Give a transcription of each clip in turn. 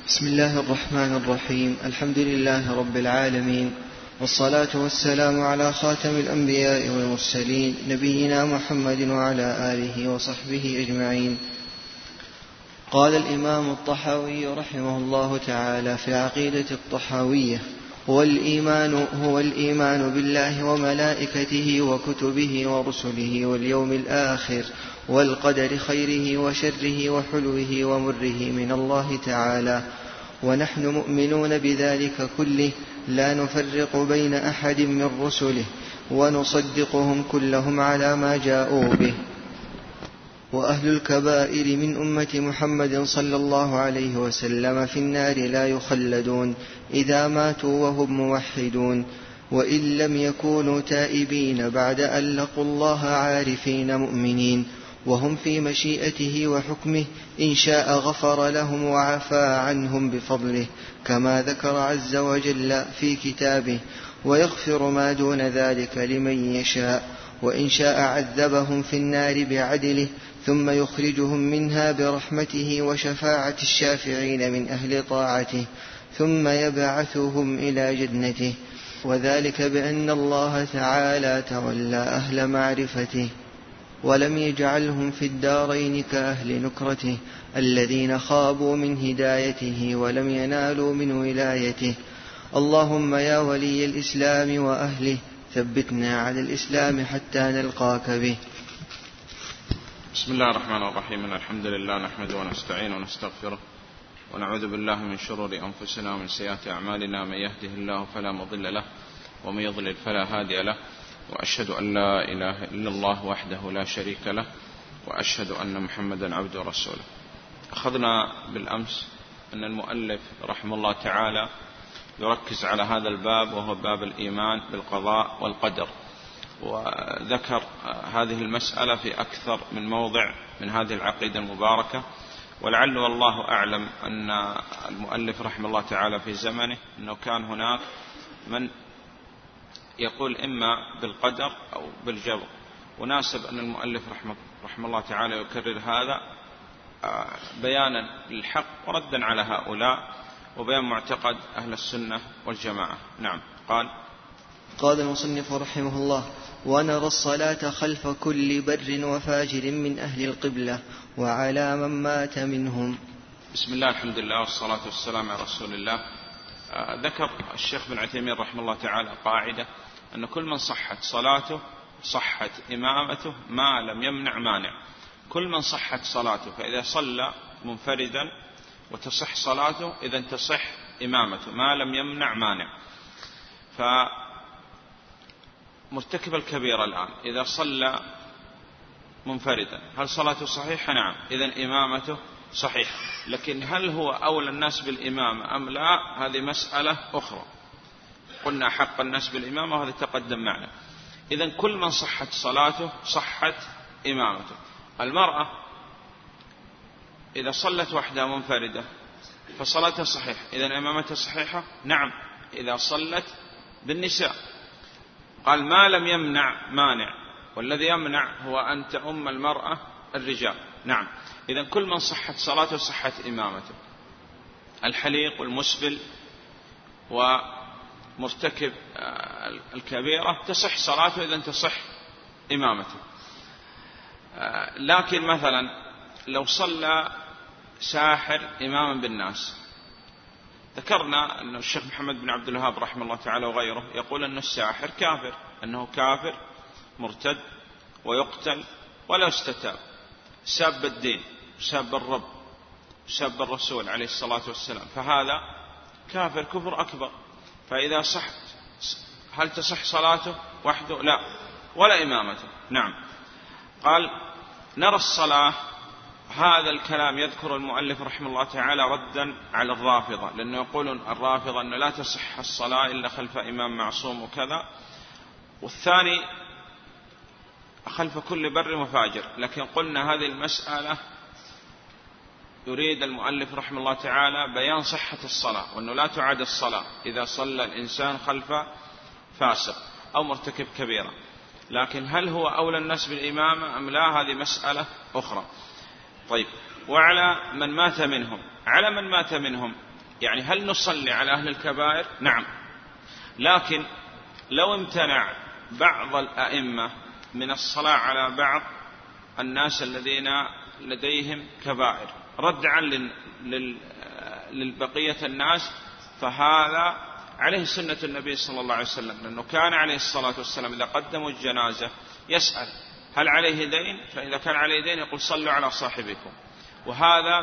بسم الله الرحمن الرحيم. الحمد لله رب العالمين، والصلاة والسلام على خاتم الأنبياء والمرسلين نبينا محمد وعلى آله وصحبه أجمعين. قال الإمام الطحاوي رحمه الله تعالى في العقيدة الطحاوية: هو الإيمان بالله وملائكته وكتبه ورسله واليوم الآخر والقدر خيره وشره وحلوه ومره من الله تعالى، ونحن مؤمنون بذلك كله، لا نفرق بين أحد من رسله، ونصدقهم كلهم على ما جاءوا به. وأهل الكبائر من أمة محمد صلى الله عليه وسلم في النار لا يخلدون إذا ماتوا وهم موحدون، وإن لم يكونوا تائبين بعد أن لقوا الله عارفين مؤمنين، وهم في مشيئته وحكمه، إن شاء غفر لهم وعفى عنهم بفضله كما ذكر عز وجل في كتابه، ويغفر ما دون ذلك لمن يشاء، وإن شاء عذبهم في النار بعدله ثم يخرجهم منها برحمته وشفاعة الشافعين من أهل طاعته، ثم يبعثهم إلى جنته، وذلك بأن الله تعالى تولى أهل معرفته ولم يجعلهم في الدارين كأهل نكرته الذين خابوا من هدايته ولم ينالوا من ولايته. اللهم يا ولي الإسلام وأهله ثبتنا على الإسلام حتى نلقاك به. بسم الله الرحمن الرحيم. الحمد لله نحمده ونستعينه ونستغفره ونعوذ بالله من شرور أنفسنا ومن سيئات أعمالنا، من يهده الله فلا مضل له ومن يضلل فلا هادي له، وأشهد أن لا إله إلا الله وحده لا شريك له، وأشهد أن محمدا عبده ورسوله. أخذنا بالأمس أن المؤلف رحمه الله تعالى يركز على هذا الباب، وهو باب الإيمان بالقضاء والقدر، وذكر هذه المسألة في أكثر من موضع من هذه العقيدة المباركة. ولعل والله أعلم أن المؤلف رحمه الله تعالى في زمنه أنه كان هناك من يقول إما بالقدر أو بالجبر، وناسب أن المؤلف رحمه الله تعالى يكرر هذا بيانا للحق وردا على هؤلاء، وبيان معتقد أهل السنة والجماعة. نعم. قال المصنف رحمه الله: ونرى الصلاة خلف كل بر وفاجر من أهل القبلة وعلى من مات منهم. بسم الله، الحمد لله، والصلاة والسلام على رسول الله. ذكر الشيخ بن عثيمين رحمه الله تعالى قاعدة أن كل من صحت صلاته صحت إمامته ما لم يمنع مانع. كل من صحت صلاته، فإذا صلى منفردا وتصح صلاته إذا تصح إمامته ما لم يمنع مانع. فمرتكب الكبيرة الآن إذا صلى منفردا هل صلاته صحيحة؟ نعم، إذن إمامته صحيح. لكن هل هو أولى الناس بالإمامة أم لا؟ هذه مسألة أخرى. قلنا حق الناس بالإمامة وهذا تقدم معنا. إذن كل من صحت صلاته صحت إمامته. المرأة إذا صلت وحدها منفردة فصلاتها صحيحة، إذن إمامتها صحيحة؟ نعم، إذا صلت بالنساء. قال ما لم يمنع مانع، والذي يمنع هو أن تؤم المرأة الرجال. نعم، إذن كل من صحت صلاته صحت إمامته. الحليق والمسبل ومرتكب الكبيرة تصح صلاته إذن تصح إمامته. لكن مثلا لو صلى ساحر إماما بالناس، ذكرنا أن الشيخ محمد بن عبد الوهاب رحمه الله تعالى وغيره يقول أن الساحر كافر، أنه كافر مرتد ويقتل ولا يستتاب، ساب الدين، ساب الرب، ساب الرسول عليه الصلاة والسلام، فهذا كافر كفر أكبر. فإذا صحت هل تصح صلاته وحده؟ لا، ولا إمامته. نعم. قال نرى الصلاة، هذا الكلام يذكر المؤلف رحمه الله تعالى ردا على الرافضة، لأنه يقولون الرافضة أنه لا تصح الصلاة إلا خلف إمام معصوم وكذا، والثاني خلف كل بر وفاجر. لكن قلنا هذه المسألة يريد المؤلف رحمه الله تعالى بيان صحة الصلاة، وأنه لا تعاد الصلاة إذا صلى الإنسان خلف فاسق أو مرتكب كبيرة. لكن هل هو أولى الناس بالإمامة أم لا؟ هذه مسألة أخرى. طيب، وعلى من مات منهم، على من مات منهم يعني هل نصلي على أهل الكبائر؟ نعم، لكن لو امتنع بعض الأئمة من الصلاة على بعض الناس الذين لديهم كبائر ردعا للبقية الناس، فهذا عليه سنة النبي صلى الله عليه وسلم، لأنه كان عليه الصلاة والسلام إذا قدموا الجنازة يسأل هل عليه دين؟ فإذا كان عليه دين يقول صلوا على صاحبكم. وهذا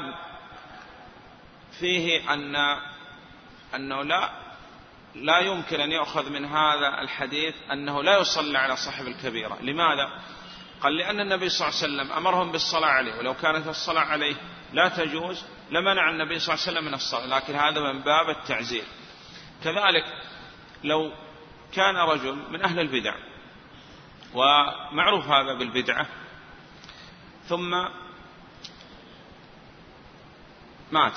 فيه أنه لا يمكن أن يؤخذ من هذا الحديث أنه لا يصلى على صاحب الكبيرة. لماذا؟ قال لأن النبي صلى الله عليه وسلم أمرهم بالصلاة عليه، ولو كانت الصلاة عليه لا تجوز لمنع النبي صلى الله عليه وسلم من الصلاة، لكن هذا من باب التعزير. كذلك لو كان رجل من أهل البدع، ومعروف هذا بالبدعة، ثم مات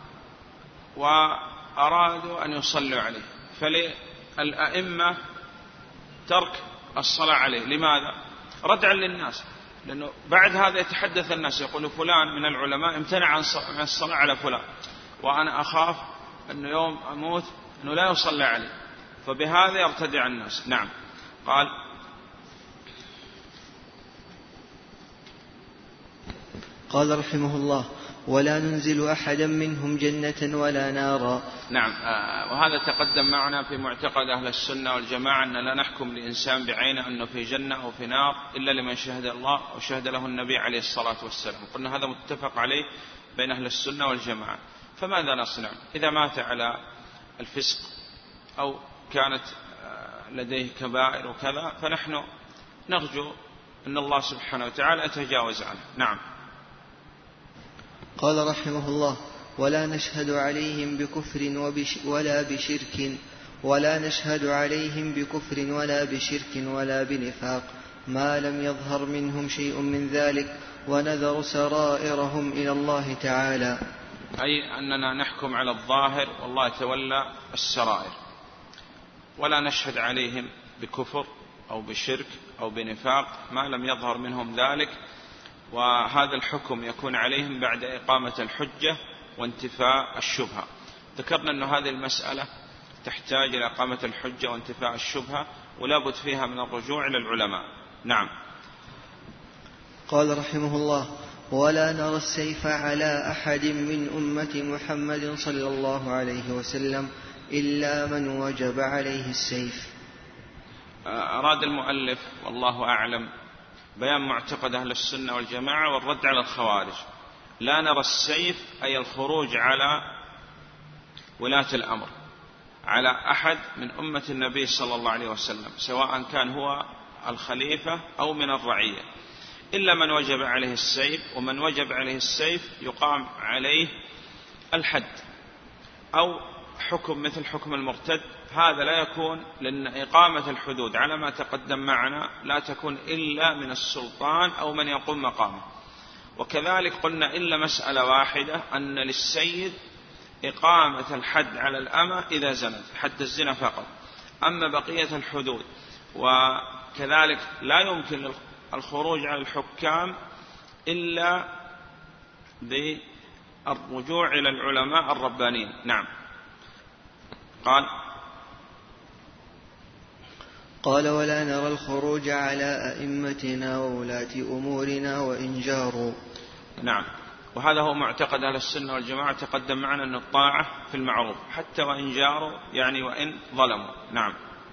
وأرادوا أن يصلوا عليه، فللأئمة ترك الصلاة عليه. لماذا؟ ردعا للناس، لأنه بعد هذا يتحدث الناس يقول فلان من العلماء امتنع عن الصلاة على فلان، وأنا أخاف أنه يوم أموت أنه لا يصلى عليه، فبهذا يرتدع الناس. نعم. قال رحمه الله: ولا ننزل أحدا منهم جنة ولا نارا. نعم، وهذا تقدم معنا في معتقد أهل السنة والجماعة أن لا نحكم لإنسان بعينه أنه في جنة أو في نار إلا لمن شهد الله وشهد له النبي عليه الصلاة والسلام. قلنا هذا متفق عليه بين أهل السنة والجماعة. فماذا نصنع إذا مات على الفسق أو كانت لديه كبائر وكذا؟ فنحن نرجو أن الله سبحانه وتعالى يتجاوز عنه. نعم. قال رحمه الله: ولا نشهد عليهم بكفر ولا نشهد عليهم بكفر ولا بشرك ولا بنفاق ما لم يظهر منهم شيء من ذلك، ونذر سرائرهم إلى الله تعالى. أي أننا نحكم على الظاهر والله يتولى السرائر، ولا نشهد عليهم بكفر أو بشرك أو بنفاق ما لم يظهر منهم ذلك، وهذا الحكم يكون عليهم بعد إقامة الحجة وانتفاء الشبهة. ذكرنا أن هذه المسألة تحتاج إلى إقامة الحجة وانتفاء الشبهة، ولا بد فيها من الرجوع إلى العلماء. نعم. قال رحمه الله: ولا نرى السيف على أحد من أمة محمد صلى الله عليه وسلم إلا من وجب عليه السيف. أراد المؤلف والله أعلم بيان معتقد أهل السنة والجماعة والرد على الخوارج. لا نرى السيف أي الخروج على ولاة الأمر، على أحد من أمة النبي صلى الله عليه وسلم، سواء كان هو الخليفة أو من الرعية، إلا من وجب عليه السيف. ومن وجب عليه السيف يقام عليه الحد أو حكم مثل حكم المرتد. هذا لا يكون، لأن إقامة الحدود على ما تقدم معنا لا تكون إلا من السلطان أو من يقوم مقامه. وكذلك قلنا إلا مسألة واحدة، أن للسيد إقامة الحد على الأمة إذا زنت، حد الزنا فقط. أما بقية الحدود وكذلك لا يمكن الخروج على الحكام إلا بالرجوع إلى العلماء الربانيين. نعم. قال: ولا نرى الخروج على أئمتنا وولاة أمورنا وإن جاروا. نعم، وهذا هو معتقد أهل السنة والجماعة. تقدم معنا أن الطاعة في المعروف حتى وإن جاروا، يعني وإن ظلموا. نعم.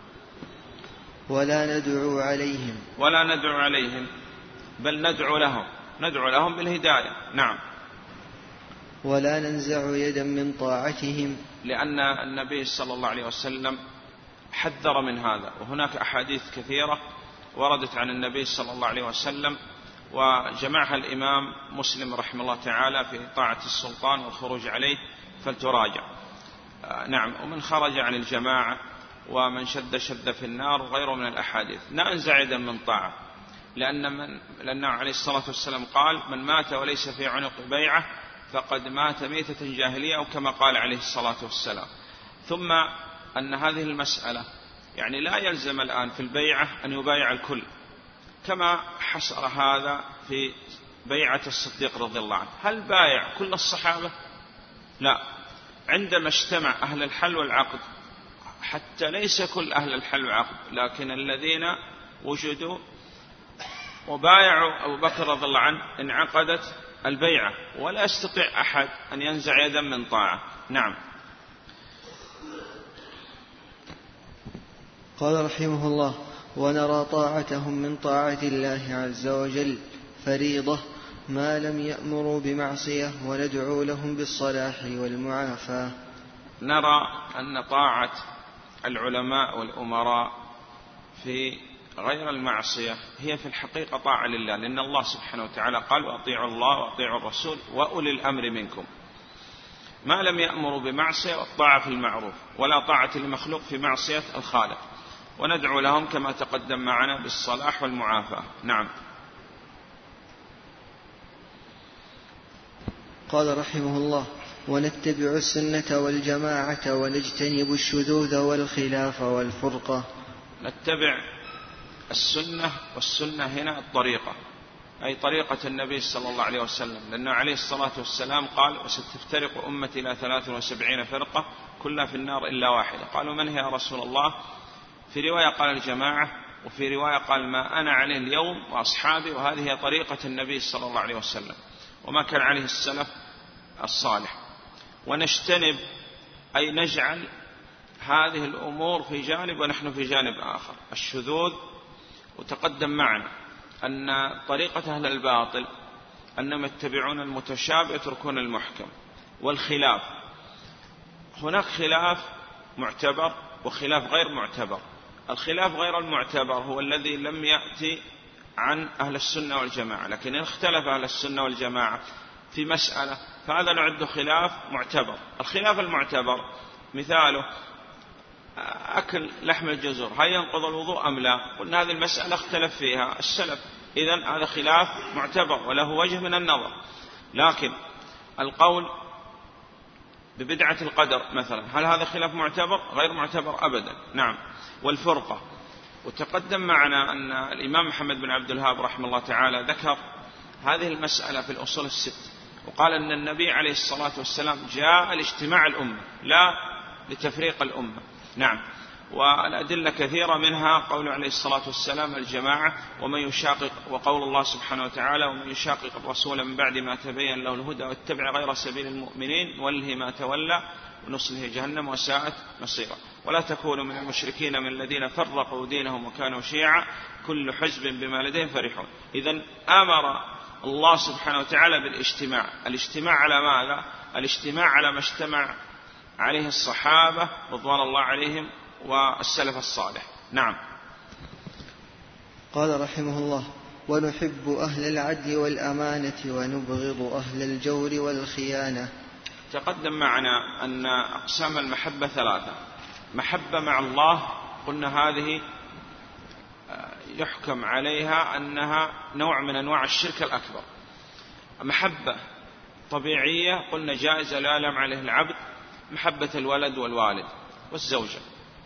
ولا ندعو عليهم بل ندعو لهم بالهداية. نعم. ولا ننزع يدا من طاعتهم، لأن النبي صلى الله عليه وسلم حذر من هذا، وهناك أحاديث كثيرة وردت عن النبي صلى الله عليه وسلم وجمعها الإمام مسلم رحمه الله تعالى في طاعة السلطان والخروج عليه، فلتراجع. نعم. ومن خرج عن الجماعة ومن شد في النار وغيره من الأحاديث. لا ننزع يدا من طاعة، لأنه عليه الصلاة والسلام قال: من مات وليس في عنق بيعة فقد مات ميتة جاهلية، أو كما قال عليه الصلاة والسلام. ثم أن هذه المسألة يعني لا يلزم الآن في البيعة أن يبايع الكل، كما حصر هذا في بيعة الصديق رضي الله عنه. هل بايع كل الصحابة؟ لا، عندما اجتمع أهل الحل والعقد، حتى ليس كل أهل الحل والعقد، لكن الذين وجدوا وبايعوا أبو بكر رضي الله عنه، انعقدت البيعة ولا يستطيع أحد أن ينزع يدا من طاعة. نعم. قال رحمه الله: ونرى طاعتهم من طاعة الله عز وجل فريضة ما لم يأمروا بمعصية، وندعو لهم بالصلاح والمعافاة. نرى أن طاعة العلماء والأمراء في غير المعصية هي في الحقيقة طاعة لله، لأن الله سبحانه وتعالى قال: وأطيعوا الله وأطيعوا الرسول وأولي الأمر منكم. ما لم يأمروا بمعصية، والطاعة في المعروف، ولا طاعة لمخلوق في معصية الخالق، وندعو لهم كما تقدم معنا بالصلاح والمعافاة. نعم. قال رحمه الله: ونتبع السنة والجماعة ونجتنب الشذوذ والخلاف والفرقة. نتبع السنة، والسنة هنا الطريقة، أي طريقة النبي صلى الله عليه وسلم، لأنه عليه الصلاة والسلام قال: وستفترق أمتي إلى 73 فرقة كلها في النار إلا واحدة. قالوا: من هي يا رسول الله؟ في رواية قال: الجماعة، وفي رواية قال: ما أنا عليه اليوم وأصحابي. وهذه هي طريقة النبي صلى الله عليه وسلم وما كان عليه السلف الصالح. ونجتنب أي نجعل هذه الأمور في جانب ونحن في جانب آخر. الشذوذ، وتقدم معنا أن طريقة أهل الباطل أنهم يتبعون المتشابه يتركون المحكم. والخلاف، هناك خلاف معتبر وخلاف غير معتبر. الخلاف غير المعتبر هو الذي لم يأتي عن أهل السنة والجماعة، لكن إن اختلف أهل السنة والجماعة في مسألة فهذا نعد خلاف معتبر. الخلاف المعتبر مثاله أكل لحم الجزور، هل ينقض الوضوء أم لا؟ قلنا هذه المسألة اختلف فيها السلف، إذن هذا خلاف معتبر وله وجه من النظر. لكن القول ببدعة القدر مثلا، هل هذا خلاف معتبر؟ غير معتبر أبدا. نعم. والفرقة، وتقدم معنا أن الإمام محمد بن عبد الوهاب رحمه الله تعالى ذكر هذه المسألة في الأصول الست، وقال أن النبي عليه الصلاة والسلام جاء لاجتماع الأمة لا لتفريق الأمة. نعم. والأدلة كثيرة، منها قول عليه الصلاة والسلام: الجماعة، ومن يشاقق، وقول الله سبحانه وتعالى: ومن يشاقق الرسول من بعد ما تبين له الهدى واتبع غير سبيل المؤمنين نوله ما تولى ونصله جهنم وساءت مصيرا. ولا تكونوا من المشركين من الذين فرقوا دينهم وكانوا شيعا كل حزب بما لديهم فرحون. إذن أمر الله سبحانه وتعالى بالاجتماع. الاجتماع على ماذا؟ الاجتماع على ما اجتمع عليه الصحابة رضوان الله عليهم والسلف الصالح. نعم. قال رحمه الله: ونحب أهل العدل والأمانة ونبغض أهل الجور والخيانة. تقدم معنا أن أقسام المحبة ثلاثة. محبة مع الله، قلنا هذه يحكم عليها أنها نوع من أنواع الشرك الأكبر. محبة طبيعية قلنا جائزة لا يلام عليه العبد، محبة الولد والوالد والزوجة.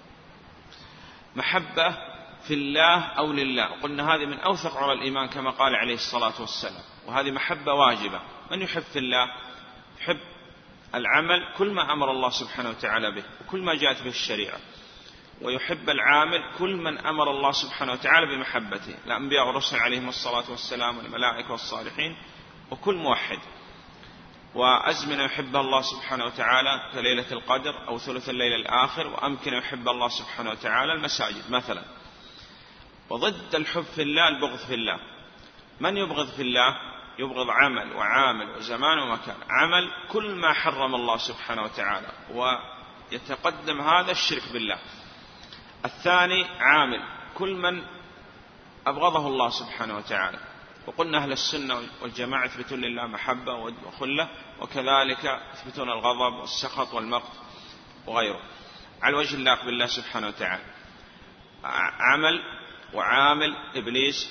محبة في الله أو لله، قلنا هذه من أوثق عرى الإيمان كما قال عليه الصلاة والسلام، وهذه محبة واجبة. من يحب في الله؟ يحب العمل كل ما أمر الله سبحانه وتعالى به وكل ما جاءت به الشريعة، ويحب العامل كل من أمر الله سبحانه وتعالى بمحبته، الأنبياء والرسل عليهم الصلاة والسلام والملائكة والصالحين وكل موحد. وأزمنة يحب الله سبحانه وتعالى كليلة القدر أو ثلث الليل الآخر، وأمكن يحب الله سبحانه وتعالى المساجد مثلا. وضد الحب في الله البغض في الله. من يبغض في الله؟ يبغض عمل وعامل وزمان ومكان. عمل كل ما حرم الله سبحانه وتعالى، ويتقدم هذا الشرك بالله. الثاني عامل كل من أبغضه الله سبحانه وتعالى. وقلنا أهل السنة والجماعة يثبتون لله محبة وخلة، وكذلك يثبتون الغضب والسخط والمقت وغيره على وجه اللائق بالله سبحانه وتعالى. عمل وعامل إبليس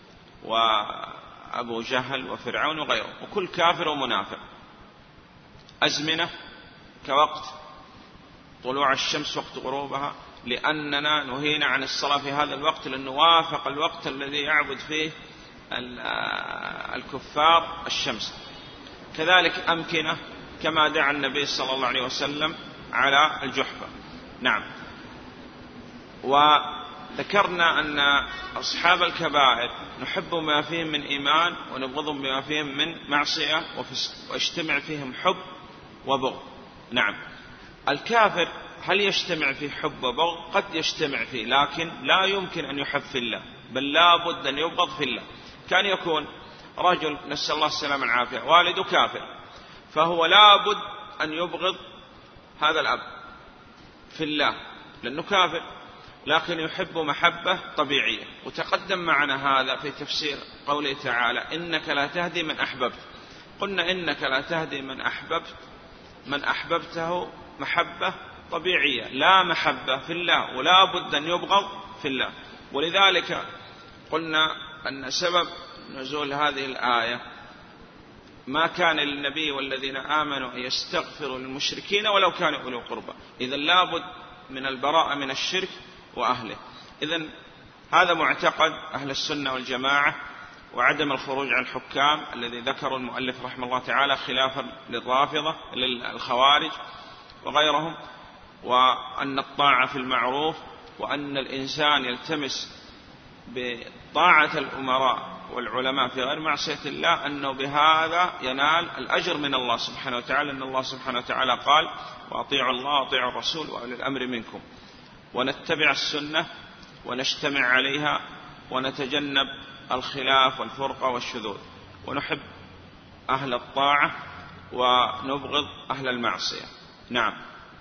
وأبو جهل وفرعون وغيره، وكل كافر ومنافق. أزمنة كوقت طلوع الشمس وقت غروبها، لأننا نهينا عن الصلاة في هذا الوقت لأنه وافق الوقت الذي يعبد فيه الكفار الشمس. كذلك أمكنة كما دعا النبي صلى الله عليه وسلم على الجحفة. نعم. وذكرنا أن أصحاب الكبائر نحب ما فيهم من إيمان ونبغضهم بما فيهم من معصية وفسق، واجتمع فيهم حب وبغض. نعم. الكافر هل يجتمع في حب وبغض؟ قد يجتمع فيه، لكن لا يمكن أن يحب في الله، بل لا بد أن يبغض في الله. كان يكون رجل نسأل الله السلامة والعافية والده كافر، فهو لا بد أن يبغض هذا الأب في الله لأنه كافر، لكن يحب محبة طبيعية. وتقدم معنا هذا في تفسير قوله تعالى إنك لا تهدي من أحببت. قلنا إنك لا تهدي من أحببته محبة طبيعية، لا محبة في الله، ولا بد أن يبغض في الله. ولذلك قلنا أن سبب نزول هذه الآية ما كان للنبي والذين آمنوا أن يستغفروا للمشركين ولو كانوا أولي قربى. إذن لا بد من البراءة من الشرك وأهله. إذن هذا معتقد أهل السنة والجماعة، وعدم الخروج عن الحكام الذي ذكر المؤلف رحمه الله تعالى خلافا للرافضة للخوارج وغيرهم، وأن الطاعة في المعروف، وأن الإنسان يلتمس بطاعة الأمراء والعلماء في غير معصية الله أنه بهذا ينال الأجر من الله سبحانه وتعالى، أن الله سبحانه وتعالى قال وأطيعوا الله وأطيعوا الرسول وأولي الأمر منكم، ونتبع السنة ونجتمع عليها ونتجنب الخلاف والفرقة والشذوذ، ونحب أهل الطاعة ونبغض أهل المعصية. نعم.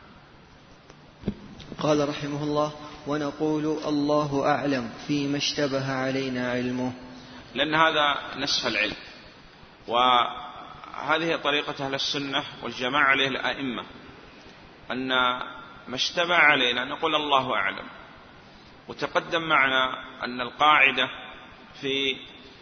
قال رحمه الله: ونقول الله أعلم فيما اشتبه علينا علمه. لأن هذا نصف العلم، وهذه طريقة أهل السنة والجماعة عليه الأئمة، أن ما اشتبه علينا نقول الله أعلم. وتقدم معنا أن القاعدة في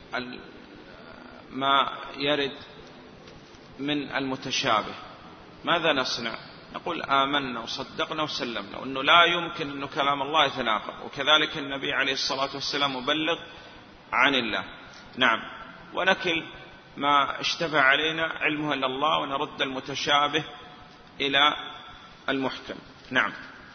ما يرد من المتشابه ماذا نصنع؟ نقول آمنا وصدقنا وسلمنا، وأنه لا يمكن أن كلام الله يتناقض، وكذلك النبي عليه الصلاة والسلام مبلغ عن الله. نعم. ونكل ما اشتبه علينا علمه إلى الله، ونرد المتشابه إلى المحكم. نعم.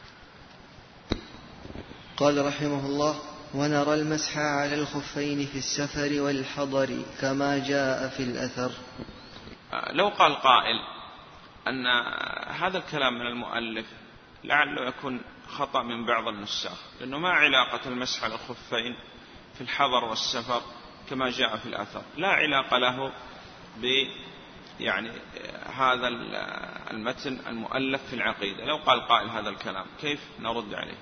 قال رحمه الله: ونرى المسح على الخفين في السفر والحضر كما جاء في الأثر. لو قال قائل أن هذا الكلام من المؤلف لعله يكون خطأ من بعض النساخ، لأنه ما علاقة المسح على الخفين في الحضر والسفر كما جاء في الأثر، لا علاقة له هذا المتن المؤلف في العقيدة. لو قال قائل هذا الكلام كيف نرد عليه؟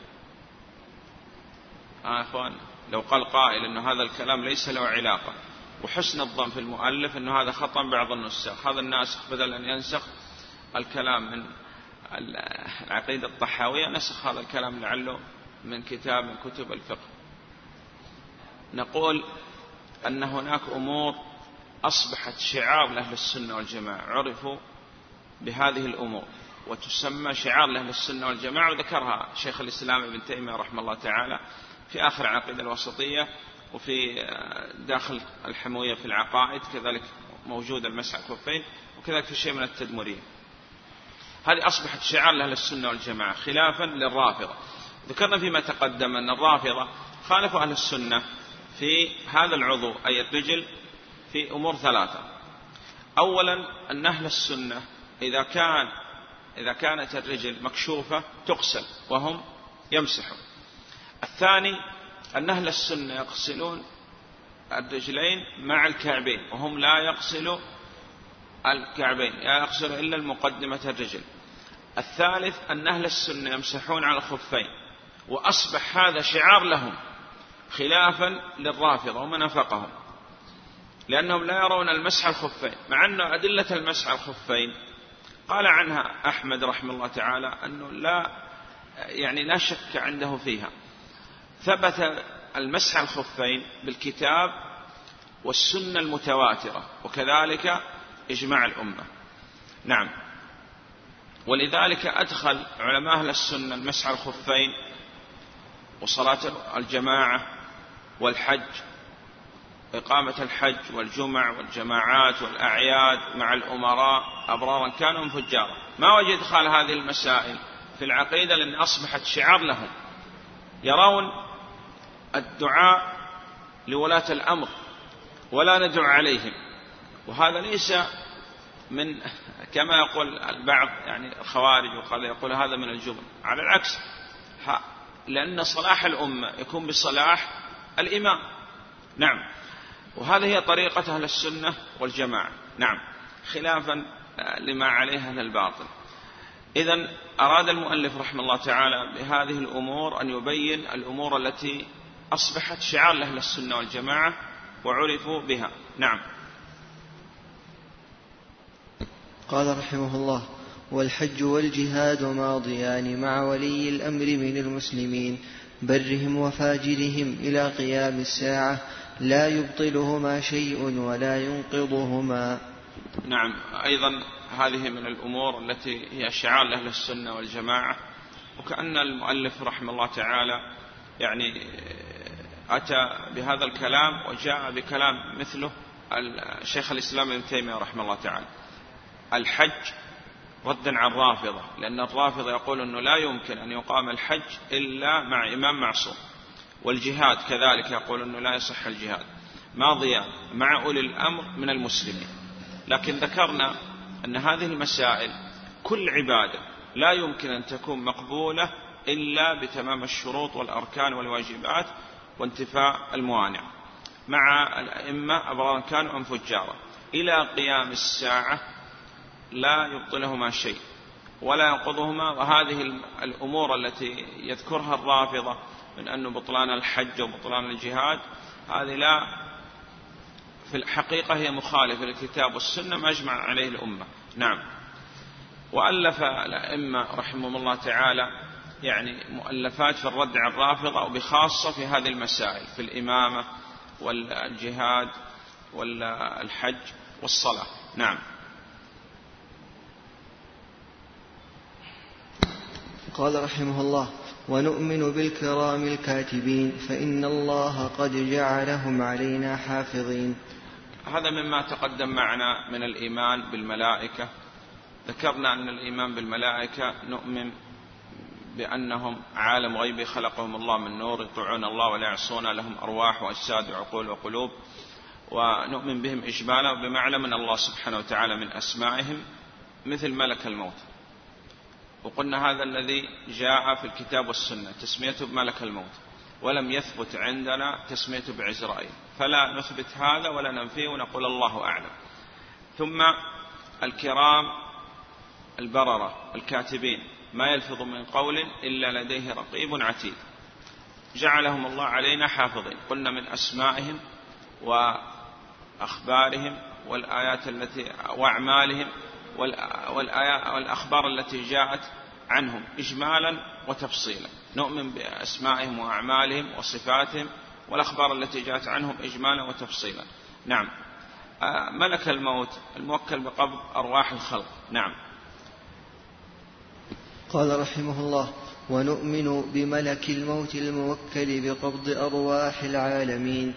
أخوان، لو قال قائل أن هذا الكلام ليس له علاقة، وحسن الظن في المؤلف أنه هذا خطأ بعض النساخ، هذا الناسخ بدل أن ينسخ الكلام من العقيدة الطحاوية نسخ هذا الكلام لعله من كتاب من كتب الفقه. نقول أن هناك أمور أصبحت شعار لأهل السنة والجماعة، عرفوا بهذه الأمور وتسمى شعار لأهل السنة والجماعة، وذكرها شيخ الإسلام ابن تيمية رحمه الله تعالى في آخر العقيدة الوسطية، وفي داخل الحموية في العقائد كذلك موجود المسح على الخفين، وكذلك في شيء من التدمرية. هذه أصبحت شعار لأهل السنة والجماعة خلافا للرافضة. ذكرنا فيما تقدم أن الرافضة خالفوا أهل السنة في هذا العضو أي الرجل في أمور ثلاثة. أولا أن أهل السنة إذا كانت الرجل مكشوفة تغسل وهم يمسحون. الثاني أن أهل السنة يغسلون الرجلين مع الكعبين وهم لا يغسلوا الكعبين، يغسلوا إلا المقدمة الرجل. الثالث أن أهل السنة يمسحون على الخفين، وأصبح هذا شعار لهم خلافا للرافضة ومن وافقهم، لأنهم لا يرون المسح على الخفين، مع أن أدلة المسح على الخفين قال عنها أحمد رحمه الله تعالى أنه لا شك عنده فيها. ثبت المسح على الخفين بالكتاب والسنة المتواترة، وكذلك إجماع الأمة. نعم. ولذلك أدخل علماء أهل السنة المسح على الخفين وصلاة الجماعة والحج، إقامة الحج والجمع والجماعات والأعياد مع الأمراء أبرارا كانوا فجارا. ما وجد إدخال هذه المسائل في العقيدة لأن أصبحت شعار لهم، يرون الدعاء لولاة الأمر ولا ندعو عليهم، وهذا ليس من كما يقول البعض يعني الخوارج وقال يقول هذا من الجبن، على العكس، لأن صلاح الأمة يكون بصلاح الإمام. نعم، وهذه هي طريقة أهل السنة والجماعة. نعم، خلافا لما عليه أهل الباطل. إذن أراد المؤلف رحمه الله تعالى بهذه الأمور أن يبين الأمور التي أصبحت شعار لأهل السنة والجماعة وعرفوا بها. نعم. قال رحمه الله: والحج والجهاد ماضيان مع ولي الأمر من المسلمين برهم وفاجرهم إلى قيام الساعة، لا يبطلهما شيء ولا ينقضهما. نعم، أيضا هذه من الأمور التي هي شعار لأهل السنة والجماعة، وكأن المؤلف رحمه الله تعالى يعني أتى بهذا الكلام وجاء بكلام مثله الشيخ الإسلام ابن تيمية رحمه الله تعالى. الحج ردا عن الرافضة، لأن الرافضة يقول أنه لا يمكن أن يقام الحج إلا مع إمام معصوم، والجهاد كذلك يقول أنه لا يصح الجهاد، ماضيان مع أولي الأمر من المسلمين. لكن ذكرنا أن هذه المسائل كل عبادة لا يمكن أن تكون مقبولة إلا بتمام الشروط والأركان والواجبات وانتفاء الموانع، مع الأئمة أبرارا كانوا أم فجارا إلى قيام الساعة، لا يبطلهما شيء ولا ينقضهما. وهذه الأمور التي يذكرها الرافضة من أن بطلان الحج وبطلان الجهاد، هذه لا في الحقيقة هي مخالفة للكتاب والسنة ما أجمع عليه الأمة. نعم. وألف الأئمة رحمهم الله تعالى يعني مؤلفات في الرد على الرافضة، وبخاصة في هذه المسائل في الإمامة والجهاد والحج والصلاة. نعم. قال رحمه الله: ونؤمن بالكرام الكاتبين فإن الله قد جعلهم علينا حافظين. هذا مما تقدم معنا من الإيمان بالملائكة. ذكرنا أن الإيمان بالملائكة نؤمن بأنهم عالم غيبي خلقهم الله من نور، يطيعون الله ولا يعصون، لهم أرواح وأجساد وعقول وقلوب، ونؤمن بهم إجمالا بمعنى من الله سبحانه وتعالى من أسمائهم مثل ملك الموت. وقلنا هذا الذي جاء في الكتاب والسنة تسميته بملك الموت، ولم يثبت عندنا تسميته بعزرائيل، فلا نثبت هذا ولا ننفيه ونقول الله أعلم. ثم الكرام البررة الكاتبين ما يلفظ من قول إلا لديه رقيب عتيد، جعلهم الله علينا حافظين. قلنا من أسمائهم وأخبارهم والآيات التي وأعمالهم والأخبار التي جاءت عنهم إجمالا وتفصيلا. نؤمن بأسمائهم وأعمالهم وصفاتهم والأخبار التي جاءت عنهم إجمالا وتفصيلا. نعم. ملك الموت الموكل بقبض أرواح الخلق. نعم. قال رحمه الله: ونؤمن بملك الموت الموكل بقبض أرواح العالمين،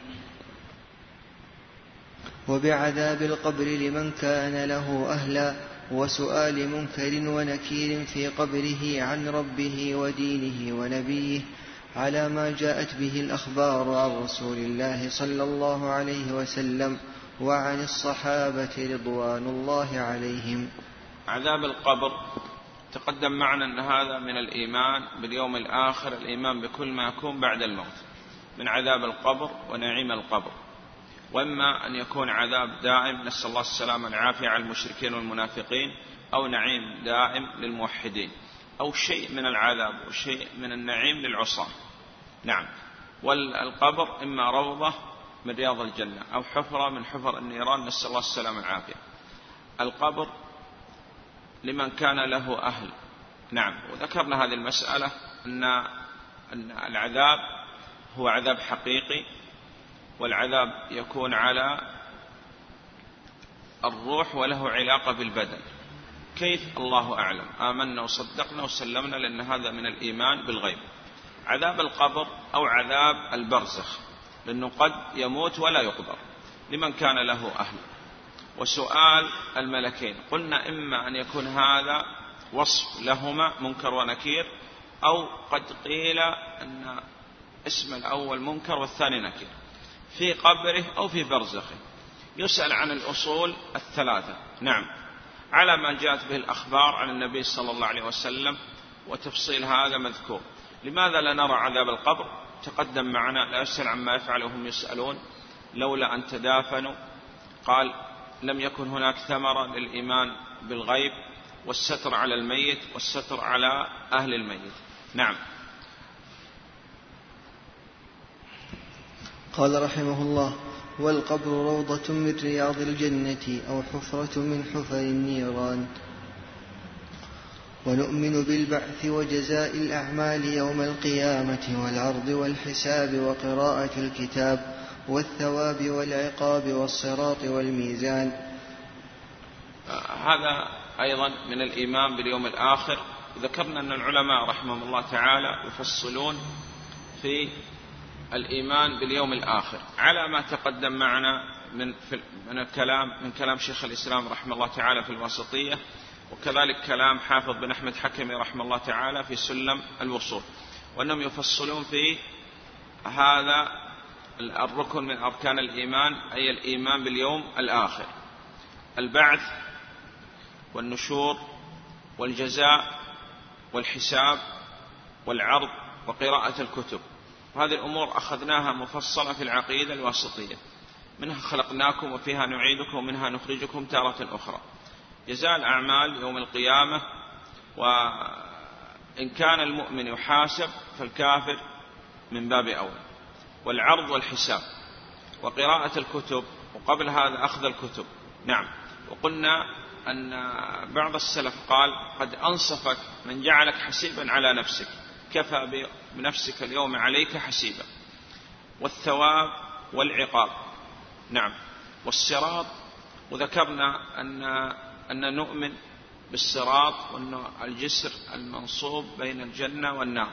وبعذاب القبر لمن كان له أهلا، وسؤال منكر ونكير في قبره عن ربه ودينه ونبيه على ما جاءت به الأخبار عن رسول الله صلى الله عليه وسلم وعن الصحابة رضوان الله عليهم. عذاب القبر تقدم معنا أن هذا من الإيمان باليوم الآخر، الإيمان بكل ما يكون بعد الموت من عذاب القبر ونعيم القبر. وإما أن يكون عذاب دائم نسأل الله السلامة والعافية على المشركين والمنافقين، أو نعيم دائم للموحدين، أو شيء من العذاب وشيء من النعيم للعصاة. نعم. والقبر إما روضة من رياض الجنة أو حفرة من حفر النيران نسأل الله السلامة والعافية. القبر لمن كان له أهل. نعم. وذكرنا هذه المسألة أن العذاب هو عذاب حقيقي، والعذاب يكون على الروح وله علاقة بالبدن. كيف؟ الله أعلم. آمنا وصدقنا وسلمنا، لأن هذا من الإيمان بالغيب. عذاب القبر أو عذاب البرزخ، لأنه قد يموت ولا يقبر لمن كان له أهل. وسؤال الملكين. قلنا إما أن يكون هذا وصف لهما منكر ونكير، أو قد قيل أن اسم الأول منكر والثاني نكير، في قبره أو في برزخه. يسأل عن الأصول الثلاثة، نعم، على ما جاءت به الأخبار عن النبي صلى الله عليه وسلم، وتفصيل هذا مذكور. لماذا لا نرى عذاب القبر؟ تقدم معنا لا يسأل عما يفعل وهم يسألون لولا أن تدافنوا. قال لم يكن هناك ثمرة للإيمان بالغيب والستر على الميت والستر على أهل الميت. نعم. قال رحمه الله: والقبر روضة من رياض الجنة أو حفرة من حفر النيران. ونؤمن بالبعث وجزاء الأعمال يوم القيامة والعرض والحساب وقراءة الكتاب والثواب والعقاب والصراط والميزان. هذا أيضا من الإيمان باليوم الآخر. ذكرنا أن العلماء رحمهم الله تعالى يفصلون في الإيمان باليوم الآخر على ما تقدم معنا من كلام شيخ الإسلام رحمه الله تعالى في الواسطية، وكذلك كلام حافظ بن أحمد حكمي رحمه الله تعالى في سلم الوصول، وأنهم يفصلون في هذا الركن من أركان الإيمان، أي الإيمان باليوم الآخر: البعث والنشور والجزاء والحساب والعرض وقراءة الكتب. هذه الأمور أخذناها مفصلة في العقيدة الواسطية: منها خلقناكم وفيها نعيدكم ومنها نخرجكم تارة أخرى. جزاء الأعمال يوم القيامة، وإن كان المؤمن يحاسب فالكافر من باب أولى. والعرض والحساب وقراءة الكتب، وقبل هذا أخذ الكتب. نعم. وقلنا أن بعض السلف قال: قد أنصفك من جعلك حسيبا على نفسك، كفى بنفسك اليوم عليك حسيبا. والثواب والعقاب، نعم، والصراط. وذكرنا أن نؤمن بالصراط وأن الجسر المنصوب بين الجنة والنار،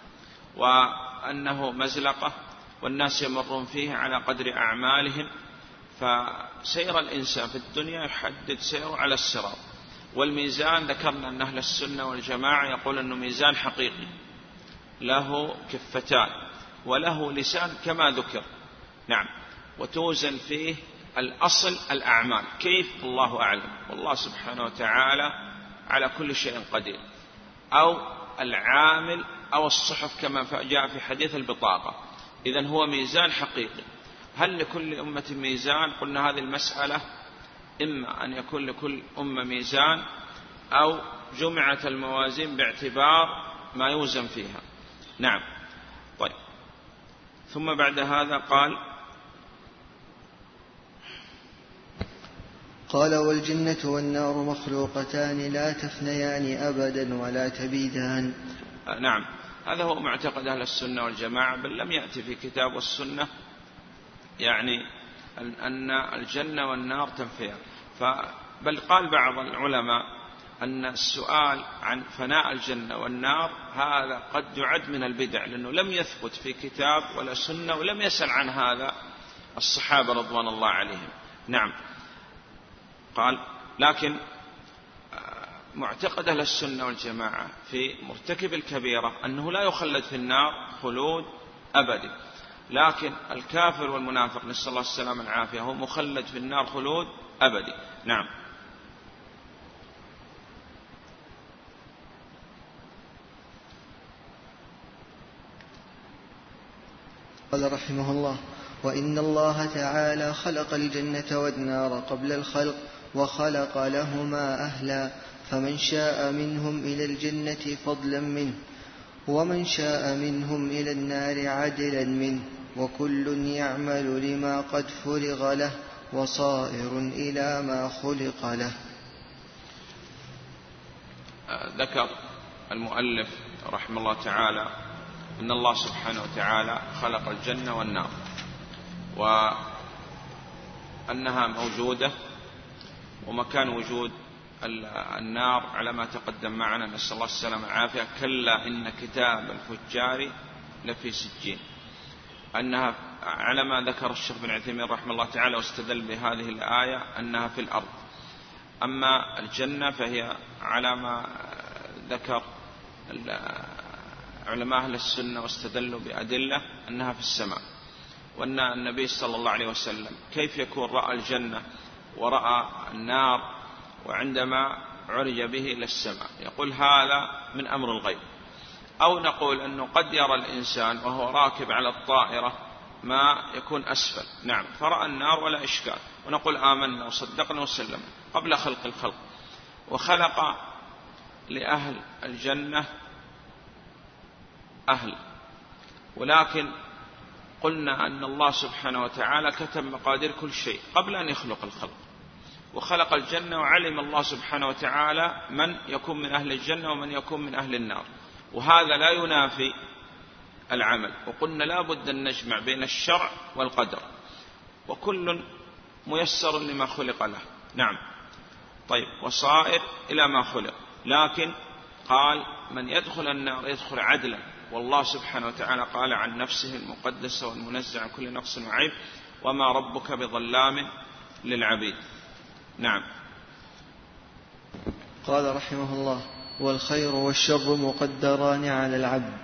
وأنه مزلقة والناس يمرون فيه على قدر أعمالهم، فسير الإنسان في الدنيا يحدد سيره على الصراط. والميزان ذكرنا أن أهل السنة والجماعة يقول أنه ميزان حقيقي له كفتان وله لسان كما ذكر، نعم، وتوزن فيه الأصل الأعمال. كيف؟ الله أعلم، والله سبحانه وتعالى على كل شيء قدير. أو العامل أو الصحف كما جاء في حديث البطاقة. إذن هو ميزان حقيقي. هل لكل أمة ميزان؟ قلنا هذه المسألة إما أن يكون لكل أمة ميزان، أو جمعت الموازين باعتبار ما يوزن فيها. نعم. طيب، ثم بعد هذا قال: والجنة والنار مخلوقتان لا تفنيان أبدا ولا تبيدان. نعم، هذا هو معتقد أهل السنة والجماعة، بل لم يأتي في كتاب والسنة يعني أن الجنة والنار تنفيان. بل قال بعض العلماء أن السؤال عن فناء الجنة والنار هذا قد يعد من البدع، لأنه لم يثبت في كتاب ولا سنة، ولم يسأل عن هذا الصحابة رضوان الله عليهم. نعم. قال: لكن معتقد أهل السنة والجماعة في مرتكب الكبيرة أنه لا يخلد في النار خلود أبدي، لكن الكافر والمنافق نسأل الله السلامة والعافية هو مخلد في النار خلود أبدي. نعم. قال رحمه الله: وإن الله تعالى خلق الجنة والنار قبل الخلق وخلق لهما أهلا، فمن شاء منهم إلى الجنة فضلا منه، ومن شاء منهم إلى النار عدلا منه، وكل يعمل لما قد فرغ له وصائر إلى ما خلق له. ذكر المؤلف رحمه الله تعالى أن الله سبحانه وتعالى خلق الجنة والنار، وأنها موجودة، ومكان وجود النار على ما تقدم معنا نسأل الله السلامة والعافية: كلا إن كتاب الفجار لفي سجين. أنها على ما ذكر الشيخ بن عثيمين رحمه الله تعالى واستدل بهذه الآية أنها في الأرض. أما الجنة فهي على ما ذكر علماء أهل السنة واستدلوا بأدلة أنها في السماء، وأن النبي صلى الله عليه وسلم كيف يكون رأى الجنة ورأى النار وعندما عرج به إلى السماء؟ يقول هذا من أمر الغيب. أو نقول أنه قد يرى الإنسان وهو راكب على الطائرة ما يكون أسفل، نعم، فرأى النار ولا إشكال، ونقول آمنا وصدقنا وسلمنا قبل خلق الخلق. وخلق لأهل الجنة أهل، ولكن قلنا أن الله سبحانه وتعالى كتب مقادير كل شيء قبل أن يخلق الخلق، وخلق الجنة وعلم الله سبحانه وتعالى من يكون من أهل الجنة ومن يكون من أهل النار، وهذا لا ينافي العمل. وقلنا لا بد أن نجمع بين الشرع والقدر، وكل ميسر لما خلق له. نعم، طيب، وصائر إلى ما خلق، لكن قال من يدخل النار يدخل عدلا، والله سبحانه وتعالى قال عن نفسه المقدسة والمنزه عن كل نقص وعيب وما ربك بظلام للعبيد. نعم. قال رحمه الله: والخير والشر مقدران على العبد.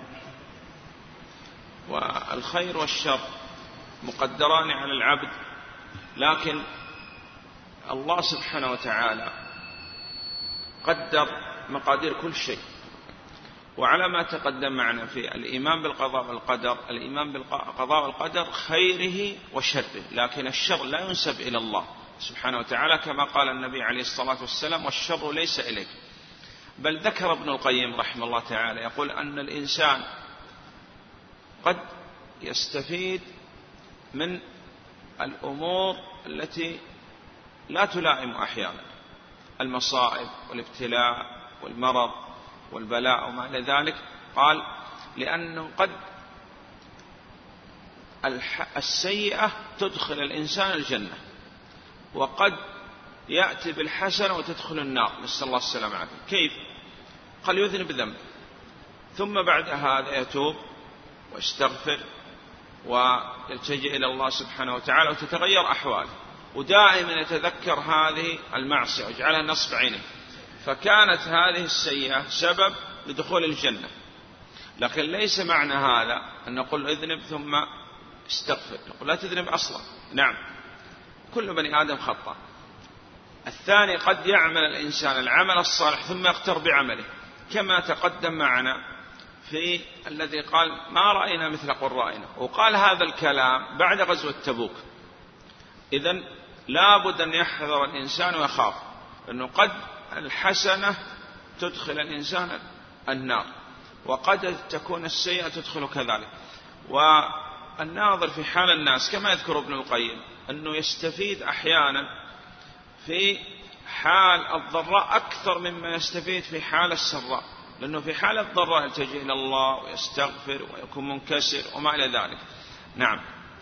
والخير والشر مقدران على العبد، لكن الله سبحانه وتعالى قدر مقادير كل شيء. وعلى ما تقدم معنا في الإيمان بالقضاء والقدر، الإيمان بالقضاء والقدر خيره وشره، لكن الشر لا ينسب إلى الله سبحانه وتعالى، كما قال النبي عليه الصلاة والسلام: والشر ليس إليك. بل ذكر ابن القيم رحمه الله تعالى يقول أن الإنسان قد يستفيد من الأمور التي لا تلائم أحيانا، المصائب والابتلاء والمرض والبلاء وما إلى ذلك. قال لأنه قد السيئة تدخل الإنسان الجنة، وقد يأتي بالحسنة وتدخل النار، نسأل الله السلامة والعافية. كيف؟ قال يذنب ذنب ثم بعد هذا يتوب ويستغفر ويلتجئ إلى الله سبحانه وتعالى وتتغير أحواله، ودائما يتذكر هذه المعصية ويجعلها نصب عينه، فكانت هذه السيئة سبب لدخول الجنة. لكن ليس معنى هذا أن نقول اذنب ثم استغفر، نقول لا تذنب أصلا. نعم، كل بني آدم خطأ. الثاني قد يعمل الإنسان العمل الصالح ثم يغتر بعمله، كما تقدم معنا في الذي قال ما رأينا مثل قرائنا، وقال هذا الكلام بعد غزوة تبوك. إذن لا بد أن يحذر الإنسان ويخاف، أنه قد الحسنة تدخل الإنسان النار، وقد تكون السيئة تدخل كذلك. والناظر في حال الناس كما يذكر ابن القيم أنه يستفيد أحيانا في حال الضراء أكثر مما يستفيد في حال السراء، لأنه في حال الضراء يلتجئ إلى الله ويستغفر ويكون منكسر وما إلى ذلك. نعم.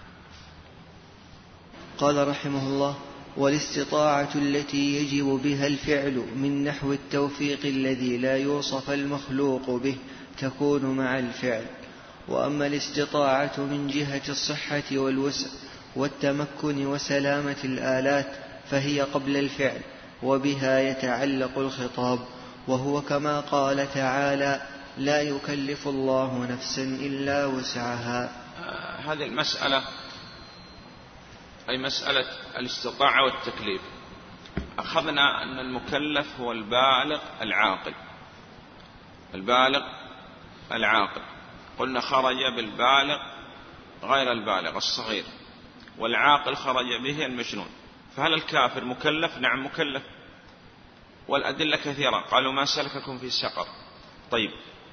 قال رحمه الله: والاستطاعة التي يجب بها الفعل من نحو التوفيق الذي لا يوصف المخلوق به تكون مع الفعل. وأما الاستطاعة من جهة الصحة والوسع والتمكن وسلامة الآلات فهي قبل الفعل، وبها يتعلق الخطاب، وهو كما قال تعالى: لا يكلف الله نفسا إلا وسعها. هذه المسألة أي مسألة الاستطاعة والتكليف، أخذنا أن المكلف هو البالغ العاقل، البالغ العاقل. قلنا خرج بالبالغ غير البالغ الصغير، والعاقل خرج به المجنون. فهل الكافر مكلف؟ نعم مكلف، والأدلة كثيرة. قالوا ما سلككم في سقر. طيب،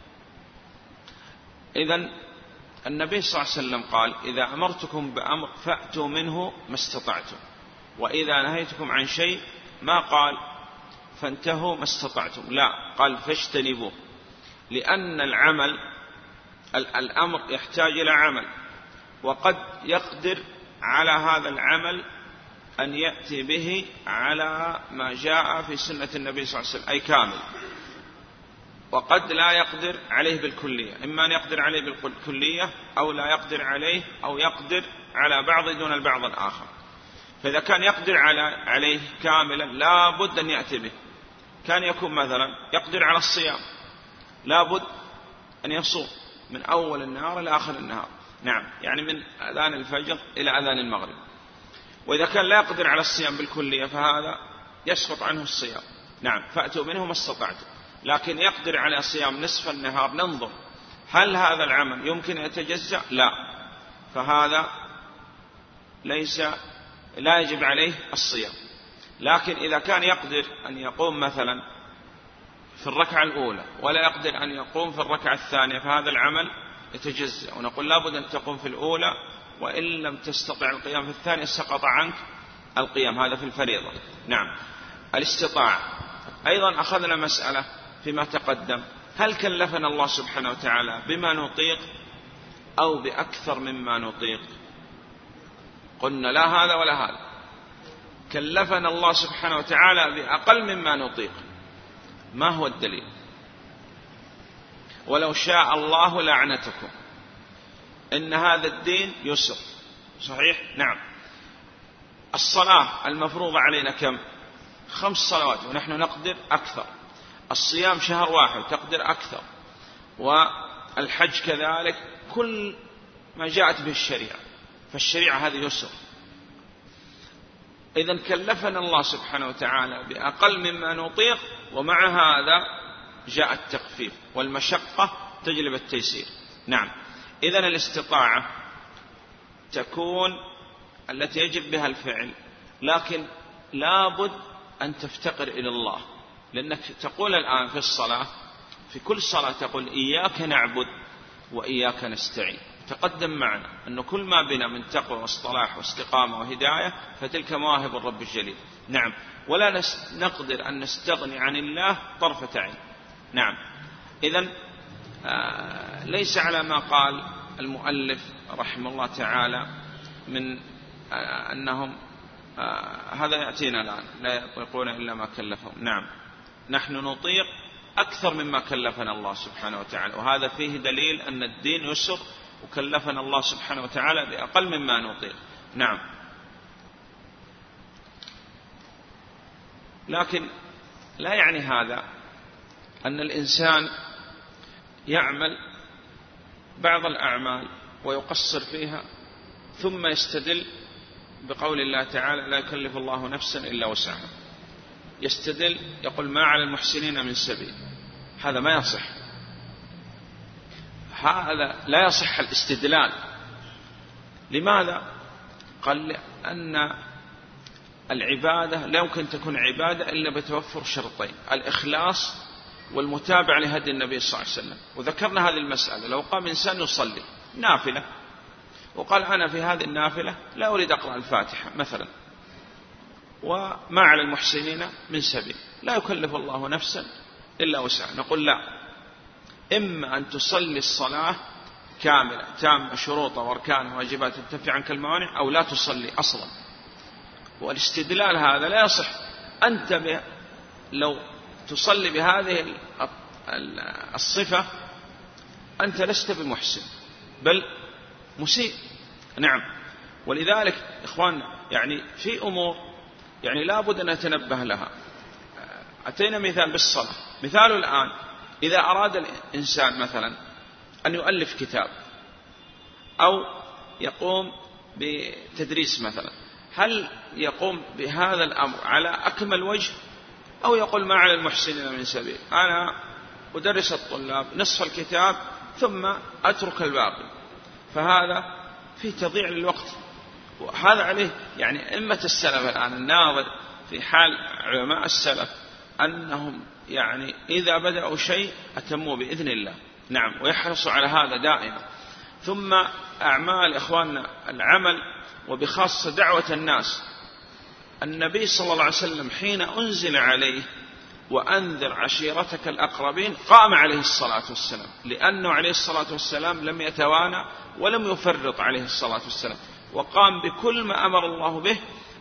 إذن النبي صلى الله عليه وسلم قال: إذا أمرتكم بأمر فأتوا منه ما استطعتم، وإذا نهيتكم عن شيء ما قال فانتهوا ما استطعتم، لا، قال فاجتنبوه، لأن العمل الأمر يحتاج إلى عمل، وقد يقدر على هذا العمل أن يأتي به على ما جاء في سنة النبي صلى الله عليه وسلم، أي كامل. وقد لا يقدر عليه بالكلية، إما أن يقدر عليه بالكلية أو لا يقدر عليه أو يقدر على بعض دون البعض الآخر. فإذا كان يقدر عليه كاملا لا بد أن يأتي به. كان يكون مثلا يقدر على الصيام، لا بد أن يصوم من أول النهار إلى آخر النهار، نعم، يعني من أذان الفجر إلى أذان المغرب. وإذا كان لا يقدر على الصيام بالكلية فهذا يسقط عنه الصيام، نعم، فأتوا منه ما استطعتم. لكن يقدر على صيام نصف النهار، ننظر هل هذا العمل يمكن أن يتجزأ؟ لا، فهذا لا يجب عليه الصيام. لكن إذا كان يقدر أن يقوم مثلا في الركعة الأولى ولا يقدر أن يقوم في الركعة الثانية فهذا العمل يتجزأ، ونقول لابد أن تقوم في الأولى، وإن لم تستطع القيام في الثانية سقط عنك القيام، هذا في الفريضة. نعم. الاستطاعة أيضا أخذنا مسألة فيما تقدم، هل كلفنا الله سبحانه وتعالى بما نطيق أو بأكثر مما نطيق؟ قلنا لا هذا ولا هذا، كلفنا الله سبحانه وتعالى بأقل مما نطيق. ما هو الدليل؟ ولو شاء الله لعنتكم، إن هذا الدين يسر، صحيح؟ نعم. الصلاة المفروضة علينا كم؟ 5 صلوات ونحن نقدر أكثر. الصيام شهر واحد تقدر أكثر، والحج كذلك، كل ما جاءت به الشريعة، فالشريعة هذه يسر. إذن كلفنا الله سبحانه وتعالى بأقل مما نطيق، ومع هذا جاء التخفيف، والمشقة تجلب التيسير. نعم. إذن الاستطاعة تكون التي يجب بها الفعل، لكن لابد أن تفتقر إلى الله، لأنك تقول الآن في الصلاة، في كل صلاة تقول إياك نعبد وإياك نستعين. تقدم معنا أن كل ما بنا من تقوى واصطلاح واستقامة وهداية فتلك مواهب الرب الجليل. نعم. ولا نقدر أن نستغني عن الله طرفة عين. نعم. إذن ليس على ما قال المؤلف رحمه الله تعالى من أنهم هذا يأتينا الآن لا يطيقون إلا ما كلفهم. نعم، نحن نطيق أكثر مما كلفنا الله سبحانه وتعالى، وهذا فيه دليل أن الدين يسر، وكلفنا الله سبحانه وتعالى بأقل مما نطيق. نعم. لكن لا يعني هذا أن الإنسان يعمل بعض الأعمال ويقصر فيها ثم يستدل بقول الله تعالى لا يكلف الله نفسا إلا وسعها، يستدل يقول ما على المحسنين من سبيل. هذا ما يصح، هذا لا يصح الاستدلال. لماذا؟ قال لأن العبادة لا يمكن تكون عبادة إلا بتوفر شرطين: الإخلاص والمتابعة لهدي النبي صلى الله عليه وسلم. وذكرنا هذه المسألة. لو قام إنسان يصلي نافلة وقال أنا في هذه النافلة لا أريد أقرأ الفاتحة مثلا، وما على المحسنين من سبيل، لا يكلف الله نفسا إلا وسعها، نقول لا، إما أن تصلي الصلاة كاملة تامة شروطها وأركانها واجبات تنتفي عنك الموانع، أو لا تصلي أصلا. والاستدلال هذا لا يصح. أنت لو تصلي بهذه الصفة أنت لست بمحسن بل مسيء. نعم. ولذلك إخواننا يعني في أمور يعني لا بد أن نتنبه لها. أتينا مثال بالصلاة. مثال الآن إذا أراد الإنسان مثلا أن يؤلف كتاب أو يقوم بتدريس مثلا، هل يقوم بهذا الأمر على أكمل وجه أو يقول ما على المحسنين من سبيل، أنا أدرس الطلاب نصف الكتاب ثم أترك الباقي؟ فهذا في تضييع للوقت. وهذا عليه يعني أئمة السلف الآن الناظر في حال علماء السلف أنهم يعني إذا بدأوا شيء أتموا بإذن الله. نعم. ويحرصوا على هذا دائما. ثم أعمال إخواننا العمل وبخاصة دعوة الناس. النبي صلى الله عليه وسلم حين أنزل عليه وأنذر عشيرتك الأقربين قام عليه الصلاة والسلام، لأنه عليه الصلاة والسلام لم يتوانى ولم يفرط عليه الصلاة والسلام، وقام بكل ما أمر الله به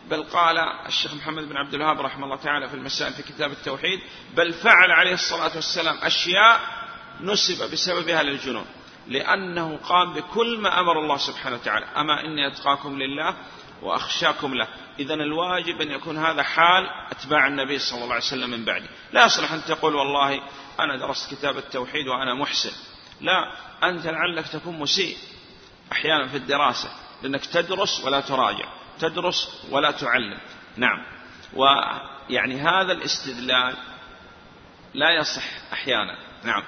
بل قال الشيخ محمد بن عبد الوهاب رحمه الله تعالى في المسائل في كتاب التوحيد: بل فعل عليه الصلاة والسلام أشياء نسب بسببها للجنون، لأنه قام بكل ما أمر الله سبحانه وتعالى: أما إني أتقاكم لله وأخشاكم له. إذن الواجب أن يكون هذا حال أتباع النبي صلى الله عليه وسلم من بعده. لا يصلح أن تقول والله أنا درست كتاب التوحيد وأنا محسن. لا، أنت لعلك تكون مسيء أحيانا في الدراسة، لأنك تدرس ولا تراجع، تدرس ولا تعلم. نعم، ويعني هذا الاستدلال لا يصح أحيانا. نعم.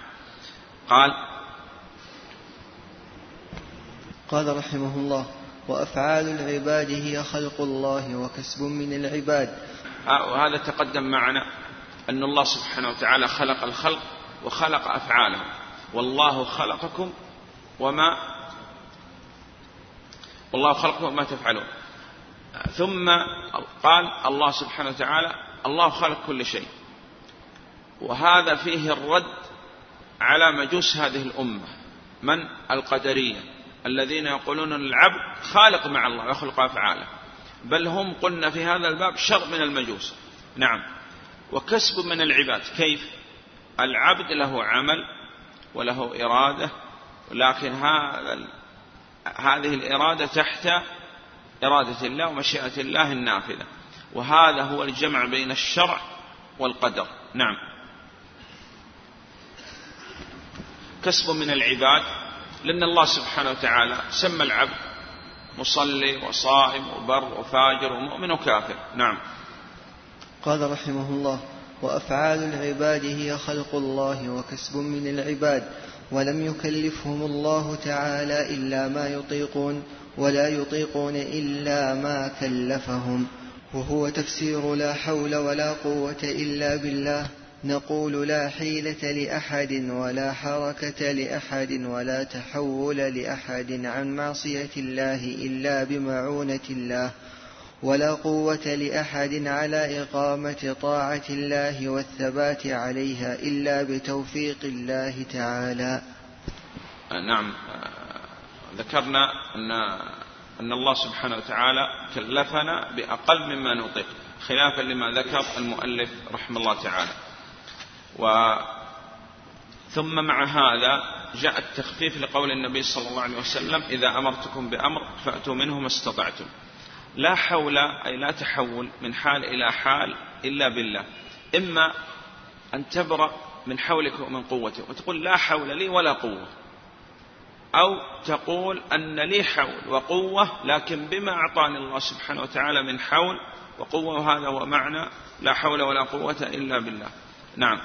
قال رحمه الله: وأفعال العباد هي خلق الله وكسب من العباد. وهذا تقدم معنا أن الله سبحانه وتعالى خلق الخلق وخلق أفعالهم، والله خلقكم وما تفعلون. ثم قال الله سبحانه وتعالى: الله خلق كل شيء. وهذا فيه الرد على مجوس هذه الأمة، من القدرية الذين يقولون العبد خالق مع الله ويخلق أفعاله، بل هم قلنا في هذا الباب شر من المجوس. نعم. وكسب من العباد، كيف؟ العبد له عمل وله إرادة، ولكن هذه الإرادة تحت إرادة الله ومشيئة الله النافذة، وهذا هو الجمع بين الشرع والقدر. نعم. كسب من العباد، لأن الله سبحانه وتعالى سمى العبد مصلي وصائم وبر وفاجر ومؤمن وكافر. نعم. قال رحمه الله: وأفعال العباد هي خلق الله وكسب من العباد، ولم يكلفهم الله تعالى إلا ما يطيقون، ولا يطيقون إلا ما كلفهم، وهو تفسير لا حول ولا قوة إلا بالله. نقول: لا حيلة لأحد ولا حركة لأحد ولا تحول لأحد عن معصية الله إلا بمعونة الله، ولا قوة لأحد على إقامة طاعة الله والثبات عليها إلا بتوفيق الله تعالى. نعم. ذكرنا أن الله سبحانه وتعالى كلفنا بأقل مما نطيق، خلافا لما ذكر المؤلف رحمه الله تعالى. ثم مع هذا جاء التخفيف لقول النبي صلى الله عليه وسلم: إذا أمرتكم بأمر فأتوا منه ما استطعتم. لا حول، أي لا تحول من حال إلى حال إلا بالله. إما أن تبرأ من حولك ومن قوتك وتقول لا حول لي ولا قوة، أو تقول أن لي حول وقوة لكن بما أعطاني الله سبحانه وتعالى من حول وقوة، وهذا هو معنى لا حول ولا قوة إلا بالله. نعم.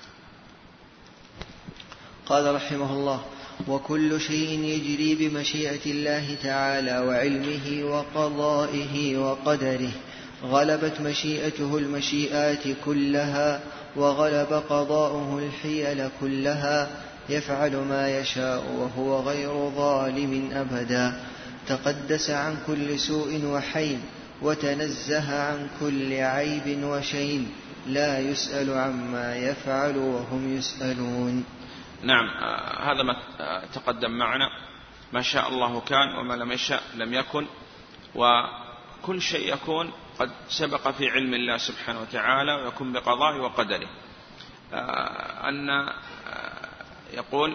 قال رحمه الله: وكل شيء يجري بمشيئة الله تعالى وعلمه وقضائه وقدره. غلبت مشيئته المشيئات كلها، وغلب قضاؤه الحيل كلها. يفعل ما يشاء وهو غير ظالم أبدا. تقدس عن كل سوء وحين، وتنزه عن كل عيب وشين. لا يسأل عما يفعل وهم يسألون. نعم. هذا ما تقدم معنا: ما شاء الله كان وما لم يشاء لم يكن، وكل شيء يكون قد سبق في علم الله سبحانه وتعالى ويكون بقضاء وقدره. أن يقول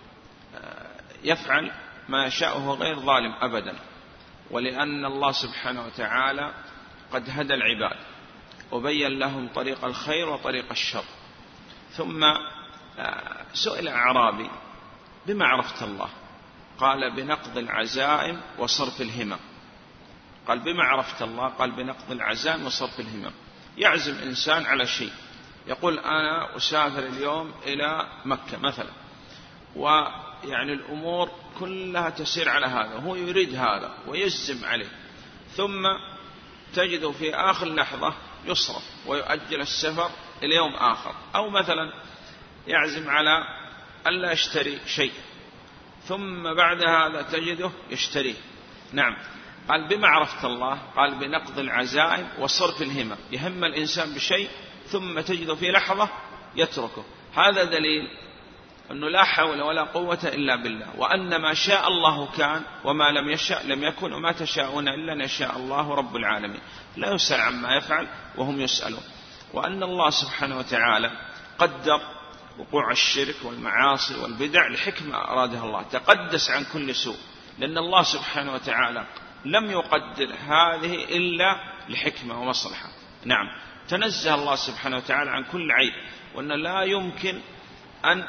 يفعل ما يشاء وهو غير ظالم أبدا، ولأن الله سبحانه وتعالى قد هدى العباد وبين لهم طريق الخير وطريق الشر. ثم سئل أعرابي: بما عرفت الله؟ قال: بنقض العزائم وصرف الهمم. قال: بما عرفت الله؟ قال: بنقض العزائم وصرف الهمم. يعزم إنسان على شيء، يقول أنا أسافر اليوم إلى مكة مثلا، ويعني الأمور كلها تسير على هذا، وهو يريد هذا ويجزم عليه، ثم تجد في آخر لحظة يصرف ويؤجل السفر إلى يوم آخر. أو مثلا يعزم على ألا يشتري شيء، ثم بعد هذا تجده يشتريه. نعم. قال: بما عرفت الله؟ قال: بنقض العزائم وصرف الهمم. يهم الإنسان بشيء ثم تجده في لحظة يتركه. هذا دليل أنه لا حول ولا قوة إلا بالله، وأن ما شاء الله كان وما لم يشاء لم يكن، وما تشاءون إلا أن يشاء الله رب العالمين، لا يسأل عما يفعل وهم يسألون. وأن الله سبحانه وتعالى قدر وقوع الشرك والمعاصي والبدع لحكمة أرادها الله، تقدس عن كل سوء، لأن الله سبحانه وتعالى لم يقدر هذه إلا لحكمة ومصلحة. نعم، تنزه الله سبحانه وتعالى عن كل عيب، وأن لا يمكن أن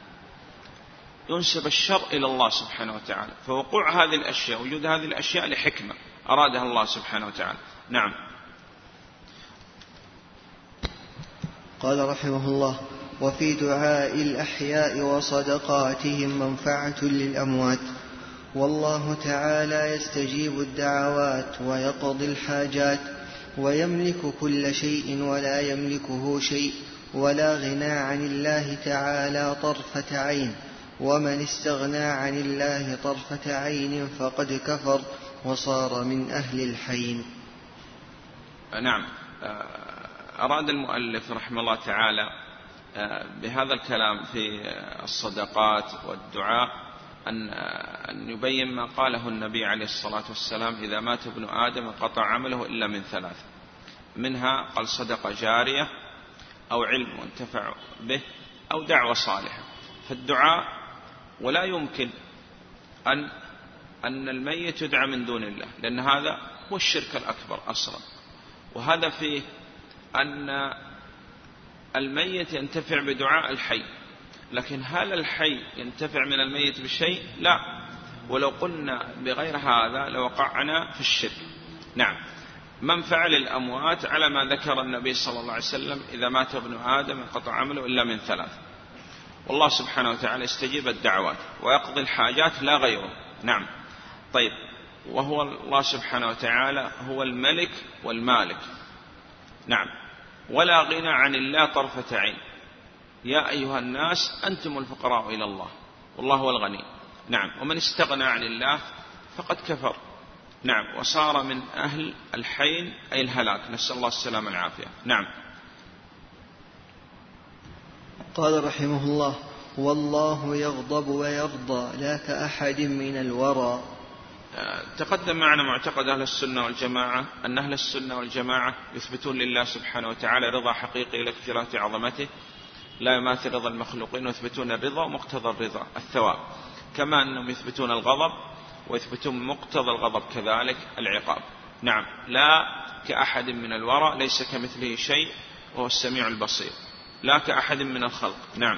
ينسب الشر إلى الله سبحانه وتعالى، فوقوع هذه الأشياء وجود هذه الأشياء لحكمة أرادها الله سبحانه وتعالى. نعم. قال رحمه الله: وفي دعاء الأحياء وصدقاتهم منفعة للأموات، والله تعالى يستجيب الدعوات ويقضي الحاجات، ويملك كل شيء ولا يملكه شيء، ولا غنى عن الله تعالى طرفة عين، ومن استغنى عن الله طرفة عين فقد كفر وصار من أهل الحين. نعم. أراد المؤلف رحمه الله تعالى بهذا الكلام في الصدقات والدعاء أن يبين ما قاله النبي عليه الصلاة والسلام: إذا مات ابن آدم قطع عمله إلا من ثلاث، منها قال صدقة جارية، أو علم ينتفع به، أو دعوة صالحة. فالدعاء ولا يمكن أن الميت يدعى من دون الله، لأن هذا هو الشرك الأكبر أصلا، وهذا فيه أن الميت ينتفع بدعاء الحي، لكن هل الحي ينتفع من الميت بشيء؟ لا، ولو قلنا بغير هذا لوقعنا في الشرك. نعم. منفعة للأموات على ما ذكر النبي صلى الله عليه وسلم: إذا مات ابن آدم انقطع عمله إلا من ثلاث. والله سبحانه وتعالى يستجيب الدعوات ويقضي الحاجات لا غيره. نعم. طيب، وهو الله سبحانه وتعالى هو الملك والمالك. نعم. ولا غنى عن الله طرفة عين. يا أيها الناس أنتم الفقراء إلى الله والله هو الغني. نعم. ومن استغنى عن الله فقد كفر. نعم. وصار من أهل الحين أي الهلاك، نسأل الله السلامة والعافية. نعم. قال رحمه الله: والله يغضب ويرضى لا كأحد من الورى. تقدم معنا معتقد أهل السنة والجماعة، أن أهل السنة والجماعة يثبتون لله سبحانه وتعالى رضا حقيقي لاكتراث عظمته لا يماثل رضا المخلوقين، ويثبتون الرضا ومقتضى الرضا الثواب، كما أنهم يثبتون الغضب ويثبتون مقتضى الغضب كذلك العقاب. نعم. لا كأحد من الورى، ليس كمثله شيء وهو السميع البصير، لا كأحد من الخلق. نعم.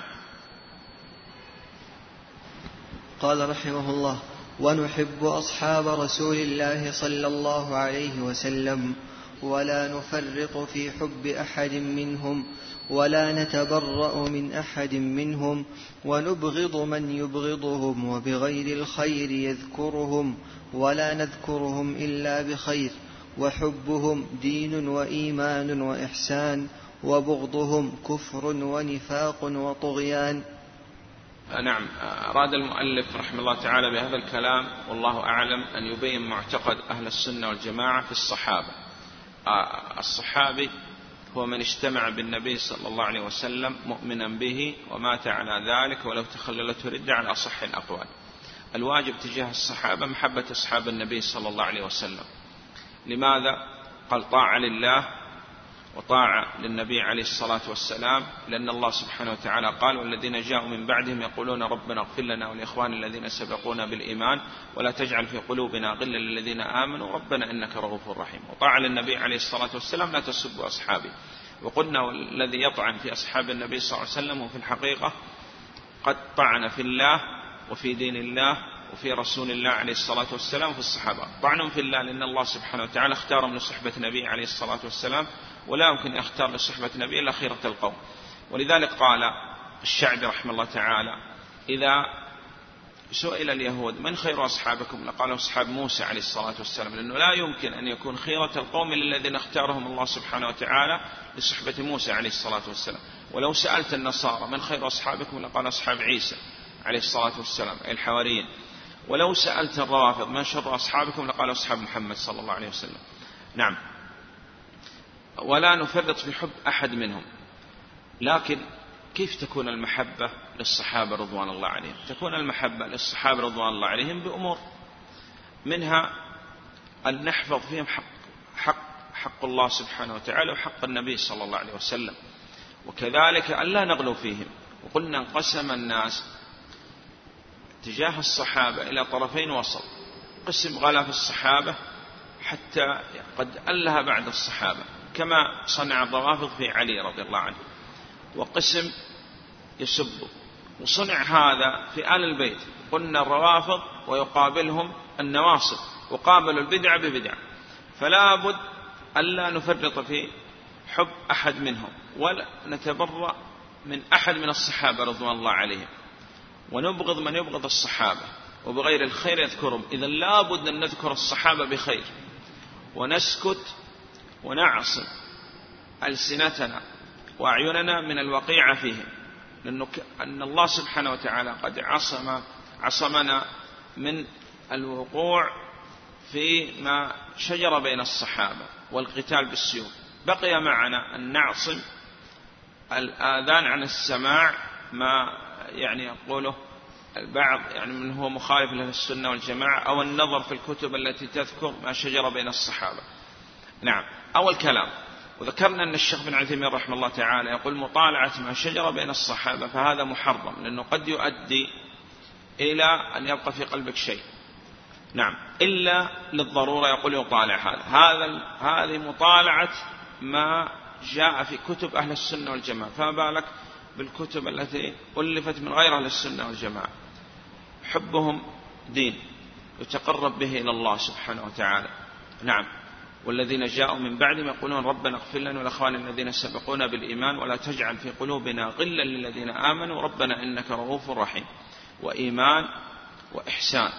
قال رحمه الله: ونحب أصحاب رسول الله صلى الله عليه وسلم، ولا نفرط في حب أحد منهم، ولا نتبرأ من أحد منهم، ونبغض من يبغضهم، وبغير الخير يذكرهم، ولا نذكرهم إلا بخير، وحبهم دين وإيمان وإحسان، وبغضهم كفر ونفاق وطغيان. نعم. أراد المؤلف رحمه الله تعالى بهذا الكلام والله أعلم أن يبين معتقد أهل السنة والجماعة في الصحابة. الصحابي هو من اجتمع بالنبي صلى الله عليه وسلم مؤمنا به ومات على ذلك ولو تخللته ردة على أصح الأقوال. الواجب تجاه الصحابة محبة أصحاب النبي صلى الله عليه وسلم. لماذا؟ قال: طاعة لله وطاعة للنبي عليه الصلاة والسلام، لأن الله سبحانه وتعالى قال: والذين جاءوا من بعدهم يقولون ربنا اغفر لنا ولإخوان الذين سبقونا بالإيمان ولا تجعل في قلوبنا غلا للذين آمنوا ربنا إنك رؤوف رحيم. وطاعة للنبي عليه الصلاة والسلام: لا تسبوا أصحابي. وقلنا والذي يطعن في أصحاب النبي صلى الله عليه وسلم وفي الحقيقة قد طعن في الله وفي دين الله وفي رسول الله عليه الصلاة والسلام وفي الصحابة. طعنهم في الله لأن الله سبحانه وتعالى اختارهم لصحبة نبي عليه الصلاة والسلام، ولا يمكن يختار لصحبة نبي إلا خيرة القوم. ولذلك قال الشعبي رحمه الله تعالى: إذا سئل اليهود من خير أصحابكم لقالوا أصحاب موسى عليه الصلاة والسلام، لأنه لا يمكن أن يكون خيرة القوم إلا الذين اختارهم الله سبحانه وتعالى لصحبة موسى عليه الصلاة والسلام. ولو سألت النصارى من خير أصحابكم لقالوا أصحاب عيسى عليه الصلاة والسلام أي الحواريين. ولو سألت الروافض من شر أصحابكم لقالوا أصحاب محمد صلى الله عليه وسلم. نعم. ولا نفرط في حب أحد منهم، لكن كيف تكون المحبة للصحابة رضوان الله عليهم؟ تكون المحبة للصحابة رضوان الله عليهم بأمور، منها أن نحفظ فيهم حق الله سبحانه وتعالى وحق النبي صلى الله عليه وسلم، وكذلك أن لا نغلو فيهم. وقلنا انقسم الناس تجاه الصحابة إلى طرفين وسط، قسم غلا في الصحابة حتى قد أله بعد الصحابة كما صنع الروافض في علي رضي الله عنه، وقسم يسبه، وصنع هذا في آل البيت. قلنا الروافض ويقابلهم النواصب، وقابلوا البدع ببدع، فلا بد ألا نفرط في حب أحد منهم ولا نتبرأ من أحد من الصحابة رضوان الله عليهم، ونبغض من يبغض الصحابة وبغير الخير يذكرهم. إذا لا بد أن نذكر الصحابة بخير ونسكت ونعصم ألسنتنا وأعيننا من الوقيعة فيهم، لأن الله سبحانه وتعالى قد عصمنا من الوقوع فيما شجر بين الصحابة والقتال بالسيوف. بقي معنا أن نعصم الآذان عن السماع ما يقوله البعض من هو مخالف للسنة والجماعة، أو النظر في الكتب التي تذكر ما شجر بين الصحابة. نعم، أو الكلام. وذكرنا أن الشيخ بن عثيمين رحمه الله تعالى يقول مطالعة ما شجر بين الصحابة فهذا محرم، لأنه قد يؤدي إلى أن يبقى في قلبك شيء. نعم، إلا للضرورة يقول يطالع هذه مطالعة ما جاء في كتب أهل السنة والجماعة، فما بالك بالكتب التي ألفت من غير أهل السنة والجماعة. حبهم دين يتقرب به إلى الله سبحانه وتعالى. نعم، والذين جاءوا من بعدهم يقولون ربنا اغفر لنا ولإخواننا الذين سبقونا بالإيمان ولا تجعل في قلوبنا غلا للذين آمنوا ربنا إنك رؤوف رحيم. وإيمان وإحسان.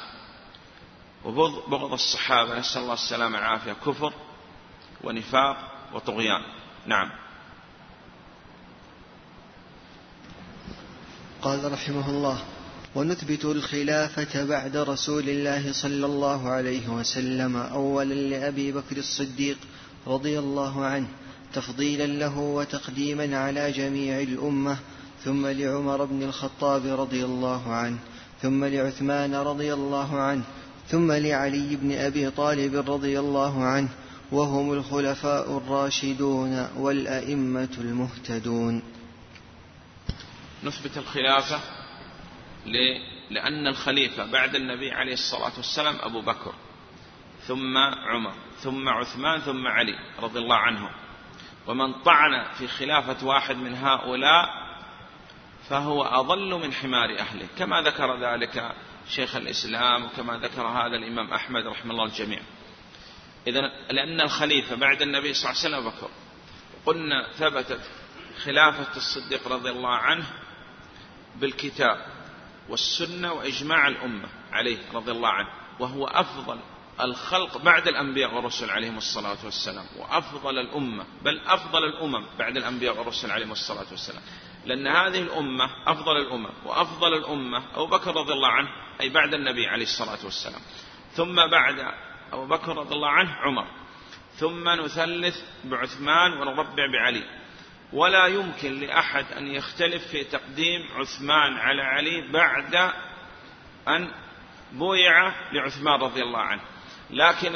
وبغض الصحابة نسأل الله السلامة والعافية كفر ونفاق وطغيان. نعم. قال رحمه الله: ونثبت الخلافة بعد رسول الله صلى الله عليه وسلم أولا لأبي بكر الصديق رضي الله عنه تفضيلا له وتقديما على جميع الأمة، ثم لعمر بن الخطاب رضي الله عنه، ثم لعثمان رضي الله عنه، ثم لعلي بن أبي طالب رضي الله عنه، وهم الخلفاء الراشدون والأئمة المهتدون. نثبت الخلافة لأن الخليفة بعد النبي عليه الصلاة والسلام أبو بكر، ثم عمر، ثم عثمان، ثم علي رضي الله عنهم. ومن طعن في خلافة واحد من هؤلاء فهو أضل من حمار أهله، كما ذكر ذلك شيخ الإسلام وكما ذكر هذا الإمام أحمد رحمه الله الجميع. إذن لأن الخليفة بعد النبي صلى الله عليه وسلم بكر، قلنا ثبتت خلافة الصديق رضي الله عنه بالكتاب والسنة وإجماع الأمة عليه رضي الله عنه، وهو أفضل الخلق بعد الأنبياء والرسل عليهم الصلاة والسلام، وأفضل الأمة بل أفضل الأمم بعد الأنبياء والرسل عليهم الصلاة والسلام، لأن هذه الأمة أفضل الأمة، وأفضل الأمة أبو بكر رضي الله عنه أي بعد النبي عليه الصلاة والسلام، ثم بعد أبو بكر رضي الله عنه عمر، ثم نثلث بعثمان ونربع بعلي. ولا يمكن لأحد أن يختلف في تقديم عثمان على علي بعد أن بويع لعثمان رضي الله عنه. لكن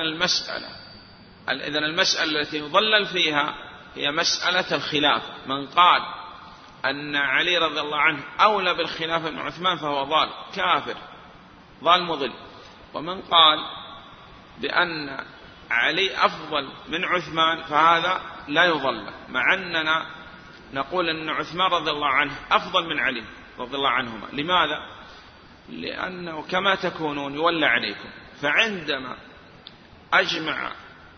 إذن المسألة التي يضلل فيها هي مسألة الخلافة. من قال أن علي رضي الله عنه أولى بالخلافة من عثمان فهو ضال كافر ضال مضل. ومن قال بأن علي أفضل من عثمان فهذا لا يضل، مع أننا نقول أن عثمان رضي الله عنه أفضل من علي رضي الله عنهما. لماذا؟ لأنه كما تكونون يولى عليكم. فعندما أجمع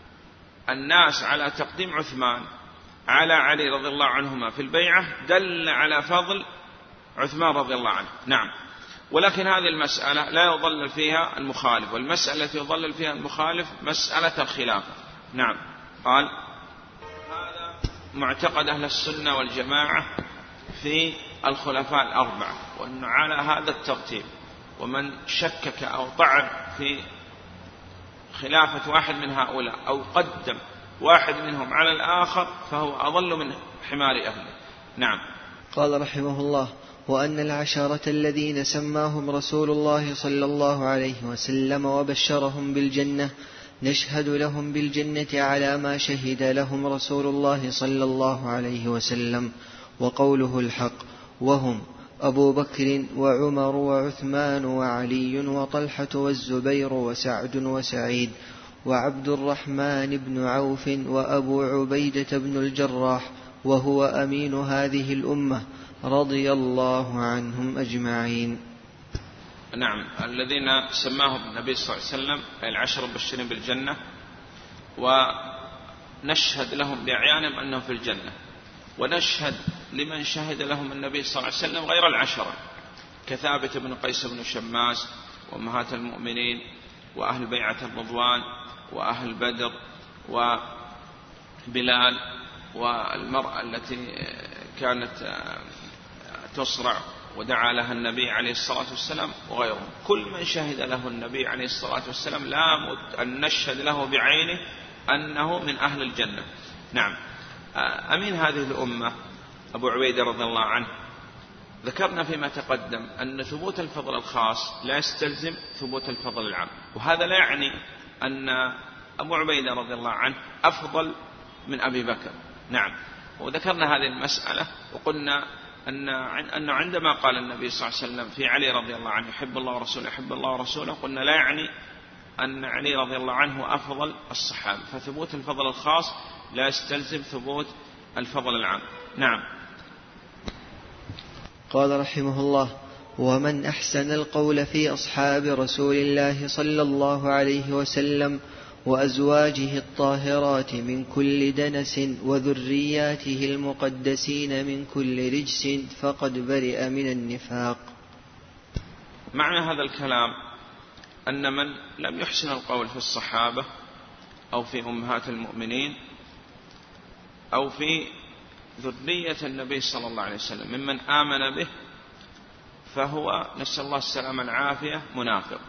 الناس على تقديم عثمان على علي رضي الله عنهما في البيعة دل على فضل عثمان رضي الله عنه. نعم. ولكن هذه المسألة لا يضلل فيها المخالف، والمسألة التي يضلل فيها المخالف مسألة الخلافة. نعم. قال: هذا معتقد أهل السنة والجماعة في الخلفاء الأربعة، وأنه على هذا الترتيب. ومن شكك أو طعن في خلافة واحد من هؤلاء أو قدم واحد منهم على الآخر فهو أضل من حمار أهله. نعم. قال رحمه الله: وأن العشرة الذين سماهم رسول الله صلى الله عليه وسلم وبشرهم بالجنة نشهد لهم بالجنة على ما شهد لهم رسول الله صلى الله عليه وسلم، وقوله الحق، وهم أبو بكر وعمر وعثمان وعلي وطلحة والزبير وسعد وسعيد وعبد الرحمن بن عوف وأبو عبيدة بن الجراح، وهو أمين هذه الأمة، رضي الله عنهم أجمعين. نعم، الذين سماهم النبي صلى الله عليه وسلم العشر المبشرين بالجنة، ونشهد لهم بأعيانهم أنهم في الجنة، ونشهد لمن شهد لهم النبي صلى الله عليه وسلم غير العشرة، كثابت بن قيس بن شماس وأمهات المؤمنين وأهل بيعة الرضوان وأهل بدر وبلال والمرأة التي كانت تصرع ودعا لها النبي عليه الصلاة والسلام وغيرهم. كل من شهد له النبي عليه الصلاة والسلام لا بد أن نشهد له بعينه أنه من أهل الجنة. نعم، أمين هذه الأمة أبو عبيدة رضي الله عنه، ذكرنا فيما تقدم أن ثبوت الفضل الخاص لا يستلزم ثبوت الفضل العام، وهذا لا يعني أن أبو عبيدة رضي الله عنه أفضل من أبي بكر. نعم، وذكرنا هذه المسألة وقلنا أنه عندما قال النبي صلى الله عليه وسلم في علي رضي الله عنه يحب الله ورسوله يحب الله ورسوله، قلنا لا يعني أن علي رضي الله عنه أفضل الصحابة، فثبوت الفضل الخاص لا يستلزم ثبوت الفضل العام. نعم. قال رحمه الله: ومن أحسن القول في أصحاب رسول الله صلى الله عليه وسلم وأزواجه الطاهرات من كل دنس وذرياته المقدسين من كل رجس فقد برئ من النفاق. معنى هذا الكلام أن من لم يحسن القول في الصحابة أو في أمهات المؤمنين أو في ذرية النبي صلى الله عليه وسلم ممن آمن به فهو نسأل الله السلامة العافية منافق.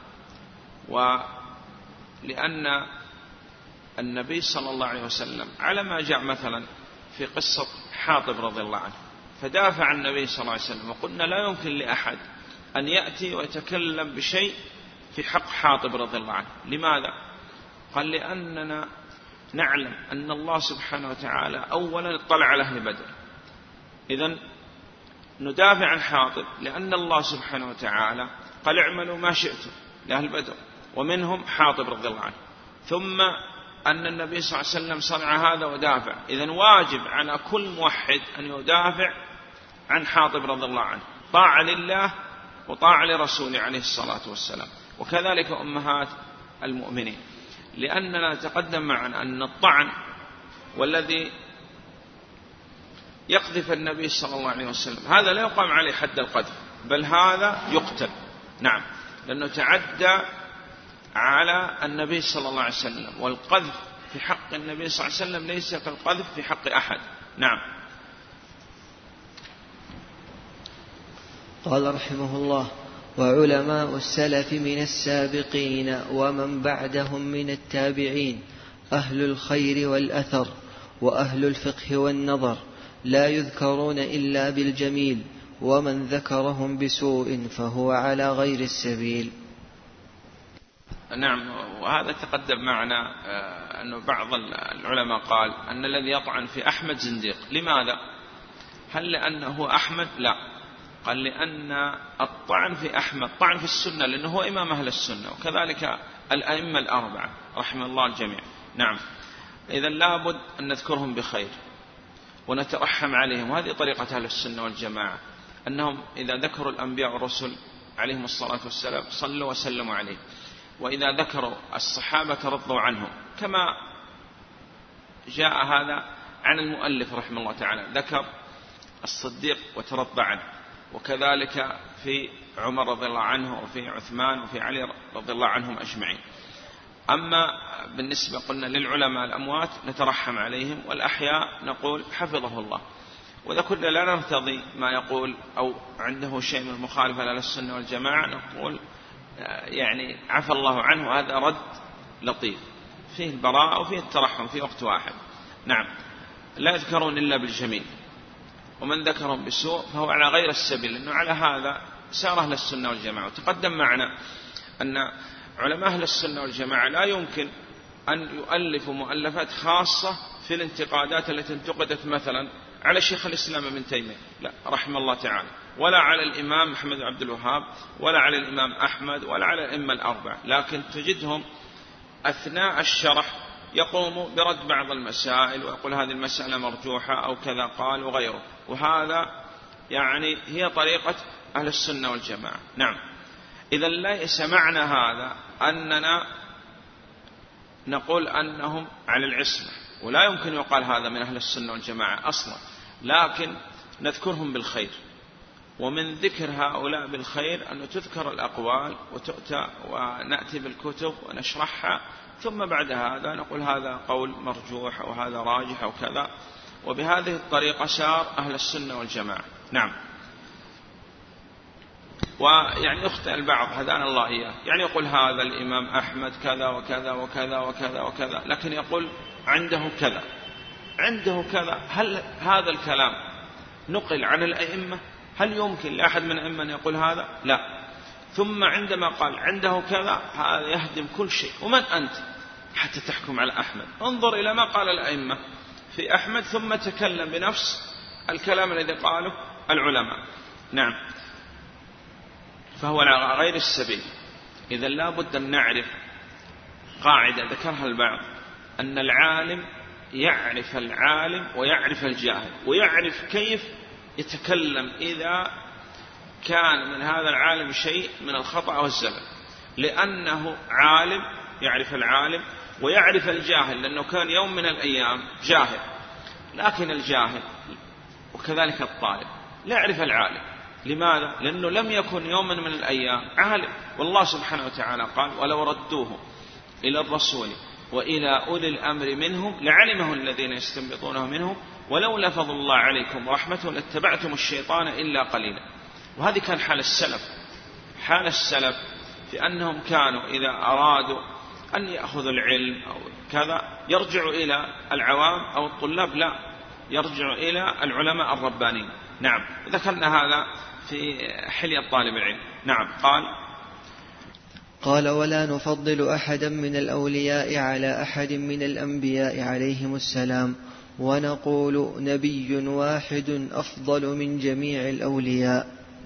ولأن النبي صلى الله عليه وسلم على ما جاء مثلا في قصة حاطب رضي الله عنه فدافع عن النبي صلى الله عليه وسلم، وقلنا لا يمكن لأحد أن يأتي ويتكلم بشيء في حق حاطب رضي الله عنه. لماذا؟ قال: لأننا نعلم أن الله سبحانه وتعالى أولا اطلع على أهل بدر، إذن ندافع عن حاطب لأن الله سبحانه وتعالى قال اعملوا ما شئتم لأهل بدر ومنهم حاطب رضي الله عنه، ثم أن النبي صلى الله عليه وسلم صنع هذا ودافع، إذن واجب على كل موحد أن يدافع عن حاطب رضي الله عنه، طاعة لله وطاعة لرسوله عليه الصلاة والسلام، وكذلك أمهات المؤمنين. لأننا تقدم معنا أن الطعن والذي يقذف النبي صلى الله عليه وسلم هذا لا يقام عليه حد القذف، بل هذا يقتل. نعم، لأنه تعدى على النبي صلى الله عليه وسلم، والقذف في حق النبي صلى الله عليه وسلم ليس كالقذف في حق أحد. نعم. قال رحمه الله: وعلماء السلف من السابقين ومن بعدهم من التابعين أهل الخير والأثر وأهل الفقه والنظر لا يذكرون إلا بالجميل، ومن ذكرهم بسوء فهو على غير السبيل. نعم، وهذا تقدم معنا أنه بعض العلماء قال أن الذي يطعن في أحمد زنديق. لماذا؟ هل لأنه أحمد؟ لا، قال لأن الطعن في أحمد طعن في السنة، لأنه هو إمام أهل السنة، وكذلك الأئمة الأربعة رحمه الله الجميع. نعم، إذا لابد أن نذكرهم بخير ونترحم عليهم، وهذه طريقة أهل السنة والجماعة، أنهم إذا ذكروا الأنبياء والرسل عليهم الصلاة والسلام صلوا وسلموا عليه، وإذا ذكروا الصحابة رضوا عنهم، كما جاء هذا عن المؤلف رحمه الله تعالى، ذكر الصديق وترضى عنه، وكذلك في عمر رضي الله عنه وفي عثمان وفي علي رضي الله عنهم أجمعين. أما بالنسبة قلنا للعلماء الأموات نترحم عليهم، والأحياء نقول حفظه الله. وإذا كنا لا نرتضي ما يقول أو عنده شيء من المخالفة للسنة والجماعة نقول يعني عفى الله عنه، وهذا رد لطيف فيه البراءة وفيه الترحم في وقت واحد. نعم، لا يذكرون إلا بالجميل، ومن ذكرهم بسوء فهو على غير السبيل، لأنه على هذا سار أهل السنة والجماعة. وتقدم معنا أن علماء أهل السنة والجماعة لا يمكن أن يؤلفوا مؤلفات خاصة في الانتقادات التي انتقدت مثلا على شيخ الإسلام ابن تيمية، لا رحمه الله تعالى، ولا على الإمام محمد بن عبد الوهاب، ولا على الإمام أحمد، ولا على الأئمة الأربعة، لكن تجدهم أثناء الشرح يقوم برد بعض المسائل ويقول هذه المسألة مرجوحة أو كذا قال وغيره. وهذا يعني هي طريقة أهل السنة والجماعة. نعم. إذا ليس معنى هذا أننا نقول أنهم على العصمة، ولا يمكن يقال هذا من أهل السنة والجماعة أصلا، لكن نذكرهم بالخير. ومن ذكر هؤلاء بالخير أن تذكر الأقوال وتؤتى ونأتي بالكتب ونشرحها، ثم بعد هذا نقول هذا قول مرجوح أو هذا راجح أو كذا. وبهذه الطريقة سار أهل السنة والجماعة. نعم. ويعني يخطئ البعض هدانا الله إياه، يعني يقول هذا الإمام أحمد كذا وكذا وكذا وكذا وكذا، لكن يقول عنده كذا عنده كذا. هل هذا الكلام نقل عن الأئمة؟ هل يمكن لأحد من الأئمة أن يقول هذا؟ لا. ثم عندما قال عنده كذا، هذا يهدم كل شيء. ومن أنت حتى تحكم على أحمد؟ انظر إلى ما قال الأئمة في أحمد ثم تكلم بنفس الكلام الذي قاله العلماء. نعم. فهو على غير السبيل. إذا لا بد أن نعرف قاعدة ذكرها البعض، أن العالم يعرف العالم ويعرف الجاهل، ويعرف كيف يتكلم إذا كان من هذا العالم شيء من الخطأ والزلل، لأنه عالم يعرف العالم ويعرف الجاهل، لأنه كان يوم من الأيام جاهل. لكن الجاهل وكذلك الطالب لا يعرف العالم. لماذا؟ لأنه لم يكن يوما من الأيام عالم. والله سبحانه وتعالى قال ولو ردوه إلى الرسول وإلى أولي الأمر منهم لعلمه الذين يستنبطونه منهم ولولا فضل الله عليكم ورحمته لاتبعتم الشيطان إلا قليلا. وهذه كان حال السلف. حال السلف في أنهم كانوا إذا أرادوا أن يأخذوا العلم أو كذا يرجعوا إلى العوام أو الطلاب، لا، يرجعوا إلى العلماء الربانيين. نعم. ذكرنا هذا في حلية طالب العلم. نعم. قال ولا نفضل أحدا من الأولياء على أحد من الأنبياء عليهم السلام، ونقول نبي واحد أفضل من جميع الأولياء.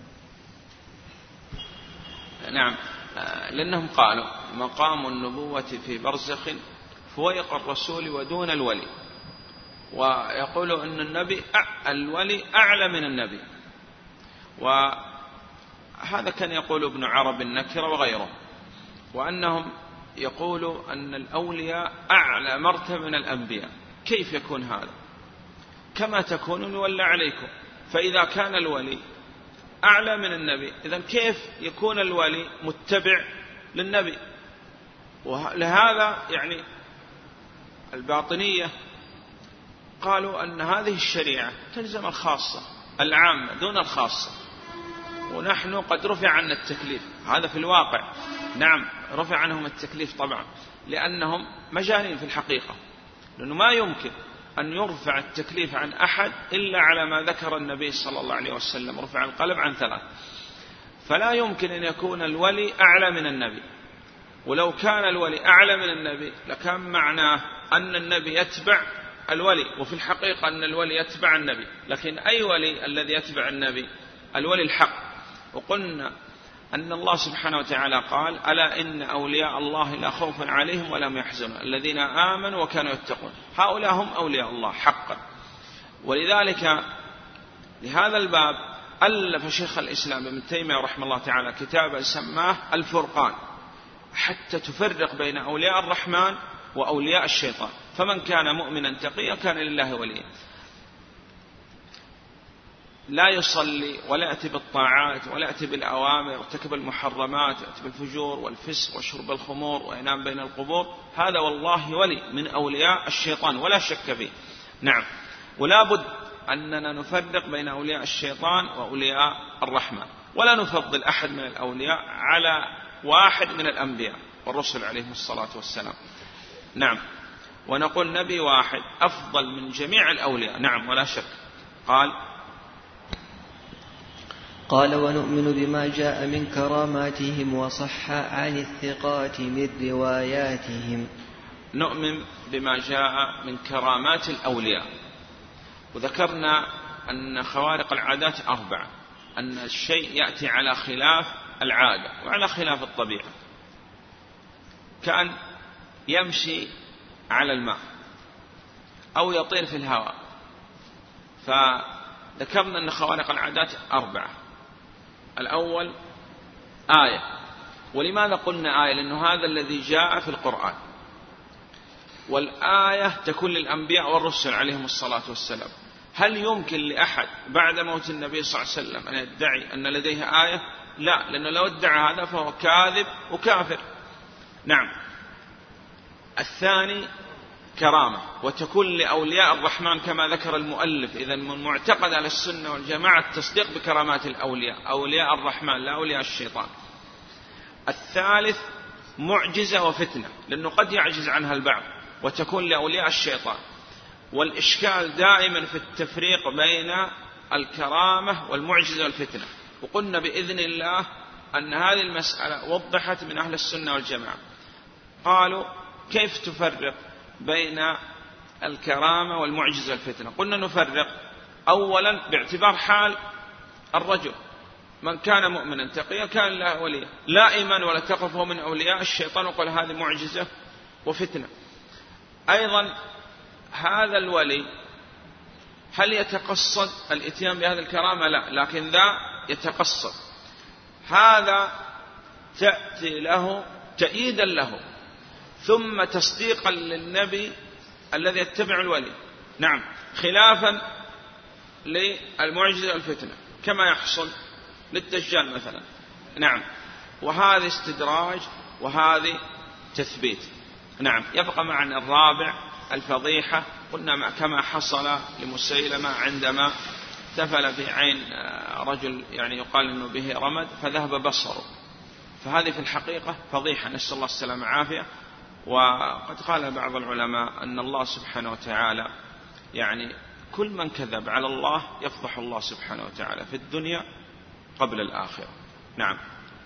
نعم. لأنهم قالوا مقام النبوة في برزخ فوق الرسول ودون الولي، ويقولوا أن الولي أعلى من النبي. وهذا كان يقول ابن عرب النكرة وغيره، وأنهم يقولوا أن الأولياء أعلى مرتبة من الأنبياء. كيف يكون هذا؟ كما تكونون يولى عليكم. فإذا كان الولي أعلى من النبي، إذن كيف يكون الولي متبع للنبي؟ ولهذا يعني الباطنية قالوا أن هذه الشريعة تلزم الخاصة العامة دون الخاصة، ونحن قد رفع عنا التكليف. هذا في الواقع. نعم، رفع عنهم التكليف طبعا، لأنهم مجانين في الحقيقة، لأنه ما يمكن أن يرفع التكليف عن أحد إلا على ما ذكر النبي صلى الله عليه وسلم، رفع القلم عن 3. فلا يمكن أن يكون الولي أعلى من النبي. ولو كان الولي أعلى من النبي لكان معناه أن النبي يتبع الولي، وفي الحقيقة أن الولي يتبع النبي. لكن أي ولي الذي يتبع النبي؟ الولي الحق. وقلنا أن الله سبحانه وتعالى قال ألا إن أولياء الله لا خوف عليهم ولا هم يحزنون الذين آمنوا وكانوا يتقون. هؤلاء هم أولياء الله حقا. ولذلك لهذا الباب ألف شيخ الإسلام ابن تيمية رحمه الله تعالى كتابا سماه الفرقان، حتى تفرق بين أولياء الرحمن وأولياء الشيطان. فمن كان مؤمنا تقيا كان لله وليا، لا يصلي ولا يأتي بالطاعات ولا يأتي بالأوامر، يرتكب المحرمات، يأتي بالفجور والفسق وشرب الخمور وينام بين القبور، هذا والله ولي من أولياء الشيطان ولا شك فيه. نعم. ولا بد أننا نفرق بين أولياء الشيطان وأولياء الرحمن، ولا نفضل أحد من الأولياء على واحد من الأنبياء والرسل عليهم الصلاة والسلام. نعم. ونقول نبي واحد أفضل من جميع الأولياء. نعم ولا شك. قال قال: ونؤمن بما جاء من كراماتهم وصح عن الثقات من رواياتهم. نؤمن بما جاء من كرامات الأولياء. وذكرنا أن خوارق العادات 4، أن الشيء يأتي على خلاف العادة وعلى خلاف الطبيعة، كأن يمشي على الماء أو يطير في الهواء. فذكرنا أن خوارق العادات 4. الأول آية. ولماذا قلنا آية؟ لأنه هذا الذي جاء في القرآن، والآية تكون للأنبياء والرسل عليهم الصلاة والسلام. هل يمكن لأحد بعد موت النبي صلى الله عليه وسلم أن يدعي أن لديه آية؟ لا، لأنه لو ادعى هذا فهو كاذب وكافر. نعم. الثاني كرامة، وتكون لأولياء الرحمن كما ذكر المؤلف. إذن من معتقد على السنة والجماعة التصديق بكرامات الأولياء، أولياء الرحمن لا أولياء الشيطان. الثالث معجزة وفتنة، لأنه قد يعجز عنها البعض، وتكون لأولياء الشيطان. والإشكال دائما في التفريق بين الكرامة والمعجزة والفتنة. وقلنا بإذن الله أن هذه المسألة وضحت من أهل السنة والجماعة. قالوا: كيف تفرق بين الكرامة والمعجزة والفتنة؟ قلنا نفرق أولا باعتبار حال الرجل. من كان مؤمنا تقيا كان له وليا، لا إيمان ولا تقى فهو من أولياء الشيطان، وقال هذه معجزة وفتنة. أيضا هذا الولي هل يتقصد الاتيان بهذه الكرامة؟ لا، لكن ذا يتقصد. هذا تأتي له تأييدا له، ثم تصديقا للنبي الذي يتبع الولي. نعم، خلافا للمعجزة والفتنة كما يحصل للدجال مثلا. نعم. وهذا استدراج وهذه تثبيت. نعم. يبقى معنا الرابع الفضيحة. قلنا كما حصل لمسيلمة عندما تفل في عين رجل يعني يقال إنه به رمد فذهب بصره، فهذه في الحقيقة فضيحة، نسأل الله السلامة والعافية. وقد قال بعض العلماء أن الله سبحانه وتعالى يعني كل من كذب على الله يفضح الله سبحانه وتعالى في الدنيا قبل الآخرة. نعم.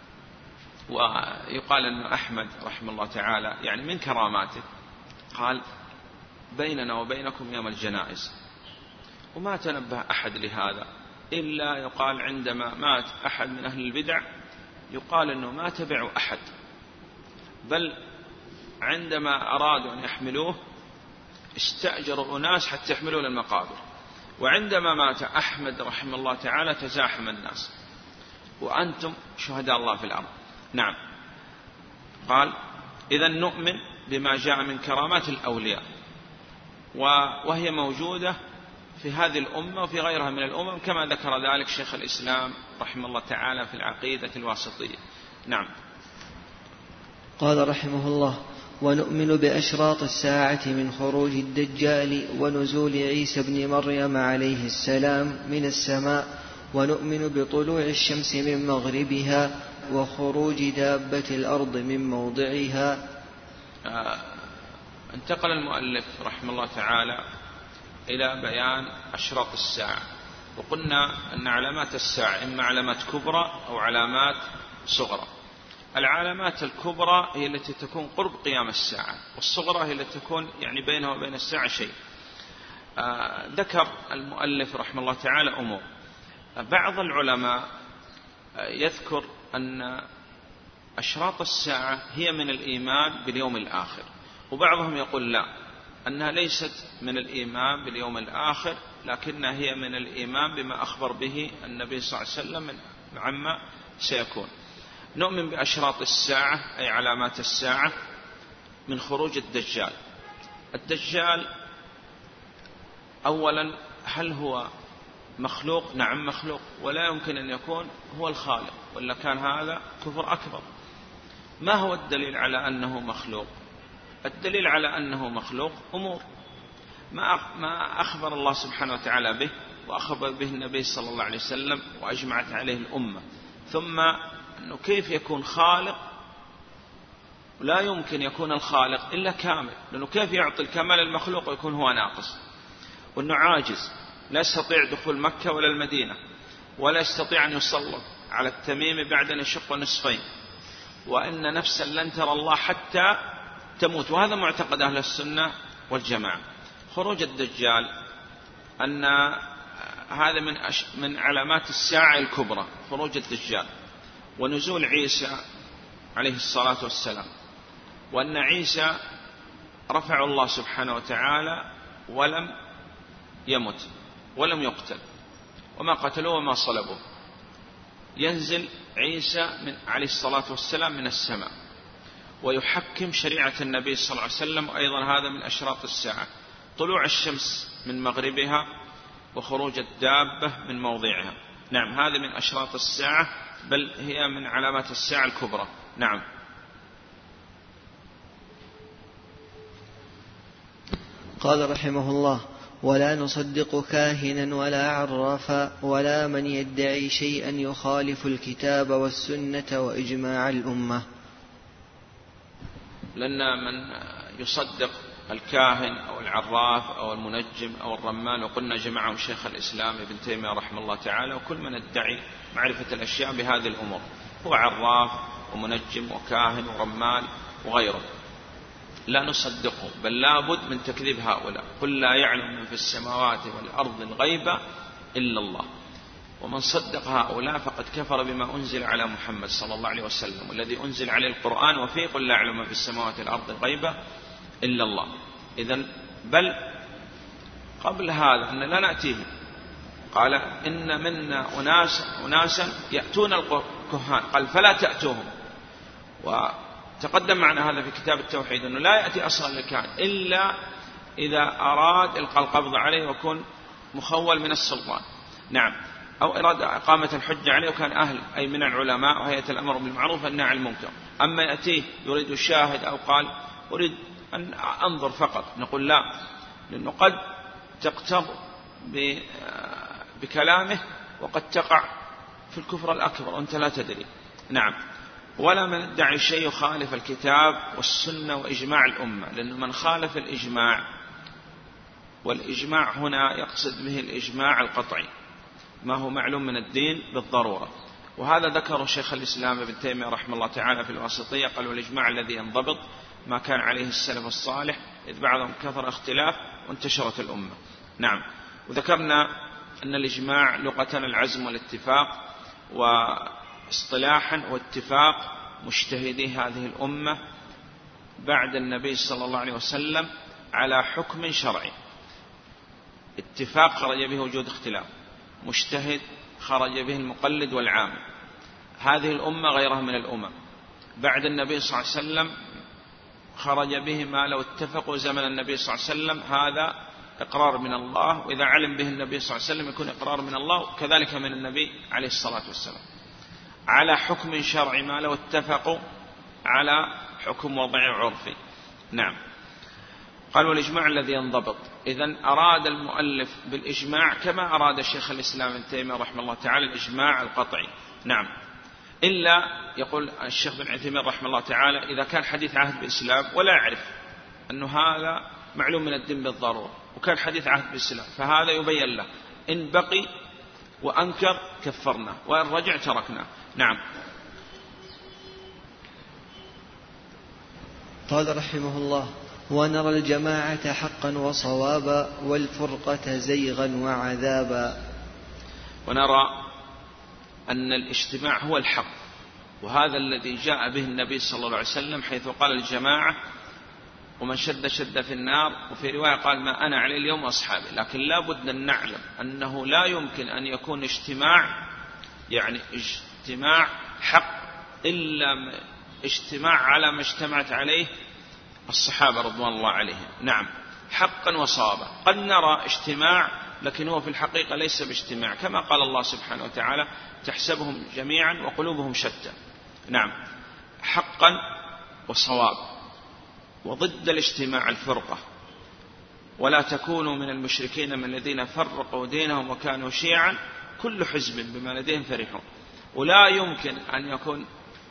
ويقال أن أحمد رحمه الله تعالى يعني من كراماته قال: بيننا وبينكم يوم الجنائز. وما تنبه أحد لهذا إلا يقال عندما مات أحد من أهل البدع يقال أنه ما تبعوا أحد، بل عندما أرادوا أن يحملوه استأجروا أناس حتى يحملوه للمقابر. وعندما مات أحمد رحمه الله تعالى تزاحم الناس، وأنتم شهداء الله في الأرض. نعم. قال: إذن نؤمن بما جاء من كرامات الأولياء، وهي موجودة في هذه الأمة وفي غيرها من الأمم، كما ذكر ذلك شيخ الإسلام رحمه الله تعالى في العقيدة الواسطية. نعم. قال رحمه الله: ونؤمن بأشراط الساعة من خروج الدجال ونزول عيسى بن مريم عليه السلام من السماء، ونؤمن بطلوع الشمس من مغربها وخروج دابة الأرض من موضعها. انتقل المؤلف رحمه الله تعالى إلى بيان أشراط الساعة. وقلنا أن علامات الساعة إما علامات كبرى أو علامات صغرى. العلامات الكبرى هي التي تكون قرب قيام الساعة، والصغرى هي التي تكون يعني بينها وبين الساعة شيء. ذكر المؤلف رحمه الله تعالى أمور. بعض العلماء يذكر أن أشراط الساعة هي من الإيمان باليوم الآخر، وبعضهم يقول لا، أنها ليست من الإيمان باليوم الآخر، لكنها هي من الإيمان بما أخبر به النبي صلى الله عليه وسلم عما سيكون. نؤمن بأشراط الساعة أي علامات الساعة من خروج الدجال. الدجال أولا هل هو مخلوق؟ نعم مخلوق، ولا يمكن أن يكون هو الخالق، ولا كان هذا كفر أكبر. ما هو الدليل على أنه مخلوق؟ الدليل على أنه مخلوق أمور ما أخبر الله سبحانه وتعالى به، وأخبر به النبي صلى الله عليه وسلم وأجمعت عليه الأمة. ثم أنه كيف يكون خالق؟ لا يمكن يكون الخالق إلا كامل، لأنه كيف يعطي الكمال المخلوق ويكون هو ناقص؟ وأنه عاجز لا يستطيع دخول مكة ولا المدينة، ولا يستطيع أن يسلط على التميم بعد أن يشق نصفين، وإن نفسا لن ترى الله حتى تموت. وهذا معتقد أهل السنة والجماعة. خروج الدجال أن هذا من علامات الساعة الكبرى، خروج الدجال، ونزول عيسى عليه الصلاة والسلام، وأن عيسى رفع الله سبحانه وتعالى ولم يمت ولم يقتل، وما قتلوه وما صلبوه. ينزل عيسى عليه الصلاة والسلام من السماء ويحكم شريعة النبي صلى الله عليه وسلم، وأيضا هذا من أشراط الساعة. طلوع الشمس من مغربها وخروج الدابة من موضعها. نعم، هذا من أشراط الساعة، بل هي من علامات الساعة الكبرى. نعم. قال رحمه الله: ولا نصدق كاهنا ولا عرافا ولا من يدعي شيئا يخالف الكتاب والسنة وإجماع الأمة. لأن من يصدق الكاهن أو العراف أو المنجم أو الرمان، وقلنا جمعهم شيخ الإسلام ابن تيمية رحمه الله تعالى، وكل من ادعي معرفة الأشياء بهذه الأمور، هو عراف ومنجم وكاهن ورمان وغيره، لا نصدقه، بل لا بد من تكذيب هؤلاء. قل لا يعلم من في السماوات والأرض الغيب إلا الله. ومن صدق هؤلاء فقد كفر بما أنزل على محمد صلى الله عليه وسلم، والذي أنزل عليه القرآن وفيه قل لا يعلم من في السماوات والأرض الغيب إلا الله. إذن بل قبل هذا أن لا نأتيهم، قال إن منا أناسا يأتون الكهان، قال فلا تأتوهم. وتقدم معنا هذا في كتاب التوحيد أنه لا يأتي أصلا الكاهن إلا إذا أراد إلقاء القبض عليه ويكون مخول من السلطان. نعم، أو إراد إقامة الحجة عليه وكان أهل أي من العلماء وهيئة الأمر بالمعروف والنهي عن المنكر. أما يأتيه يريد الشاهد أو قال أريد أن أنظر فقط، نقول لا، لأنه قد تقتض بكلامه وقد تقع في الكفر الأكبر وأنت لا تدري. نعم. ولا من ادعي شيء يخالف الكتاب والسنة وإجماع الأمة، لأنه من خالف الإجماع، والإجماع هنا يقصد به الإجماع القطعي، ما هو معلوم من الدين بالضرورة. وهذا ذكر شيخ الإسلام ابن تيمية رحمه الله تعالى في الواسطية، قال: والإجماع الذي ينضبط ما كان عليه السلف الصالح، إذ بعضهم كثر اختلاف وانتشرت الأمة. نعم. وذكرنا أن الإجماع لغة العزم والاتفاق، واصطلاحا واتفاق مجتهدي هذه الأمة بعد النبي صلى الله عليه وسلم على حكم شرعي. اتفاق خرج به وجود اختلاف، مجتهد خرج به المقلد والعام. هذه الأمة غيرها من الأمم بعد النبي صلى الله عليه وسلم خرج به ما لو اتفقوا زمن النبي صلى الله عليه وسلم، هذا إقرار من الله، وإذا علم به النبي صلى الله عليه وسلم يكون إقرار من الله، كذلك من النبي عليه الصلاة والسلام على حكم شرعي ما لو اتفقوا على حكم وضعي عرفي. نعم. قال: والإجماع الذي ينضبط. إذن أراد المؤلف بالإجماع كما أراد الشيخ الإسلام ابن تيمية رحمه الله تعالى الإجماع القطعي. نعم. إلا يقول الشيخ بن عثيمين رحمه الله تعالى: إذا كان حديث عهد بإسلام ولا يعرف أنه هذا معلوم من الدين بالضرورة، وكان حديث عهد بإسلام، فهذا يبين له، إن بقي وأنكر كفرنا، وإن رجع تركنا. نعم. قال رحمه الله: ونرى الجماعة حقا وصوابا والفرقة زيغا وعذابا. ونرى أن الاجتماع هو الحق، وهذا الذي جاء به النبي صلى الله عليه وسلم، حيث قال: الجماعة ومن شد شد في النار، وفي رواية قال: ما أنا عليه اليوم أصحابي. لكن لا بد أن نعلم أنه لا يمكن أن يكون اجتماع، يعني اجتماع حق، إلا اجتماع على ما اجتمعت عليه الصحابة رضوان الله عليهم. نعم، حقا وصوابا. قد نرى اجتماع لكن هو في الحقيقة ليس باجتماع، كما قال الله سبحانه وتعالى: تحسبهم جميعا وقلوبهم شتى. نعم، حقا وصواب. وضد الاجتماع الفرقة: ولا تكونوا من المشركين من الذين فرقوا دينهم وكانوا شيعا كل حزب بما لديهم فرحون. ولا يمكن أن يكون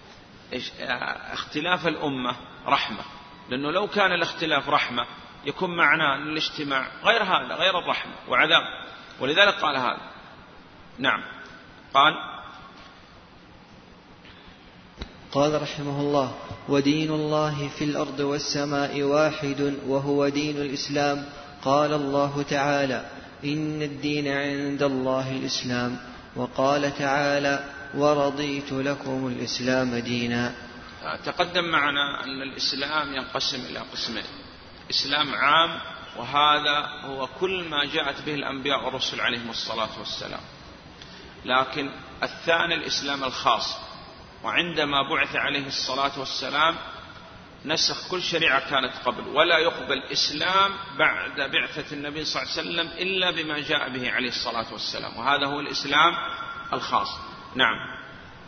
اختلاف الأمة رحمة، لأنه لو كان الاختلاف رحمة يكون معناه أن الاجتماع غير هذا، غير الرحمة وعذاب. ولذلك قال هذا. نعم. قال رحمه الله: ودين الله في الأرض والسماء واحد وهو دين الإسلام. قال الله تعالى: إن الدين عند الله الإسلام. وقال تعالى: ورضيت لكم الإسلام دينا. تقدم معنا أن الإسلام ينقسم إلى قسمين: إسلام عام، وهذا هو كل ما جاءت به الأنبياء والرسل عليهم الصلاة والسلام. لكن الثاني الإسلام الخاص، وعندما بعث عليه الصلاة والسلام نسخ كل شريعة كانت قبل، ولا يقبل إسلام بعد بعثة النبي صلى الله عليه وسلم إلا بما جاء به عليه الصلاة والسلام، وهذا هو الإسلام الخاص. نعم.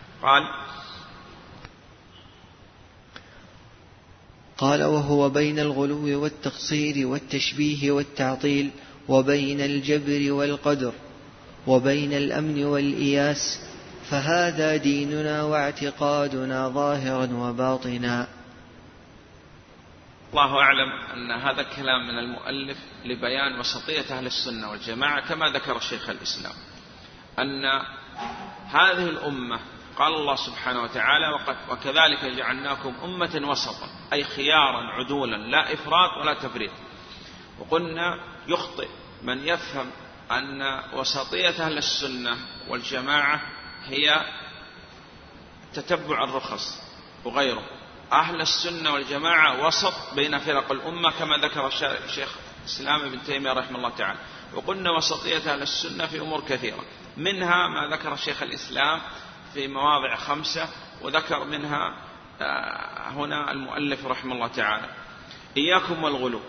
قال: وهو بين الغلو والتقصير والتشبيه والتعطيل، وبين الجبر والقدر، وبين الأمن والإياس، فهذا ديننا واعتقادنا ظاهرا وباطنا. الله أعلم أن هذا الكلام من المؤلف لبيان وسطية أهل السنة والجماعة، كما ذكر شيخ الإسلام أن هذه الأمة قال الله سبحانه وتعالى: وكذلك جعلناكم أمة وسطا، أي خيارا عدولا، لا إفراط ولا تفريط. وقلنا يخطئ من يفهم أن وسطية أهل السنة والجماعة هي تتبع الرخص وغيره. أهل السنة والجماعة وسط بين فرق الأمة، كما ذكر الشيخ الإسلام ابن تيمية رحمه الله تعالى. وقلنا وسطية أهل السنة في أمور كثيرة، منها ما ذكر شيخ الإسلام في مواضع 5، وذكر منها هنا المؤلف رحمه الله تعالى: إياكم والغلو.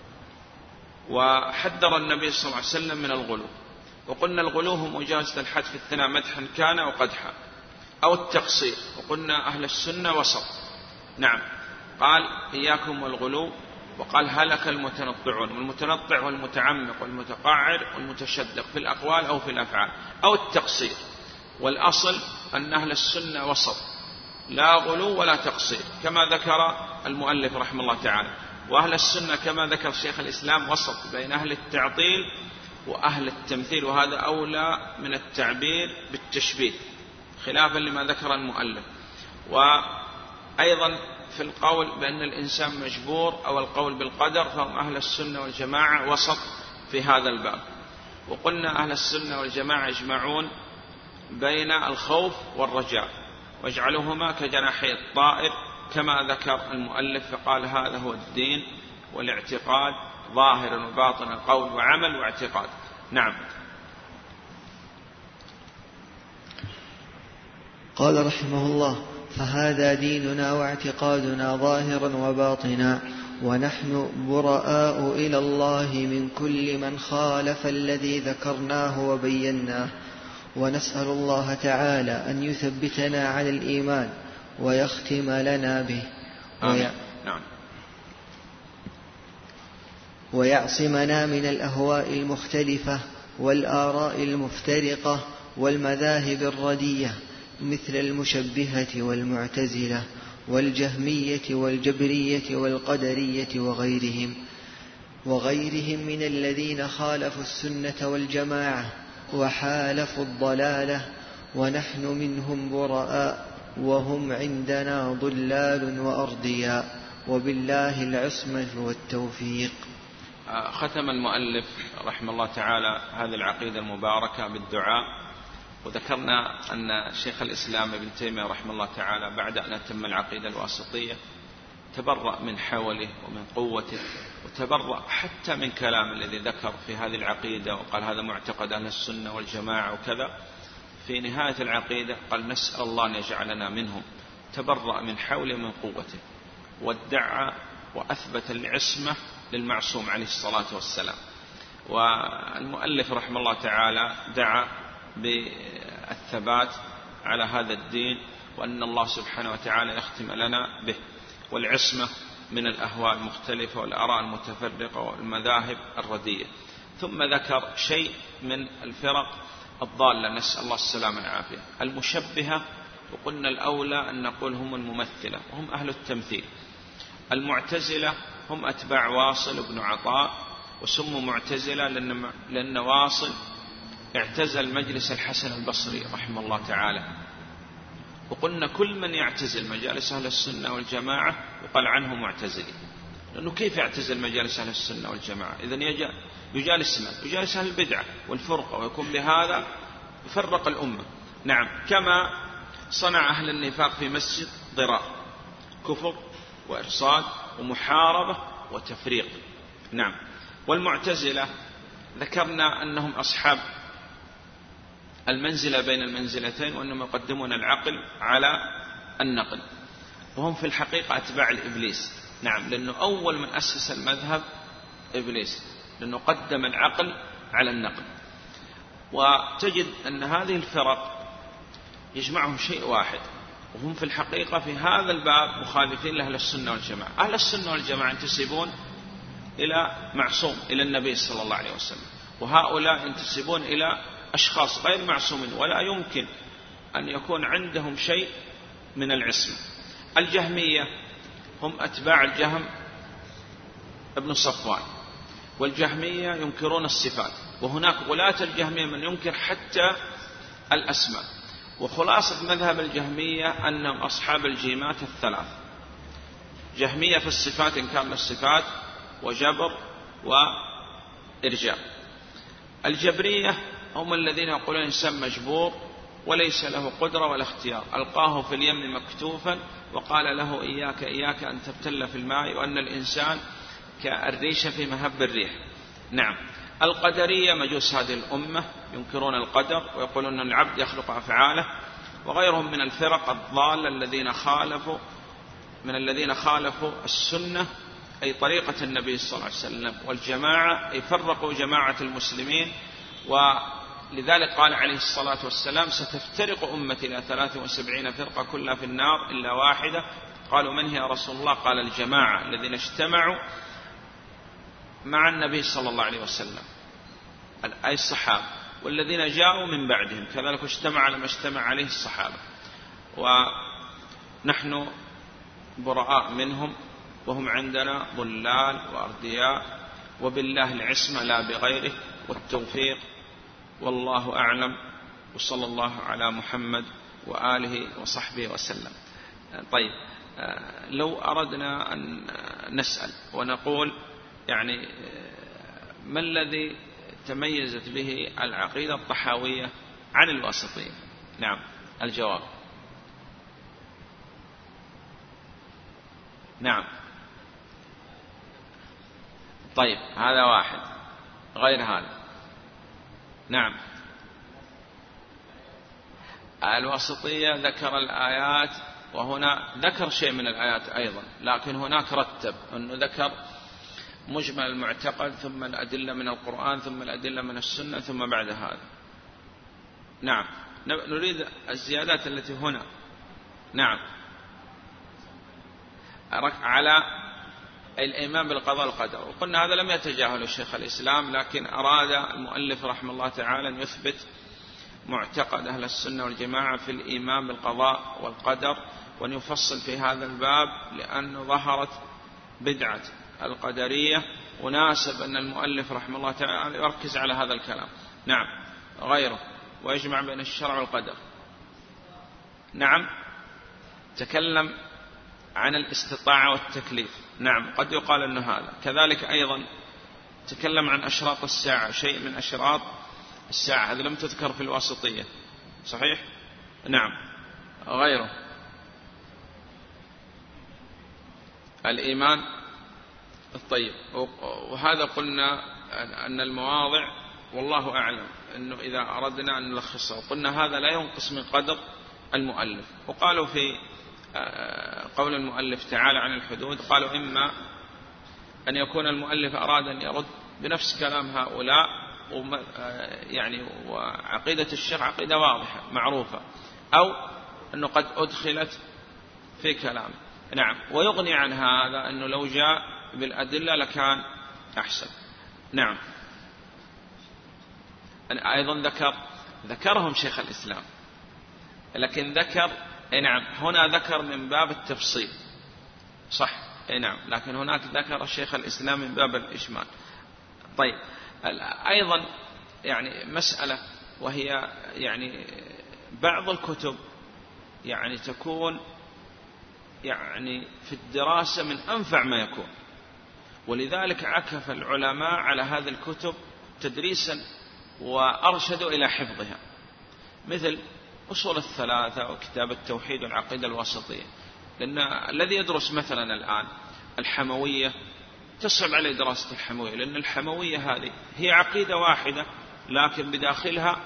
وحذر النبي صلى الله عليه وسلم من الغلو، وقلنا الغلو هو مجاوزة الحد في الثناء مدحا كان أو قدحا، أو التقصير، وقلنا أهل السنة وسط. نعم. قال: إياكم والغلو، وقال: هلك المتنطعون. والمتنطع والمتعمق والمتقعر والمتشدق في الأقوال أو في الأفعال، أو التقصير. والأصل أن أهل السنة وسط، لا غلو ولا تقصير، كما ذكر المؤلف رحمه الله تعالى. وأهل السنة كما ذكر شيخ الإسلام وسط بين أهل التعطيل وأهل التمثيل، وهذا أولى من التعبير بالتشبيه خلافا لما ذكر المؤلف. وأيضا في القول بأن الإنسان مجبور أو القول بالقدر، فهم أهل السنة والجماعة وسط في هذا الباب. وقلنا أهل السنة والجماعة يجمعون بين الخوف والرجاء، واجعلوهما كجناحي الطائر، كما ذكر المؤلف، فقال: هذا هو الدين والاعتقاد ظاهرا وباطنا، قول وعمل واعتقاد. نعم. قال رحمه الله: فهذا ديننا واعتقادنا ظاهرا وباطنا، ونحن براء إلى الله من كل من خالف الذي ذكرناه وبيناه، ونسأل الله تعالى أن يثبتنا على الإيمان ويختم لنا به ويعصمنا من الأهواء المختلفة والآراء المفترقة والمذاهب الردية، مثل المشبهة والمعتزلة والجهمية والجبرية والقدرية وغيرهم من الذين خالفوا السنة والجماعة وحالفوا الضلالة، ونحن منهم براء، وهم عندنا ضلال وأرضياء، وبالله العصمة والتوفيق. ختم المؤلف رحمه الله تعالى هذه العقيدة المباركة بالدعاء. وذكرنا أن شيخ الإسلام ابن تيمية رحمه الله تعالى بعد أن أتم العقيدة الواسطية تبرأ من حوله ومن قوته، وتبرأ حتى من كلام الذي ذكر في هذه العقيدة، وقال هذا معتقد أهل السنة والجماعة وكذا. في نهاية العقيدة قال: نسأل الله أن يجعلنا منهم. تبرأ من حوله ومن قوته، وادعى وأثبت العصمة للمعصوم عليه الصلاة والسلام. والمؤلف رحمه الله تعالى دعا بالثبات على هذا الدين، وأن الله سبحانه وتعالى يختم لنا به، والعصمة من الأهواء المختلفة والآراء المتفرقة والمذاهب الردية. ثم ذكر شيء من الفرق الضالة، نسأل الله السلامة والعافية. المشبهة، وقلنا الأولى أن نقول هم الممثلة، وهم أهل التمثيل. المعتزلة هم أتباع واصل بن عطاء، وسموا معتزلة لأن واصل اعتزل مجلس الحسن البصري رحمه الله تعالى، وقلنا كل من يعتزل مجالس أهل السنة والجماعة يقال عنه معتزلي، لأنه كيف يعتزل مجالس أهل السنة والجماعة؟ إذن يجالس من؟ يجالس أهل البدعة والفرقة، ويكون بهذا يفرق الأمة. نعم، كما صنع أهل النفاق في مسجد ضرار، كفر وإرصاد ومحاربة وتفريق. نعم. والمعتزلة ذكرنا أنهم أصحاب المنزلة بين المنزلتين، وأنهم يقدمون العقل على النقل، وهم في الحقيقة أتباع الإبليس. نعم، لأنه أول من أسس المذهب إبليس، لأنه قدم العقل على النقل. وتجد أن هذه الفرق يجمعهم شيء واحد، وهم في الحقيقة في هذا الباب مخالفين لأهل السنة والجماعة. أهل السنة والجماعة ينتسبون إلى معصوم، إلى النبي صلى الله عليه وسلم، وهؤلاء ينتسبون إلى أشخاص غير معصومين، ولا يمكن أن يكون عندهم شيء من العصمة. الجهمية هم أتباع الجهم ابن صفوان، والجهمية ينكرون الصفات، وهناك غلاة الجهمية من ينكر حتى الأسماء. وخلاصة مذهب الجهمية أنهم أصحاب الجيمات الثلاث، جهمية في الصفات، إنكار للصفات، وجبر وإرجاء. الجبرية هم الذين يقولون الإنسان مجبور وليس له قدرة ولا اختيار، ألقاه في اليم مكتوفا وقال له إياك أن تبتل في الماء، وأن الإنسان كالريشة في مهب الريح. نعم. القدرية مجوس هذه الأمة ينكرون القدر، ويقولون أن العبد يخلق أفعاله، وغيرهم من الفرق الضالة الذين خالفوا السنة، أي طريقة النبي صلى الله عليه وسلم، والجماعة أي فرقوا جماعة المسلمين. ولذلك قال عليه الصلاة والسلام: ستفترق أمتي إلى 73 فرقة كلها في النار إلا واحدة. قالوا: من هي يا رسول الله؟ قال: الجماعة الذين اجتمعوا مع النبي صلى الله عليه وسلم، أي الصحابة، والذين جاءوا من بعدهم كذلك اجتمع لما اجتمع عليه الصحابة، ونحن براء منهم، وهم عندنا ضلال وأردياء، وبالله العصمة لا بغيره والتوفيق، والله أعلم، وصلى الله على محمد وآله وصحبه وسلم. طيب، لو أردنا أن نسأل ونقول يعني ما الذي تميزت به العقيدة الطحاوية عن الواسطية؟ نعم، الجواب: نعم. طيب، هذا واحد. غير هذا؟ نعم. الواسطية ذكر الآيات، وهنا ذكر شيء من الآيات أيضا، لكن هناك رتب أنه ذكر مجمل المعتقد، ثم الأدلة من القرآن، ثم الأدلة من السنة، ثم بعد هذا. نعم، نريد الزيادات التي هنا. نعم، على الإيمان بالقضاء والقدر، وقلنا هذا لم يتجاهل الشيخ الإسلام، لكن أراد المؤلف رحمه الله تعالى أن يثبت معتقد أهل السنة والجماعة في الإيمان بالقضاء والقدر، وأن يفصل في هذا الباب لأنه ظهرت بدعة القدرية، وناسب أن المؤلف رحمه الله تعالى يركز على هذا الكلام. نعم. غيره: ويجمع بين الشرع والقدر. نعم، تكلم عن الاستطاعة والتكليف. نعم، قد يقال أن هذا كذلك. أيضا تكلم عن أشراط الساعة، شيء من أشراط الساعة، هذا لم تذكر في الواسطية، صحيح؟ نعم. غيره: الإيمان الطيب، وهذا قلنا أن المواضع والله أعلم أنه إذا أردنا أن نلخصه، قلنا هذا لا ينقص من قدر المؤلف. وقالوا في قول المؤلف تعالى عن الحدود، قالوا إما أن يكون المؤلف أراد أن يرد بنفس كلام هؤلاء، يعني وعقيدة الشيخ عقيدة واضحة معروفة، أو أنه قد أدخلت في كلام. نعم، ويغني عن هذا أنه لو جاء بالأدلة لكان أحسن. نعم. أيضا ذكرهم شيخ الإسلام، لكن ذكر نعم هنا ذكر من باب التفصيل، صح، نعم، لكن هناك ذكر الشيخ الإسلام من باب الإجمال. طيب، أيضا يعني مسألة وهي يعني بعض الكتب يعني تكون يعني في الدراسة من أنفع ما يكون، ولذلك عكف العلماء على هذه الكتب تدريسا وأرشدوا إلى حفظها، مثل أصول الثلاثة وكتاب التوحيد والعقيدة الواسطية. لأن الذي يدرس مثلا الآن الحموية تصعب عليه دراسة الحموية، لأن الحموية هذه هي عقيدة واحدة لكن بداخلها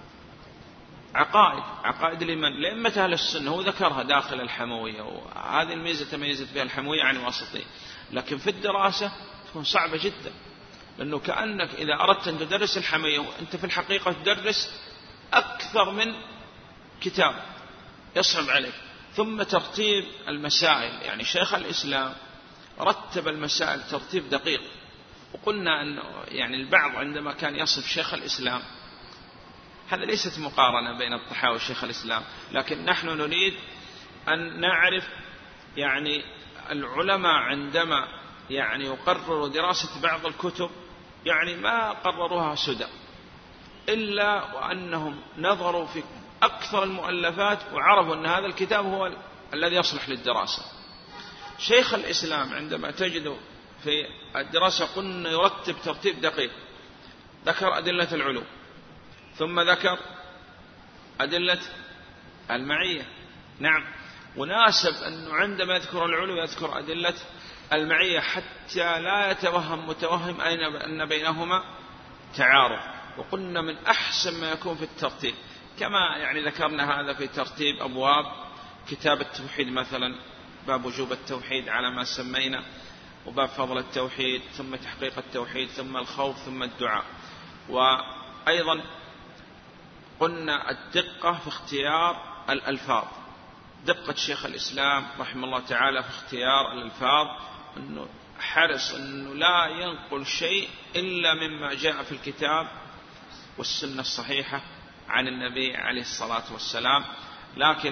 عقائد لأئمة أهل السنة، هو ذكرها داخل الحموية، وهذه الميزة تميزت بها الحموية عن الواسطية. لكن في الدراسة تكون صعبة جدا، لأنه كأنك إذا أردت أن تدرس الحموية وأنت في الحقيقة تدرس أكثر من كتاب، يصعب عليك. ثم ترتيب المسائل، يعني شيخ الإسلام رتب المسائل ترتيب دقيق، وقلنا أنه يعني البعض عندما كان يصف شيخ الإسلام، هذا ليست مقارنة بين الطحاوي وشيخ الإسلام، لكن نحن نريد أن نعرف يعني العلماء عندما يعني يقرروا دراسة بعض الكتب يعني ما قرروها سدى، إلا وأنهم نظروا في أكثر المؤلفات وعرفوا أن هذا الكتاب هو الذي يصلح للدراسة. شيخ الإسلام عندما تجد في الدراسة قلنا يرتب ترتيب دقيق، ذكر أدلة العلو، ثم ذكر أدلة المعية. نعم، وناسب أنه عندما يذكر العلو يذكر أدلة المعية حتى لا يتوهم متوهم أن بينهما تعارض. وقلنا من أحسن ما يكون في الترتيب، كما يعني ذكرنا هذا في ترتيب أبواب كتاب التوحيد، مثلا باب وجوب التوحيد على ما سمينا، وباب فضل التوحيد، ثم تحقيق التوحيد، ثم الخوف، ثم الدعاء. وأيضا قلنا الدقة في اختيار الألفاظ، دقة شيخ الإسلام رحمه الله تعالى في اختيار الألفاظ، أنه حرص أنه لا ينقل شيء إلا مما جاء في الكتاب والسنة الصحيحة عن النبي عليه الصلاة والسلام. لكن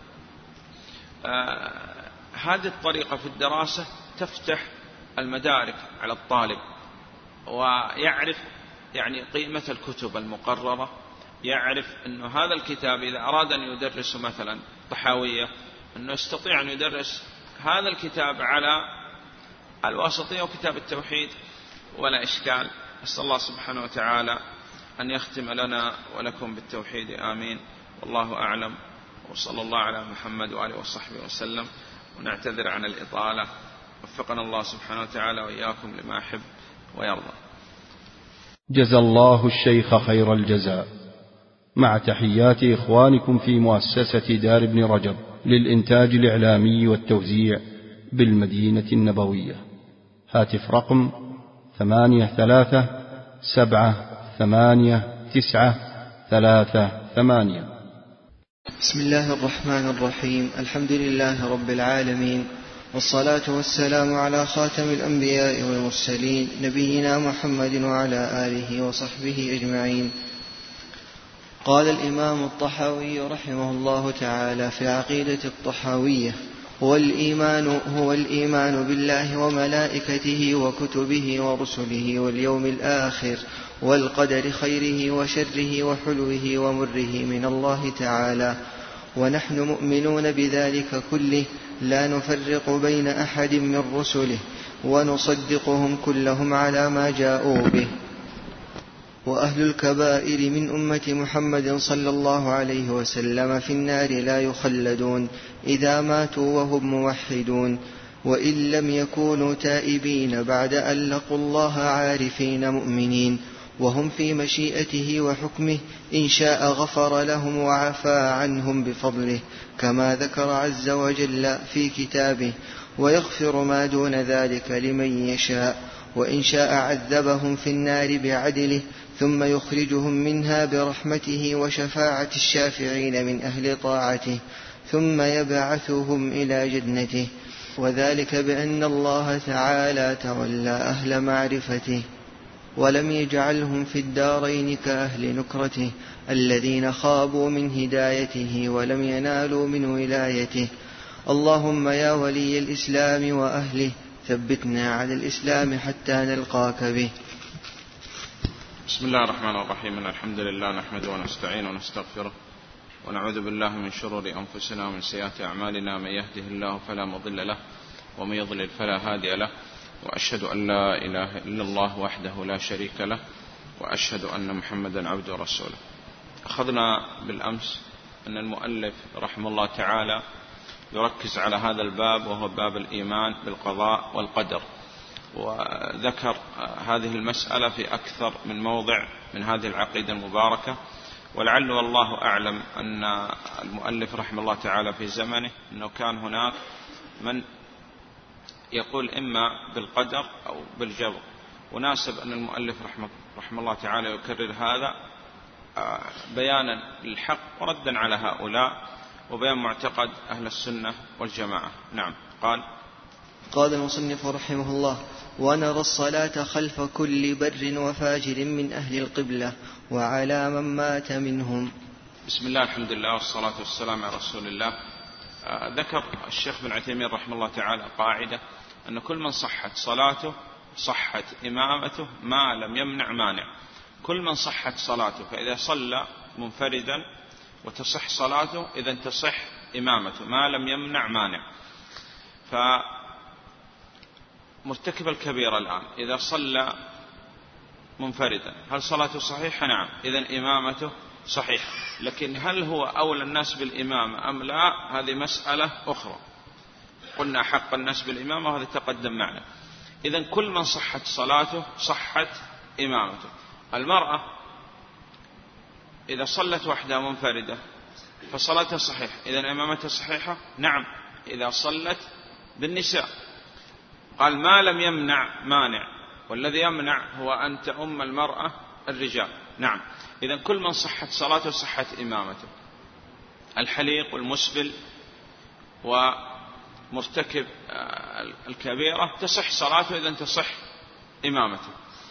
هذه الطريقة في الدراسة تفتح المدارك على الطالب، ويعرف يعني قيمة الكتب المقررة، يعرف أنه هذا الكتاب إذا أراد أن يدرس مثلا طحاوية أنه يستطيع أن يدرس هذا الكتاب على الواسطية وكتاب التوحيد ولا إشكال. أسأل الله سبحانه وتعالى أن يختم لنا ولكم بالتوحيد، آمين. والله أعلم، وصلى الله على محمد وآله وصحبه وسلم. ونعتذر عن الإطالة، وفقنا الله سبحانه وتعالى وإياكم لما يحب ويرضى. جزى الله الشيخ خير الجزاء، مع تحيات إخوانكم في مؤسسة دار ابن رجب للإنتاج الإعلامي والتوزيع بالمدينة النبوية. هاتف رقم 83789338. بسم الله الرحمن الرحيم. الحمد لله رب العالمين، والصلاة والسلام على خاتم الأنبياء والمرسلين نبينا محمد وعلى آله وصحبه أجمعين. قال الإمام الطحاوي رحمه الله تعالى في عقيدة الطحاوية: هو الإيمان بالله وملائكته وكتبه ورسله واليوم الآخر والقدر خيره وشره وحلوه ومره من الله تعالى، ونحن مؤمنون بذلك كله، لا نفرق بين أحد من رسله، ونصدقهم كلهم على ما جاءوا به. وأهل الكبائر من أمة محمد صلى الله عليه وسلم في النار لا يخلدون إذا ماتوا وهم موحدون، وإن لم يكونوا تائبين بعد أن لقوا الله عارفين مؤمنين، وهم في مشيئته وحكمه، إن شاء غفر لهم وعفى عنهم بفضله كما ذكر عز وجل في كتابه، ويغفر ما دون ذلك لمن يشاء، وإن شاء عذبهم في النار بعدله ثم يخرجهم منها برحمته وشفاعة الشافعين من أهل طاعته، ثم يبعثهم إلى جنته، وذلك بأن الله تعالى تولى أهل معرفته ولم يجعلهم في الدارين كأهل نكرته الذين خابوا من هدايته ولم ينالوا من ولايته. اللهم يا ولي الإسلام وأهله ثبتنا على الإسلام حتى نلقاك به. بسم الله الرحمن الرحيم. الحمد لله نحمده ونستعينه ونستغفره ونعوذ بالله من شرور أنفسنا ومن سيئات أعمالنا. من يهده الله فلا مضل له ومن يضلل فلا هادي له، وأشهد أن لا إله إلا الله وحده لا شريك له، وأشهد أن محمدا عبده ورسوله. أخذنا بالأمس أن المؤلف رحمه الله تعالى يركز على هذا الباب، وهو باب الإيمان بالقضاء والقدر، وذكر هذه المسألة في أكثر من موضع من هذه العقيدة المباركة. ولعل والله أعلم أن المؤلف رحمه الله تعالى في زمنه أنه كان هناك من يقول إما بالقدر أو بالجبر، وناسب أن المؤلف رحمه الله تعالى يكرر هذا بيانا للحق وردا على هؤلاء، وبيان معتقد أهل السنة والجماعة. نعم. قال المصنف رحمه الله: ونرى الصلاة خلف كل بر وفاجر من أهل القبلة وعلى من مات منهم. بسم الله، الحمد لله، والصلاة والسلام على رسول الله. ذكر الشيخ بن عثيمين رحمه الله تعالى قاعدة أن كل من صحت صلاته صحت إمامته ما لم يمنع مانع. كل من صحت صلاته، فإذا صلى منفردا وتصح صلاته إذا تصح إمامته ما لم يمنع مانع. فمرتكب الكبيرة الآن إذا صلى منفردا هل صلاته صحيحة؟ نعم، إذن إمامته صحيحة. لكن هل هو أولى الناس بالإمامة أم لا؟ هذه مسألة أخرى. قلنا حق الناس بالإمامة وهذا تقدم معنا. إذن كل من صحت صلاته صحت إمامته. المرأة إذا صلت وحدها منفردة فصلاتها صحيحة، إذن إمامتها صحيحة؟ نعم، إذا صلت بالنساء. قال ما لم يمنع مانع، والذي يمنع هو أن تؤم المرأة الرجال. نعم، إذن كل من صحت صلاته صحت إمامته. الحليق والمسبل ومرتكب الكبيرة تصح صلاته إذن تصح إمامته.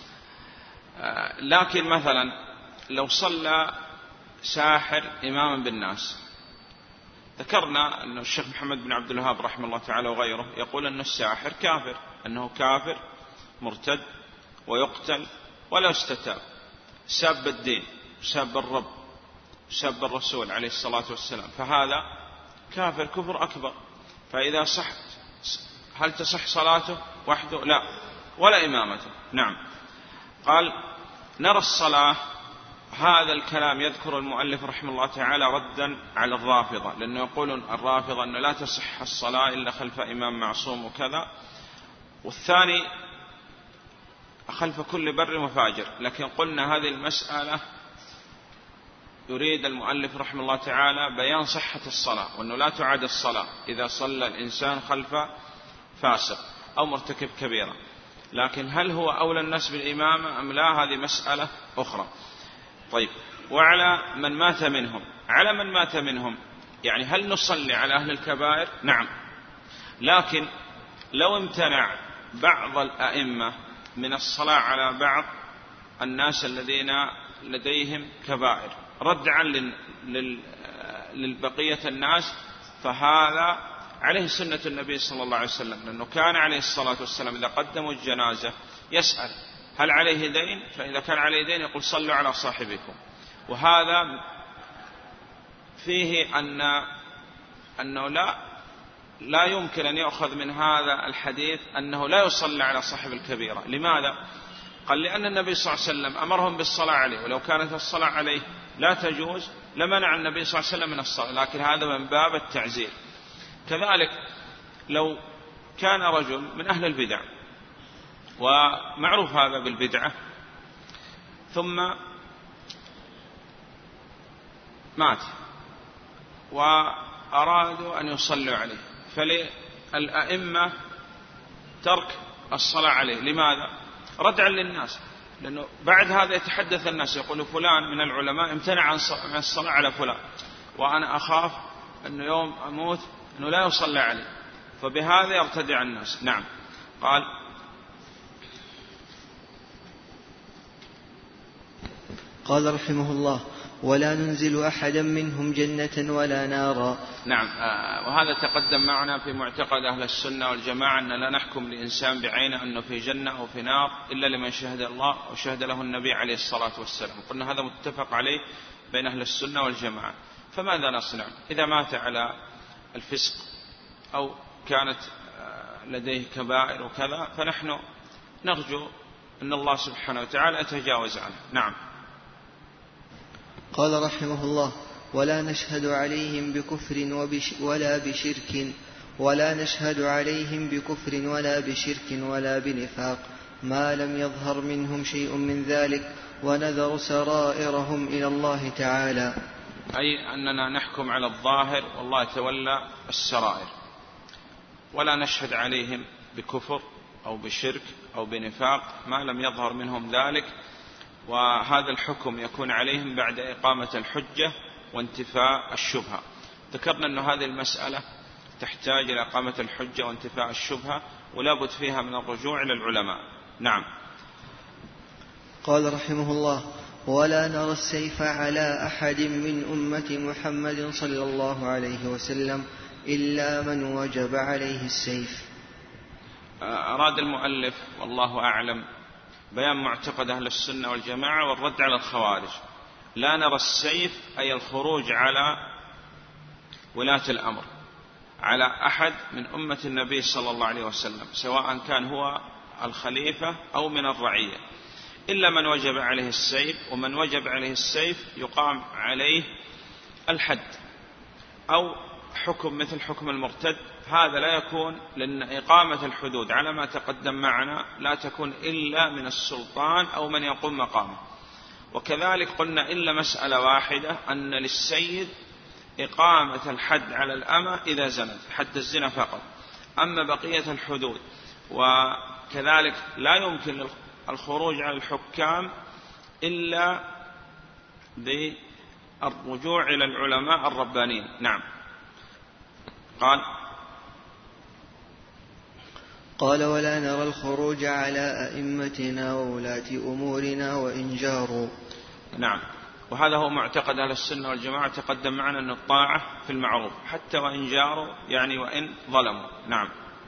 لكن مثلا لو صلى ساحر إماما بالناس، ذكرنا أن الشيخ محمد بن عبد الوهاب رحمه الله تعالى وغيره يقول أن الساحر كافر، أنه كافر مرتد ويقتل ولا يستتاب، ساب الدين، ساب الرب، ساب الرسول عليه الصلاة والسلام، فهذا كافر كفر أكبر. فإذا صحت هل تصح صلاته وحده؟ لا، ولا إمامته. نعم. قال نرى الصلاة، هذا الكلام يذكر المؤلف رحمه الله تعالى ردا على الرافضة، لأنه يقولون الرافضة أنه لا تصح الصلاة إلا خلف إمام معصوم وكذا، والثاني خلف كل بر وفاجر. لكن قلنا هذه المسألة يريد المؤلف رحمه الله تعالى بيان صحة الصلاة، وأنه لا تعاد الصلاة إذا صلى الإنسان خلف فاسق أو مرتكب كبيرة. لكن هل هو أولى الناس بالإمامة أم لا؟ هذه مسألة أخرى. طيب، وعلى من مات منهم، على من مات منهم يعني هل نصلي على أهل الكبائر؟ نعم، لكن لو امتنع بعض الأئمة من الصلاة على بعض الناس الذين لديهم كبائر ردعا للبقية الناس، فهذا عليه سنة النبي صلى الله عليه وسلم، لأنه كان عليه الصلاة والسلام إذا قدموا الجنازة يسأل هل عليه دين؟ فإذا كان عليه دين يقول صلوا على صاحبكم. وهذا فيه أنه لا يمكن أن يأخذ من هذا الحديث أنه لا يصلى على صاحب الكبيرة. لماذا؟ قال لأن النبي صلى الله عليه وسلم أمرهم بالصلاة عليه، ولو كانت الصلاة عليه لا تجوز لمنع النبي صلى الله عليه وسلم من الصلاة، لكن هذا من باب التعزير. كذلك لو كان رجل من أهل البدع، ومعروف هذا بالبدعة، ثم مات وأرادوا أن يصلوا عليه، فللأئمة ترك الصلاة عليه. لماذا؟ ردعا للناس، لأنه بعد هذا يتحدث الناس يقول فلان من العلماء امتنع عن الصلاة على فلان، وأنا أخاف أنه يوم أموت أنه لا يصلى عليه، فبهذا يرتدع الناس. نعم. قال رحمه الله: ولا ننزل أحدا منهم جنة ولا نارا. نعم. وهذا تقدم معنا في معتقد أهل السنة والجماعة أن لا نحكم لإنسان بعينه أنه في جنة أو في نار إلا لمن شهد الله وشهد له النبي عليه الصلاة والسلام. قلنا هذا متفق عليه بين أهل السنة والجماعة. فماذا نصنع إذا مات على الفسق أو كانت لديه كبائر وكذا؟ فنحن نرجو أن الله سبحانه وتعالى يتجاوز عنه. نعم. قال رحمه الله: ولا نشهد عليهم بكفر ولا بشرك ولا بنفاق ما لم يظهر منهم شيء من ذلك، ونذر سرائرهم إلى الله تعالى. أي أننا نحكم على الظاهر والله يتولى السرائر، ولا نشهد عليهم بكفر أو بشرك أو بنفاق ما لم يظهر منهم ذلك، وهذا الحكم يكون عليهم بعد إقامة الحجة وانتفاء الشبهة. ذكرنا أن هذه المسألة تحتاج إلى إقامة الحجة وانتفاء الشبهة، ولا بد فيها من الرجوع إلى العلماء. نعم. قال رحمه الله: ولا نرى السيف على أحد من أمة محمد صلى الله عليه وسلم إلا من وجب عليه السيف. أراد المؤلف والله أعلم بيان معتقد أهل السنة والجماعة والرد على الخوارج. لا نرى السيف أي الخروج على ولاة الأمر، على أحد من أمة النبي صلى الله عليه وسلم، سواء كان هو الخليفة أو من الرعية، إلا من وجب عليه السيف. ومن وجب عليه السيف يقام عليه الحد أو حكم مثل حكم المرتد. هذا لا يكون، لأن إقامة الحدود على ما تقدم معنا لا تكون إلا من السلطان أو من يقوم مقامه. وكذلك قلنا إلا مسألة واحدة، أن للسيد إقامة الحد على الأمة إذا زنت، حد الزنا فقط. أما بقية الحدود وكذلك لا يمكن الخروج على الحكام إلا بالرجوع إلى العلماء الربانيين. نعم. قال: ولا نرى الخروج على أئمتنا وولاة أمورنا وإن جاروا. نعم. وهذا هو معتقد أهل السنة والجماعة. تقدم معنا أن الطاعة في المعروف حتى وإن جاروا، يعني وإن ظلموا. نعم.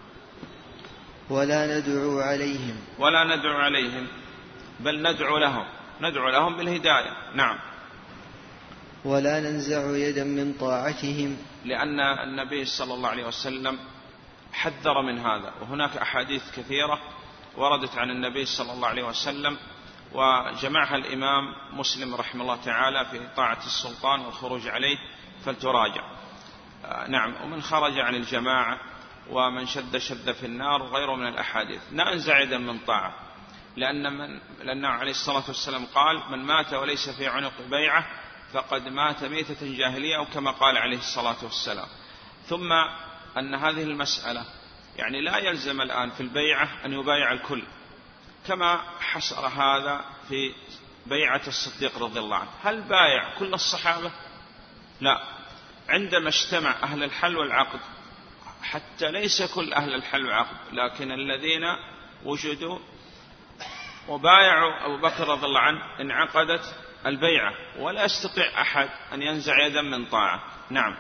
ولا ندعو عليهم بل ندعو لهم بالهداية. نعم. ولا ننزع يدا من طاعتهم، لأن النبي صلى الله عليه وسلم حذر من هذا، وهناك أحاديث كثيرة وردت عن النبي صلى الله عليه وسلم وجمعها الإمام مسلم رحمه الله تعالى في طاعة السلطان والخروج عليه، فلتراجع. نعم. ومن خرج عن الجماعة ومن شذ في النار وغيره من الأحاديث. لا ننزع يدا من طاعة، لأنه عليه الصلاة والسلام قال: من مات وليس في عنق بيعة فقد مات ميتة جاهلية، أو كما قال عليه الصلاة والسلام. ثم أن هذه المسألة يعني لا يلزم الآن في البيعة أن يبايع الكل، كما حصر هذا في بيعة الصديق رضي الله عنه. هل بايع كل الصحابة؟ لا. عندما اجتمع أهل الحل والعقد، حتى ليس كل أهل الحل والعقد، لكن الذين وجدوا وبايعوا أبو بكر رضي الله عنه، انعقدت البيعة، ولا يستطيع أحد أن ينزع يدا من طاعة. نعم.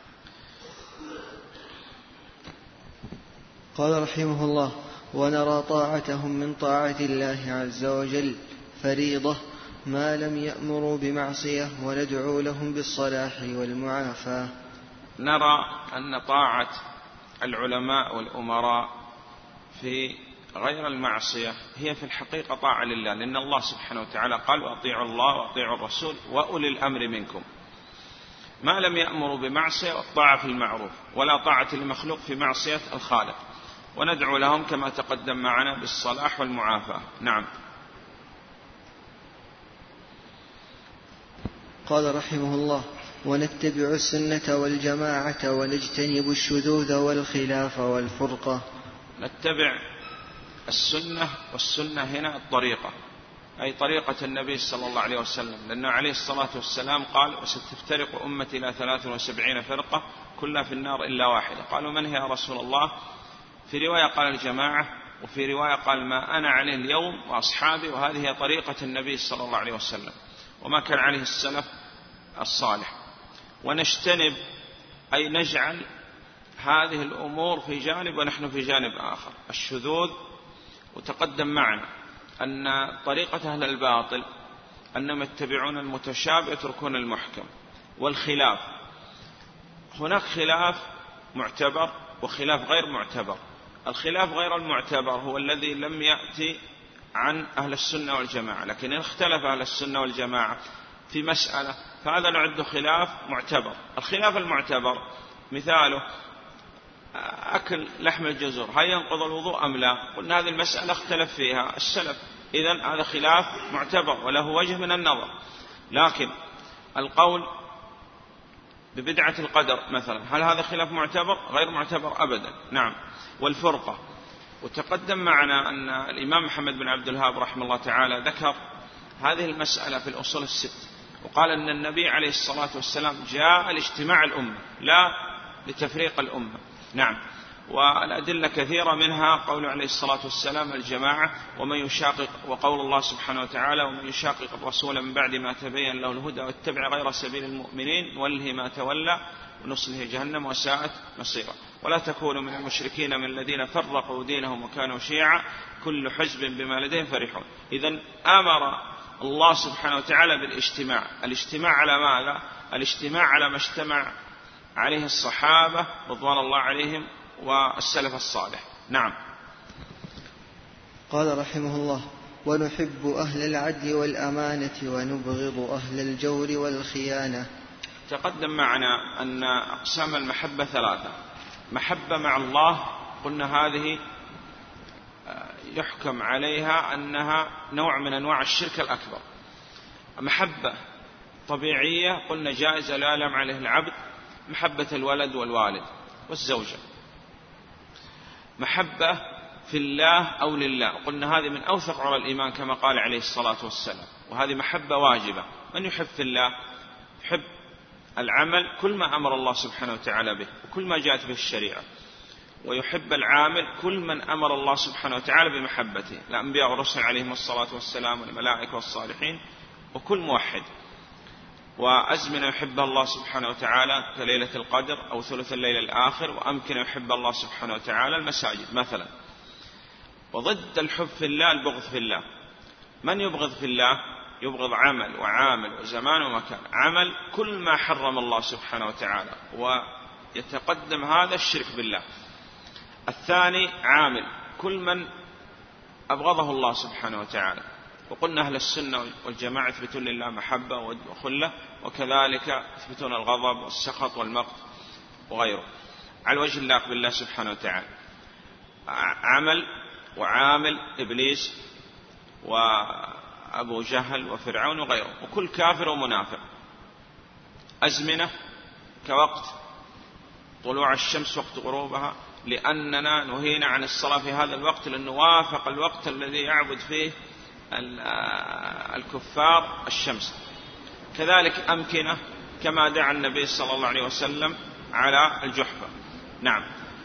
قال رحمه الله: ونرى طاعتهم من طاعة الله عز وجل فريضة ما لم يأمروا بمعصية، وندعو لهم بالصلاح والمعافاة. نرى أن طاعة العلماء والأمراء في غير المعصية هي في الحقيقة طاعة لله، لأن الله سبحانه وتعالى قال: وأطيعوا الله وأطيعوا الرسول وأولي الأمر منكم. ما لم يأمروا بمعصية، والطاعة في المعروف، ولا طاعة لمخلوق في معصية الخالق. وندعو لهم كما تقدم معنا بالصلاح والمعافاة. نعم. قال رحمه الله: ونتبع السنة والجماعة ونجتنب الشذوذ والخلاف والفرقة. نتبع السنة، والسنة هنا الطريقة، أي طريقة النبي صلى الله عليه وسلم، لأنه عليه الصلاة والسلام قال: وستفترق أمتي إلى 73 فرقة كلها في النار إلا واحدة. قالوا: من هي يا رسول الله؟ في رواية قال: الجماعة، وفي رواية قال: ما أنا عليه اليوم وأصحابي. وهذه هي طريقة النبي صلى الله عليه وسلم، وما كان عليه السلف الصالح، ونجتنب أي نجعل هذه الأمور في جانب ونحن في جانب آخر. الشذوذ، وتقدم معنا أن طريقة أهل الباطل أنهم يتبعون المتشابه يتركون المحكم. والخلاف، هناك خلاف معتبر وخلاف غير معتبر. الخلاف غير المعتبر هو الذي لم يأتي عن أهل السنة والجماعة، لكن إن اختلف أهل السنة والجماعة في مسألة فهذا نعد خلاف معتبر. الخلاف المعتبر مثاله أكل لحم الجزور هل ينقض الوضوء أم لا؟ قلنا هذه المسألة اختلف فيها السلف، إذن هذا خلاف معتبر وله وجه من النظر. لكن القول ببدعة القدر مثلا هل هذا خلاف معتبر؟ غير معتبر أبدا. نعم. والفرقة، وتقدم معنا أن الإمام محمد بن عبد الوهاب رحمه الله تعالى ذكر هذه المسألة في الأصول الست، وقال أن النبي عليه الصلاة والسلام جاء لاجتماع الأمة لا لتفريق الأمة. نعم. والأدلة كثيرة، منها قول عليه الصلاة والسلام الجماعة، ومن يشاقق، وقول الله سبحانه وتعالى ومن يشاقق الرسول من بعد ما تبين له الهدى واتبع غير سبيل المؤمنين نوله ما تولى ونصله جهنم وساءت مصيرا. ولا تكونوا من المشركين من الذين فرقوا دينهم وكانوا شيعا كل حزب بما لديهم فرحون. إذن أمر الله سبحانه وتعالى بالاجتماع. الاجتماع على ماذا؟ الاجتماع على ما اجتمع عليه الصحابة رضوان الله عليهم والسلف الصالح. نعم. قال رحمه الله: ونحب أهل العدل والأمانة ونبغض أهل الجور والخيانة. تقدم معنا أن أقسام المحبة ثلاثة. محبة مع الله قلنا هذه يحكم عليها أنها نوع من أنواع الشرك الأكبر. محبة طبيعية قلنا جائزة لا يلام عليه العبد، محبة الولد والوالد والزوجة. محبة في الله أو لله قلنا هذه من أوثق عرى الإيمان كما قال عليه الصلاة والسلام، وهذه محبة واجبة. من يحب في الله يحب العمل كل ما أمر الله سبحانه وتعالى به وكل ما جاءت به الشريعة، ويحب العامل كل من أمر الله سبحانه وتعالى بمحبته، الأنبياء والرسل عليهم الصلاة والسلام والملائكة والصالحين وكل موحد. وأزمنة يحب الله سبحانه وتعالى كليلة القدر أو ثلث الليل الآخر، وأمكن يحب الله سبحانه وتعالى المساجد مثلا. وضد الحب في الله البغض في الله. من يبغض في الله؟ يبغض عمل وعامل وزمان ومكان. عمل كل ما حرم الله سبحانه وتعالى، ويتقدم هذا الشرك بالله. الثاني عامل كل من أبغضه الله سبحانه وتعالى. وقلنا أهل السنة والجماعة يثبتون لله محبة وخلة، وكذلك يثبتون الغضب والسخط والمقت وغيره على وجه اللائق بالله سبحانه وتعالى. عمل وعامل إبليس وأبو جهل وفرعون وغيره، وكل كافر ومنافق. أزمنة كوقت طلوع الشمس وقت غروبها، لأننا نهينا عن الصلاة في هذا الوقت لأنه وافق الوقت الذي يعبد فيه الكفار الشمس. كذلك أمكنة كما دعا النبي صلى الله عليه وسلم على الجحفة. نعم.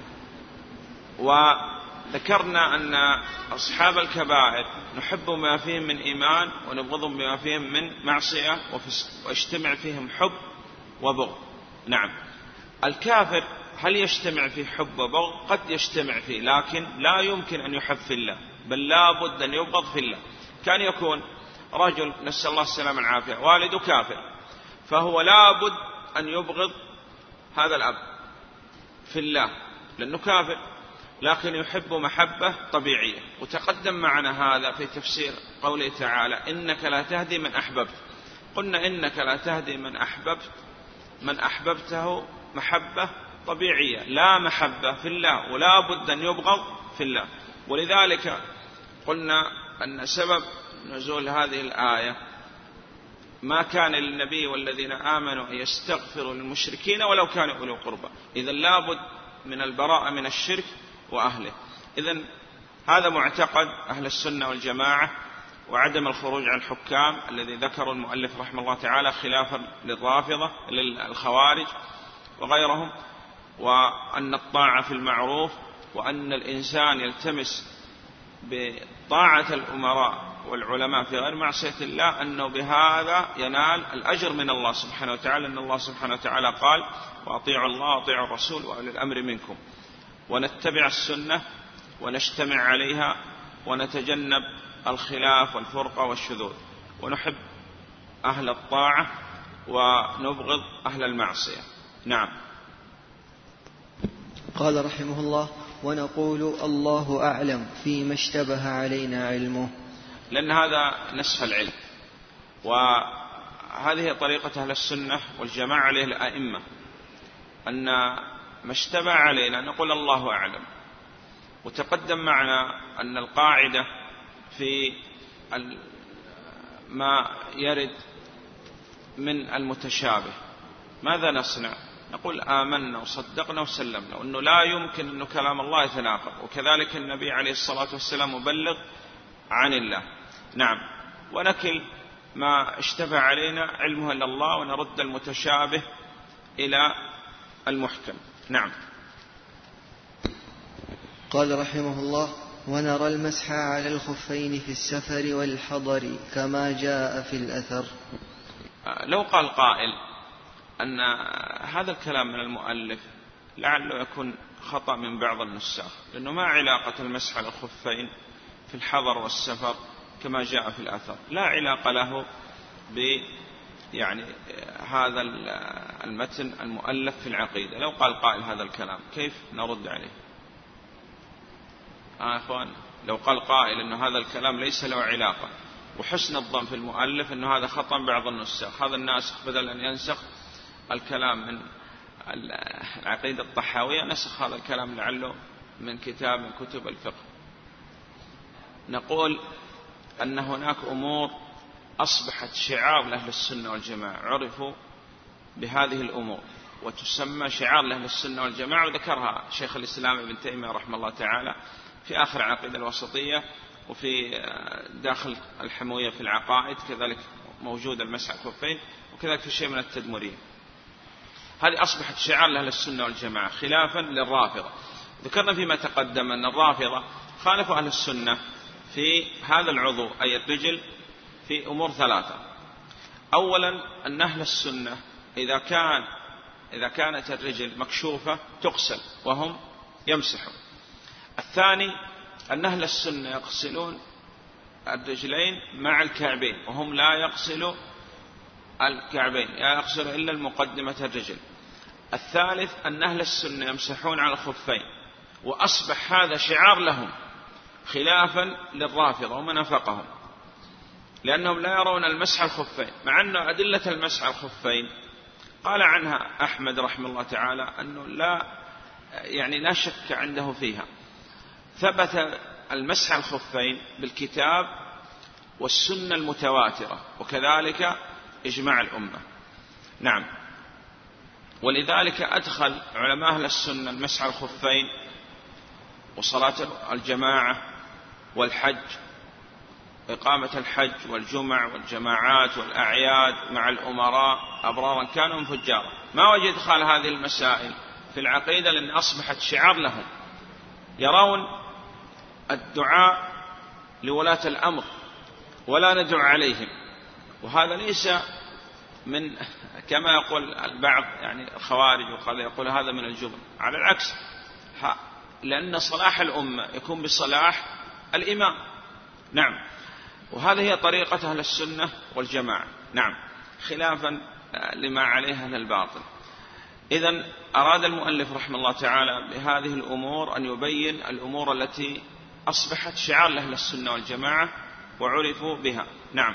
وذكرنا أن أصحاب الكبائر نحب ما فيهم من إيمان ونبغضهم بما فيهم من معصية واجتمع فيهم حب وبغض. نعم. الكافر هل يجتمع فيه حب وبغض؟ قد يجتمع فيه، لكن لا يمكن أن يحب في الله، بل لا بد أن يبغض في الله. كان يكون رجل نسأل الله السلامة والعافية والده كافر، فهو لا بد أن يبغض هذا الأب في الله لأنه كافر، لكن يحب محبة طبيعية. وتقدم معنا هذا في تفسير قوله تعالى إنك لا تهدي من أحببت. قلنا إنك لا تهدي من أحببته محبة طبيعية، لا محبة في الله، ولا بد أن يبغض في الله. ولذلك قلنا أن سبب نزول هذه الآية ما كان للنبي والذين آمنوا أن يستغفروا للمشركين ولو كانوا أولي قربى. إذن لا بد من البراءة من الشرك وأهله. إذن هذا معتقد أهل السنة والجماعة، وعدم الخروج عن الحكام الذي ذكر المؤلف رحمه الله تعالى خلافا للرافضة للخوارج وغيرهم، وأن الطاعة في المعروف، وأن الإنسان يلتمس بطاعة الأمراء والعلماء في غير معصية الله أنه بهذا ينال الأجر من الله سبحانه وتعالى، أن الله سبحانه وتعالى قال: وأطيعوا الله وأطيعوا الرسول وأولي الأمر منكم، ونتبع السنة ونجتمع عليها ونتجنب الخلاف والفرقة والشذوذ، ونحب أهل الطاعة ونبغض أهل المعصية. نعم. قال رحمه الله: ونقول الله أعلم فيما اشتبه علينا علمه. لأن هذا نصف العلم، وهذه طريقة أهل السنة والجماعة عليه الأئمة، أن ما اشتبه علينا نقول الله أعلم. وتقدم معنا أن القاعدة في ما يرد من المتشابه ماذا نصنع؟ نقول آمنا وصدقنا وسلمنا، وأنه لا يمكن أن كلام الله يتناقض، وكذلك النبي عليه الصلاة والسلام مبلغ عن الله. نعم. ونكل ما اشتبه علينا علمه إلى الله، ونرد المتشابه إلى المحكم. نعم. قال رحمه الله: ونرى المسح على الخفين في السفر والحضر كما جاء في الأثر. لو قال قائل أن هذا الكلام من المؤلف لعله يكون خطأ من بعض النساخ، لأنه ما علاقة المسح على الخفين في الحضر والسفر كما جاء في الأثر، لا علاقة له يعني هذا المتن المؤلف في العقيدة. لو قال قائل هذا الكلام كيف نرد عليه؟ أخوان، لو قال قائل أن هذا الكلام ليس له علاقة، وحسن الظن في المؤلف أنه هذا خطأ بعض النساخ، هذا الناسخ بدل أن ينسخ الكلام من العقيدة الطحاوية نسخ هذا الكلام لعله من كتاب من كتب الفقه. نقول أن هناك أمور أصبحت شعار لأهل السنة والجماعة، عرفوا بهذه الأمور وتسمى شعار لأهل السنة والجماعة، وذكرها شيخ الإسلام ابن تيمية رحمه الله تعالى في آخر العقيدة الوسطية، وفي داخل الحموية في العقائد كذلك موجود المسح على الخفين، وكذلك في شيء من التدمرية. هذه أصبحت شعار لأهل السنة والجماعة خلافا للرافضة. ذكرنا فيما تقدم أن الرافضة خالفوا أهل السنة في هذا العضو أي الرجل في أمور ثلاثة. أولا أن أهل السنة إذا كانت الرجل مكشوفة تغسل وهم يمسحون. الثاني أن أهل السنة يغسلون الرجلين مع الكعبين وهم لا يغسلوا الكعبين، يغسل إلا المقدمة الرجل. الثالث أن أهل السنة يمسحون على الخفين، وأصبح هذا شعار لهم خلافا للرافضة ومن وافقهم، لأنهم لا يرون المسح على الخفين، مع أن أدلة المسح على الخفين قال عنها أحمد رحمه الله تعالى أنه لا شك عنده فيها. ثبت المسح على الخفين بالكتاب والسنة المتواترة، وكذلك إجماع الأمة. نعم. ولذلك أدخل علماء أهل السنة المسح على الخفين وصلاة الجماعة والحج، إقامة الحج والجمع والجماعات والأعياد مع الأمراء أبرارا كانوا فجارا. ما وجد إدخال هذه المسائل في العقيدة لأن أصبحت شعار لهم. يرون الدعاء لولاة الأمر ولا ندعو عليهم، وهذا ليس من كما يقول البعض يعني الخوارج وقال يقول هذا من الجبن، على العكس، لأن صلاح الأمة يكون بصلاح الإمام. نعم. وهذه هي طريقة أهل السنة والجماعة. نعم. خلافا لما عليه أهل الباطل. إذن أراد المؤلف رحمه الله تعالى بهذه الأمور أن يبين الأمور التي أصبحت شعار لأهل السنة والجماعة وعرفوا بها. نعم.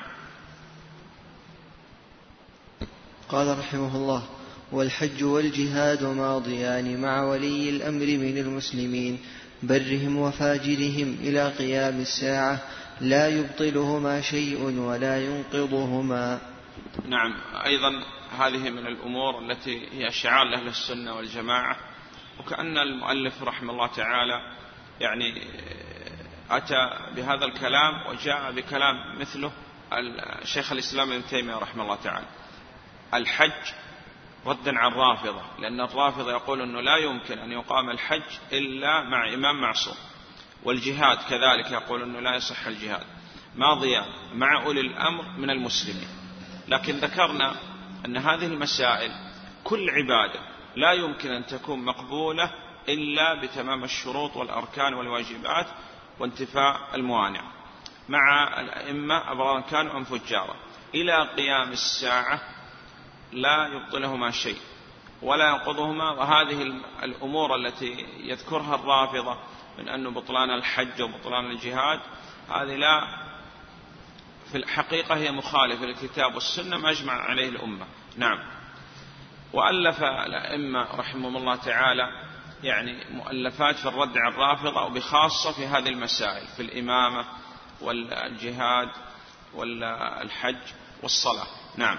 قال رحمه الله: والحج والجهاد ماضيان مع ولي الأمر من المسلمين برهم وفاجرهم إلى قيام الساعة لا يبطلهما شيء ولا ينقضهما. نعم. أيضا هذه من الأمور التي هي شعار لأهل السنة والجماعة، وكأن المؤلف رحمه الله تعالى يعني أتى بهذا الكلام وجاء بكلام مثله الشيخ الإسلام ابن تيمية رحمه الله تعالى. الحج ردا عن الرافضة، لأن الرافضة يقول أنه لا يمكن أن يقام الحج إلا مع إمام معصوم، والجهاد كذلك يقول أنه لا يصح الجهاد. ماضية مع أولي الأمر من المسلمين. لكن ذكرنا أن هذه المسائل كل عبادة لا يمكن أن تكون مقبولة إلا بتمام الشروط والأركان والواجبات وانتفاء الموانع، مع الأئمة أبرارا كانوا أم فجارا إلى قيام الساعة لا يبطلهما شيء ولا ينقضهما. وهذه الأمور التي يذكرها الرافضة من أن بطلان الحج وبطلان الجهاد هذه لا في الحقيقة هي مخالفة للكتاب والسنة ما أجمع عليه الأمة. نعم. وألف الأئمة رحمهم الله تعالى يعني مؤلفات في الرد على الرافضة وبخاصة في هذه المسائل في الإمامة والجهاد والحج والصلاة. نعم.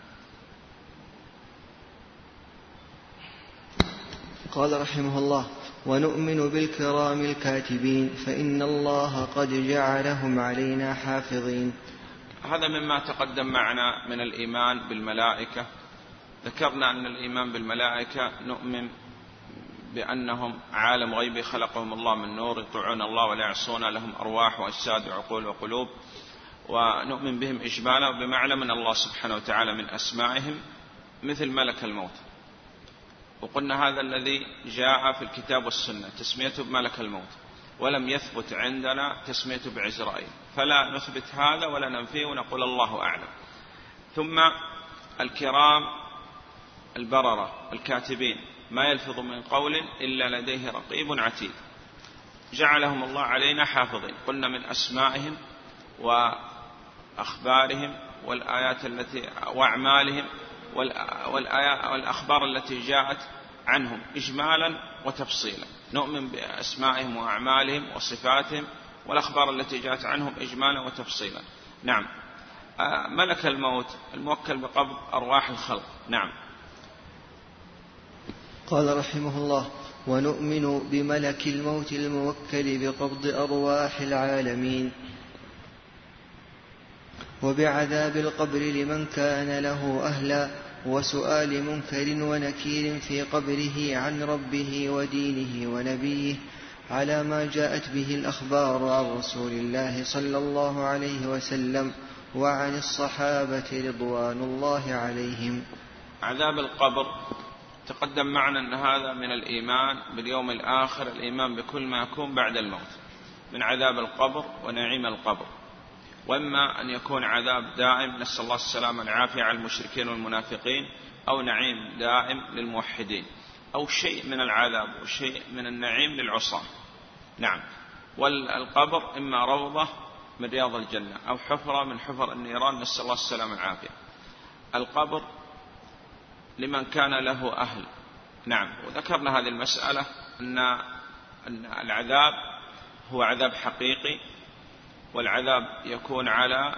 قال رحمه الله: ونؤمن بالكرام الكاتبين فإن الله قد جعلهم علينا حافظين. هذا مما تقدم معنا من الإيمان بالملائكة. ذكرنا أن الإيمان بالملائكة نؤمن بأنهم عالم غيبي خلقهم الله من نور، يطيعون الله ولا يعصون، لهم أرواح وأجساد وعقول وقلوب، ونؤمن بهم إجمالا بمعنى من الله سبحانه وتعالى من أسمائهم مثل ملك الموت. وقلنا هذا الذي جاء في الكتاب والسنة تسميته بملك الموت، ولم يثبت عندنا تسميته بعزرائيل، فلا نثبت هذا ولا ننفيه ونقول الله أعلم. ثم الكرام البررة الكاتبين ما يلفظ من قول إلا لديه رقيب عتيد، جعلهم الله علينا حافظين. قلنا من أسمائهم وأخبارهم والآيات التي وأعمالهم والأخبار التي جاءت عنهم إجمالا وتفصيلا. نؤمن بأسمائهم وأعمالهم وصفاتهم والأخبار التي جاءت عنهم إجمالا وتفصيلا. نعم. ملك الموت الموكل بقبض أرواح الخلق. نعم. قال رحمه الله: ونؤمن بملك الموت الموكل بقبض أرواح العالمين، وبعذاب القبر لمن كان له أهلا، وسؤال منكر ونكير في قبره عن ربه ودينه ونبيه على ما جاءت به الأخبار عن رسول الله صلى الله عليه وسلم وعن الصحابة رضوان الله عليهم. عذاب القبر تقدم معنا أن هذا من الإيمان باليوم الآخر، الإيمان بكل ما يكون بعد الموت من عذاب القبر ونعيم القبر. وإما أن يكون عذاب دائم نسأل الله السلامة والعافية على المشركين والمنافقين، أو نعيم دائم للموحدين، أو شيء من العذاب وشيء من النعيم للعصاة. نعم. والقبر إما روضة من رياض الجنة أو حفرة من حفر النيران نسأل الله السلامة والعافية. القبر لمن كان له أهل. نعم. وذكرنا هذه المسألة أن العذاب هو عذاب حقيقي، والعذاب يكون على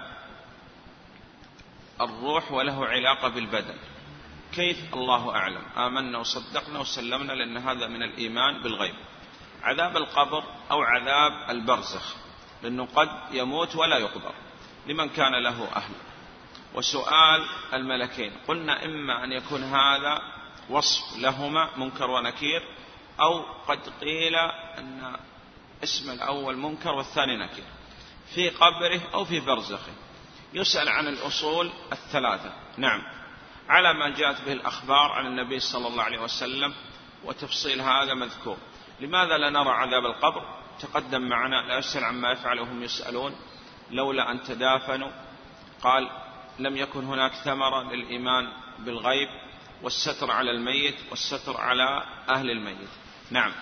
الروح وله علاقة بالبدن. كيف؟ الله أعلم. آمنا وصدقنا وسلمنا، لأن هذا من الإيمان بالغيب. عذاب القبر أو عذاب البرزخ لأنه قد يموت ولا يقبر لمن كان له أهل. وسؤال الملكين قلنا إما أن يكون هذا وصف لهما منكر ونكير، أو قد قيل أن اسم الأول منكر والثاني نكير في قبره أو في برزخه. يسأل عن الأصول الثلاثة. نعم. على ما جاءت به الأخبار عن النبي صلى الله عليه وسلم، وتفصيل هذا مذكور. لماذا لا نرى عذاب القبر؟ تقدم معنا لا يسأل عما يفعل وهم يسألون لولا أن تدافنوا. قال لم يكن هناك ثمرة للإيمان بالغيب والستر على الميت والستر على أهل الميت. نعم.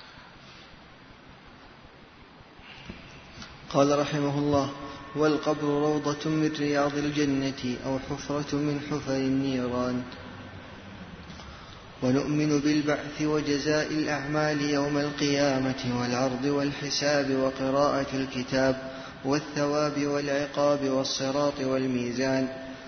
قال رحمه الله: والقبر روضة من رياض الجنة أو حفرة من حفر النيران. ونؤمن بالبعث وجزاء الأعمال يوم القيامة والعرض والحساب وقراءة الكتاب والثواب والعقاب والصراط والميزان.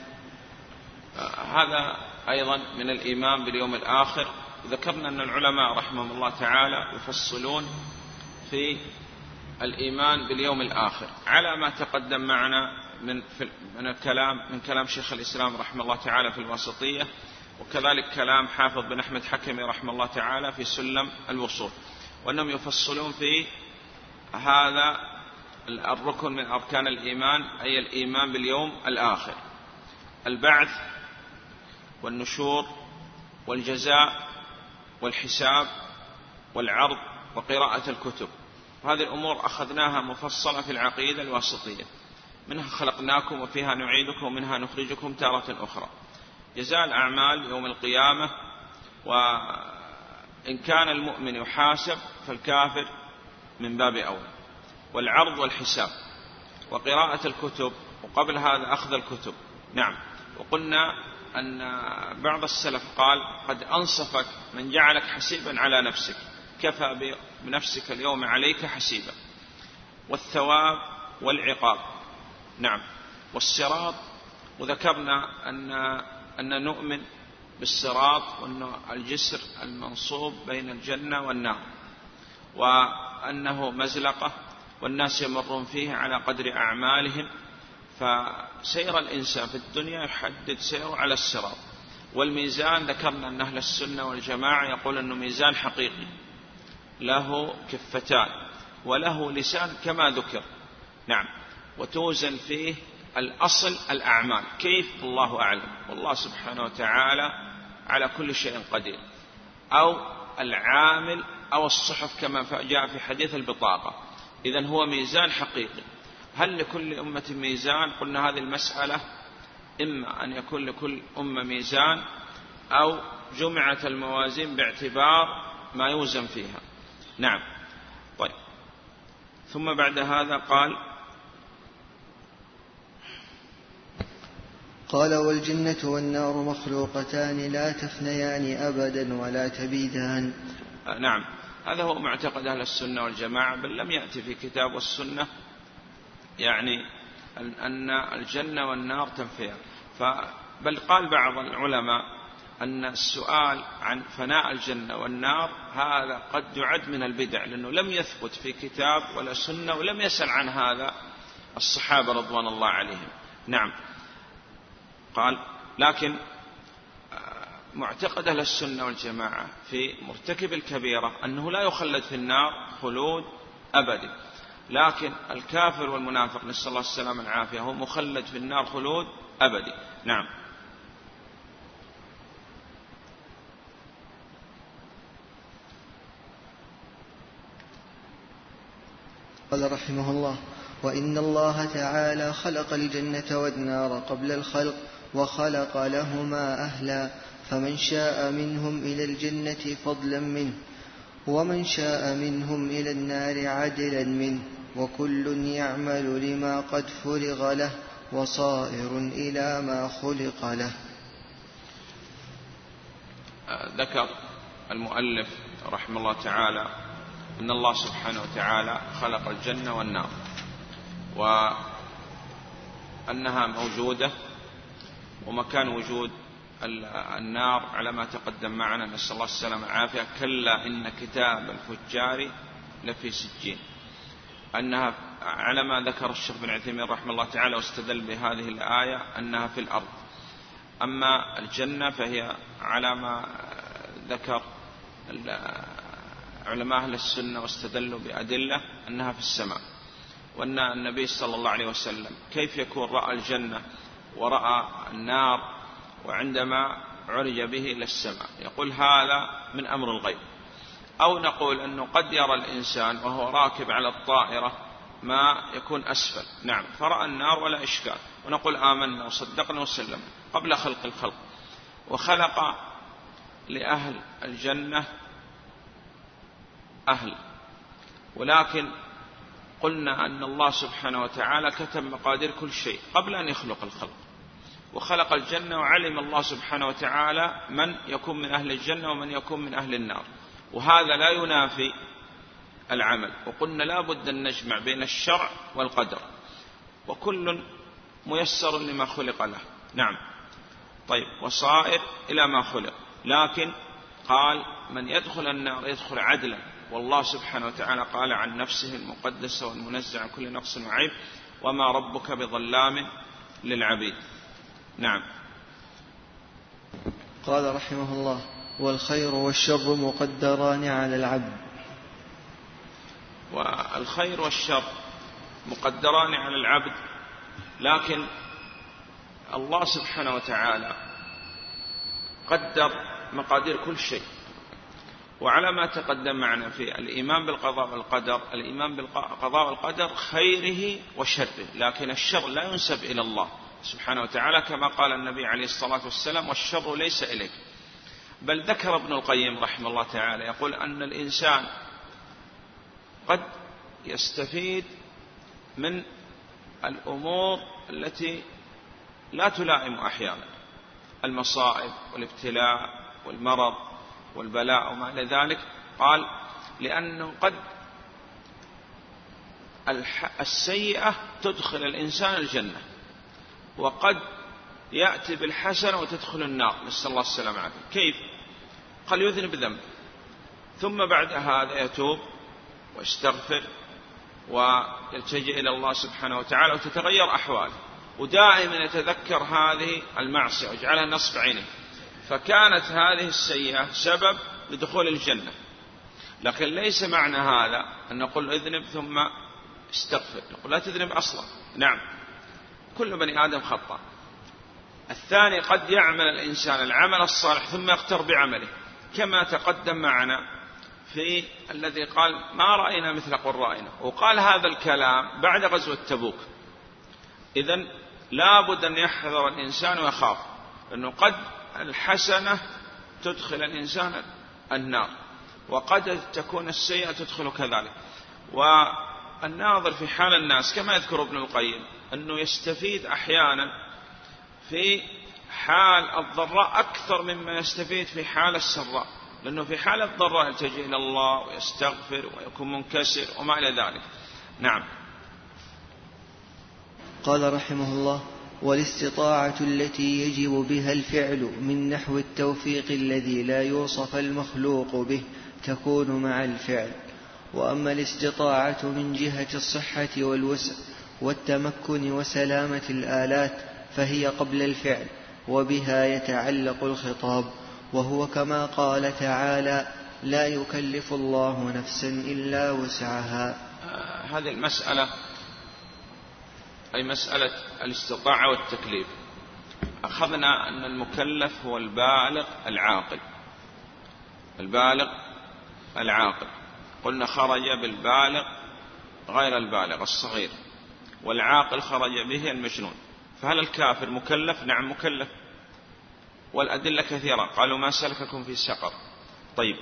هذا أيضا من الإيمان باليوم الآخر. ذكرنا أن العلماء رحمهم الله تعالى يفصلون في الإيمان باليوم الآخر على ما تقدم معنا من كلام شيخ الإسلام رحمه الله تعالى في الواسطية، وكذلك كلام حافظ بن أحمد حكمي رحمه الله تعالى في سلم الوصول، وأنهم يفصلون في هذا الركن من أركان الإيمان أي الإيمان باليوم الآخر، البعث والنشور والجزاء والحساب والعرض وقراءة الكتب. هذه الأمور أخذناها مفصلة في العقيدة الواسطية، منها خلقناكم وفيها نعيدكم ومنها نخرجكم تارة أخرى. جزاء الأعمال يوم القيامة، وإن كان المؤمن يحاسب فالكافر من باب أولى، والعرض والحساب وقراءة الكتب، وقبل هذا أخذ الكتب. نعم. وقلنا أن بعض السلف قال قد أنصفك من جعلك حسيبا على نفسك، كفى بنفسك اليوم عليك حسيبا. والثواب والعقاب. نعم. والصراط، وذكرنا أن نؤمن بالصراط وأن الجسر المنصوب بين الجنة والنار، وأنه مزلقة والناس يمرون فيه على قدر أعمالهم، فسير الإنسان في الدنيا يحدد سيره على الصراط. والميزان ذكرنا أن أهل السنة والجماعة يقول أنه ميزان حقيقي له كفتان وله لسان كما ذكر. نعم. وتوزن فيه الأصل الأعمال، كيف الله أعلم، والله سبحانه وتعالى على كل شيء قدير، أو العامل أو الصحف كما جاء في حديث البطاقة. إذن هو ميزان حقيقي. هل لكل أمة ميزان؟ قلنا هذه المسألة إما أن يكون لكل أمة ميزان أو جمعت الموازين باعتبار ما يوزن فيها. نعم. طيب. ثم بعد هذا قال والجنة والنار مخلوقتان لا تفنيان أبدا ولا تبيدان. نعم. هذا هو معتقد أهل السنة والجماعة، بل لم يأتي في كتاب والسنة يعني أن الجنة والنار تنفيان. بل قال بعض العلماء أن السؤال عن فناء الجنة والنار هذا قد يعد من البدع، لأنه لم يثبت في كتاب ولا سنة، ولم يسأل عن هذا الصحابة رضوان الله عليهم. نعم. قال لكن معتقد أهل السنة والجماعة في مرتكب الكبيرة أنه لا يخلد في النار خلود أبدي، لكن الكافر والمنافق نسأل الله السلامة والعافية هو مخلد في النار خلود أبدي. نعم. قال رحمه الله: وإن الله تعالى خلق الجنة والنار قبل الخلق وخلق لهما أهلا، فمن شاء منهم إلى الجنة فضلا منه، ومن شاء منهم إلى النار عدلا منه، وكل يعمل لما قد فرغ له وصائر إلى ما خلق له. ذكر المؤلف رحمه الله تعالى أن الله سبحانه وتعالى خلق الجنة والنار، وأنها موجودة، ومكان وجود النار على ما تقدم معنا نسأل الله السلامة والعافية: كلا إن كتاب الفجار لفي سجين. أنها على ما ذكر الشيخ بن عثيمين رحمه الله تعالى واستدل بهذه الآية أنها في الأرض. أما الجنة فهي على ما ذكر علماء أهل السنة واستدلوا بأدلة أنها في السماء، وأن النبي صلى الله عليه وسلم كيف يكون رأى الجنة ورأى النار وعندما عرج به إلى السماء؟ يقول هذا من أمر الغيب. أو نقول أنه قد يرى الإنسان وهو راكب على الطائرة ما يكون أسفل، نعم، فرأى النار ولا إشكال، ونقول آمنا وصدقنا وسلمنا قبل خلق الخلق. وخلق لأهل الجنة أهل، ولكن قلنا أن الله سبحانه وتعالى كتب مقادير كل شيء قبل أن يخلق الخلق، وخلق الجنة وعلم الله سبحانه وتعالى من يكون من أهل الجنة ومن يكون من أهل النار، وهذا لا ينافي العمل. وقلنا لا بد أن نجمع بين الشرع والقدر، وكل ميسر لما خلق له. نعم. طيب. وصائر إلى ما خلق، لكن قال من يدخل النار يدخل عدلا، والله سبحانه وتعالى قال عن نفسه المقدسة والمنزه عن كل نقص وعيب: وما ربك بظلام للعبيد. نعم. قال رحمه الله: والخير والشر مقدران على العبد. والخير والشر مقدران على العبد، لكن الله سبحانه وتعالى قدر مقادير كل شيء. وعلى ما تقدم معنا في الإيمان بالقضاء والقدر، الإيمان بالقضاء والقدر خيره وشره، لكن الشر لا ينسب إلى الله سبحانه وتعالى، كما قال النبي عليه الصلاة والسلام: والشر ليس إليك. بل ذكر ابن القيم رحمه الله تعالى يقول أن الإنسان قد يستفيد من الأمور التي لا تلائم أحيانا، المصائب والابتلاء والمرض والبلاء وما إلى ذلك. قال: لأنه قد السيئة تدخل الإنسان الجنة، وقد يأتي بالحسنة وتدخل النار، نسأل الله السلامة والعافية. كيف؟ قال: يذنب ذنب ثم بعد هذا يتوب ويستغفر ويلتجئ إلى الله سبحانه وتعالى وتتغير أحواله، ودائما يتذكر هذه المعصية ويجعلها نصب عينه، فكانت هذه السيئة سبب لدخول الجنة. لكن ليس معنى هذا أن نقول اذنب ثم استغفر، نقول لا تذنب أصلا. نعم، كل بني آدم خطأ. الثاني قد يعمل الإنسان العمل الصالح ثم يغتر بعمله، كما تقدم معنا في الذي قال: ما رأينا مثل قرائنا، وقال هذا الكلام بعد غزوة تبوك. إذن لابد أن يحذر الإنسان ويخاف، لأنه قد الحسنة تدخل الإنسان النار، وقد تكون السيئة تدخل كذلك. والناظر في حال الناس كما يذكر ابن القيم أنه يستفيد أحيانا في حال الضراء أكثر مما يستفيد في حال السراء، لأنه في حال الضراء يلتجئ إلى الله ويستغفر ويكون منكسر وما إلى ذلك. نعم. قال رحمه الله: والاستطاعة التي يجب بها الفعل من نحو التوفيق الذي لا يوصف المخلوق به تكون مع الفعل. وأما الاستطاعة من جهة الصحة والوسع والتمكن وسلامة الآلات فهي قبل الفعل، وبها يتعلق الخطاب، وهو كما قال تعالى: لا يكلف الله نفسا إلا وسعها. هذه المسألة أي مسألة الاستطاعة والتكليف، أخذنا أن المكلف هو البالغ العاقل، البالغ العاقل. قلنا خرج بالبالغ غير البالغ الصغير، والعاقل خرج به المجنون. فهل الكافر مكلف؟ نعم مكلف، والأدلة كثيرة. قالوا: ما سلككم في سقر. طيب،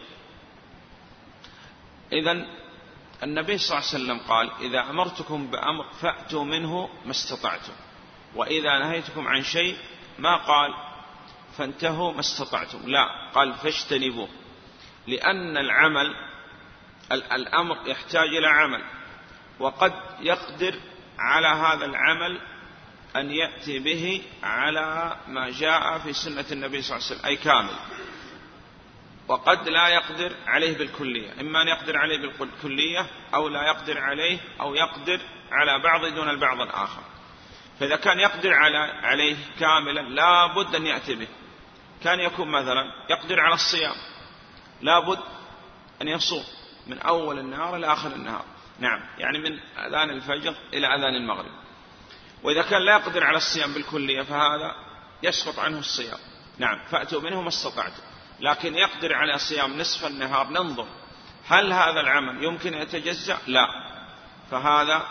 إذن النبي صلى الله عليه وسلم قال: إذا أمرتكم بأمر فأتوا منه ما استطعتم، وإذا نهيتكم عن شيء ما قال فانتهوا ما استطعتم، لا، قال فاجتنبوه. لأن العمل الأمر يحتاج إلى عمل، وقد يقدر على هذا العمل أن يأتي به على ما جاء في سنة النبي صلى الله عليه وسلم أي كامل، وقد لا يقدر عليه بالكلية، إما أن يقدر عليه بالكلية أو لا يقدر عليه، أو يقدر على بعض دون البعض الآخر. فإذا كان يقدر عليه كاملا لا بد أن يأتي به. كان يكون مثلا يقدر على الصيام، لا بد أن يصوم من أول النهار إلى آخر النهار، نعم، يعني من أذان الفجر إلى أذان المغرب. وإذا كان لا يقدر على الصيام بالكلية فهذا يسقط عنه الصيام، نعم، فأتوا منه ما استطعتم. لكن يقدر على صيام نصف النهار، ننظر هل هذا العمل يمكن أن يتجزأ؟ لا، فهذا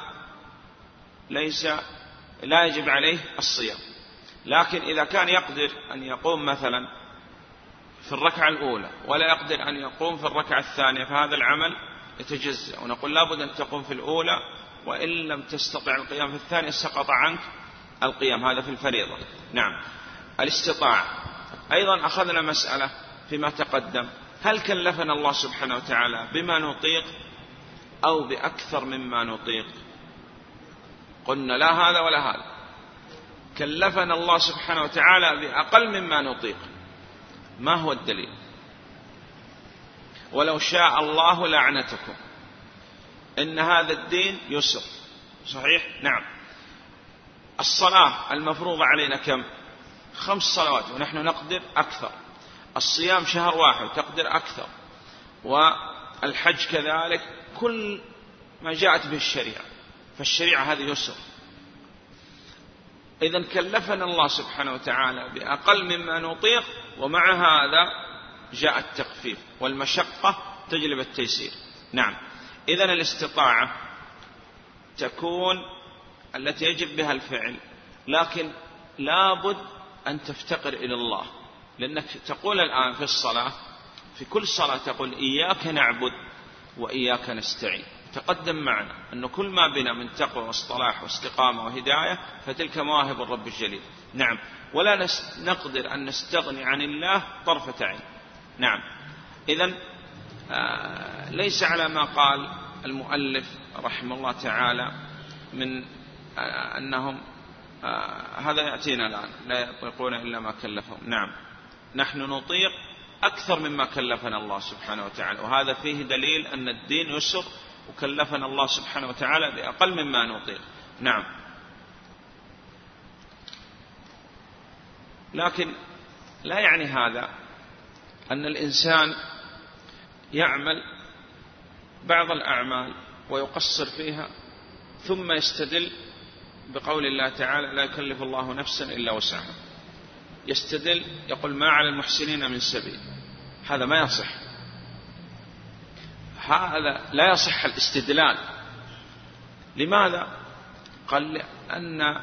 لا يجب عليه الصيام. لكن إذا كان يقدر أن يقوم مثلا في الركعة الأولى ولا يقدر أن يقوم في الركعة الثانية فهذا العمل يتجزأ، ونقول لابد أن تقوم في الأولى، وإن لم تستطع القيام في الثانية سقط عنك القيام، هذا في الفريضة. نعم. الاستطاعة أيضا أخذنا مسألة فيما تقدم: هل كلفنا الله سبحانه وتعالى بما نطيق أو بأكثر مما نطيق؟ قلنا لا هذا ولا هذا، كلفنا الله سبحانه وتعالى بأقل مما نطيق. ما هو الدليل؟ ولو شاء الله لعنتكم، إن هذا الدين يسر، صحيح؟ نعم. الصلاة المفروضة علينا كم؟ 5 صلوات ونحن نقدر أكثر. الصيام شهر واحد تقدر أكثر، والحج كذلك، كل ما جاءت به الشريعة. فالشريعة هذه يسر. إذن كلفنا الله سبحانه وتعالى بأقل مما نطيق، ومع هذا جاء التخفيف، والمشقة تجلب التيسير. نعم. إذن الاستطاعة تكون التي يجب بها الفعل، لكن لابد أن تفتقر إلى الله، لأنك تقول الآن في الصلاة، في كل صلاة تقول إياك نعبد وإياك نستعين. تقدم معنا أن كل ما بنا من تقوى واصطلاح واستقامة وهداية فتلك مواهب الرب الجليل. نعم. ولا نقدر أن نستغني عن الله طرفة عين. نعم. إذن ليس على ما قال المؤلف رحمه الله تعالى من أنهم هذا يأتينا الآن لا يطيقون إلا ما كلفهم. نعم. نحن نطيق أكثر مما كلفنا الله سبحانه وتعالى، وهذا فيه دليل أن الدين يسر، وكلفنا الله سبحانه وتعالى بأقل مما نطيق. نعم. لكن لا يعني هذا أن الإنسان يعمل بعض الأعمال ويقصر فيها ثم يستدل بقول الله تعالى لا يكلف الله نفسا إلا وسعها، يستدل يقول ما على المحسنين من سبيل. هذا ما يصح، هذا لا يصح الاستدلال. لماذا؟ قال لأن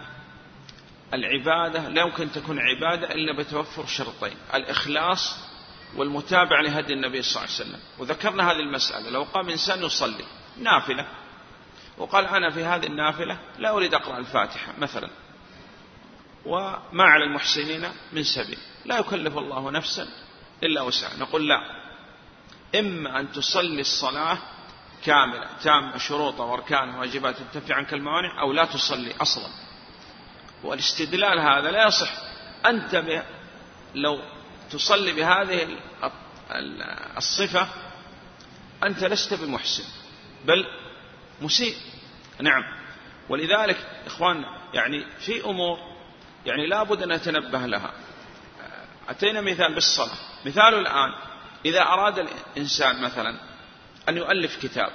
العبادة لا يمكن تكون عبادة إلا بتوفر شرطين: الإخلاص والمتابعة لهدي النبي صلى الله عليه وسلم. وذكرنا هذه المسألة. لو قام إنسان يصلي نافلة وقال أنا في هذه النافلة لا أريد أقرأ الفاتحة مثلا، وما على المحسنين من سبيل، لا يكلف الله نفسا إلا وسعها، نقول لا، إما أن تصلي الصلاة كاملة تامة شروطها وأركانها واجبات تنتفي عنك الموانع، أو لا تصلي أصلا. والاستدلال هذا لا يصح. أنت لو تصلي بهذه الصفة أنت لست بمحسن بل مسيء. نعم. ولذلك إخواننا يعني في أمور يعني لا بد أن نتنبه لها. أتينا مثال بالصلاة. مثال الآن إذا أراد الإنسان مثلا أن يؤلف كتاب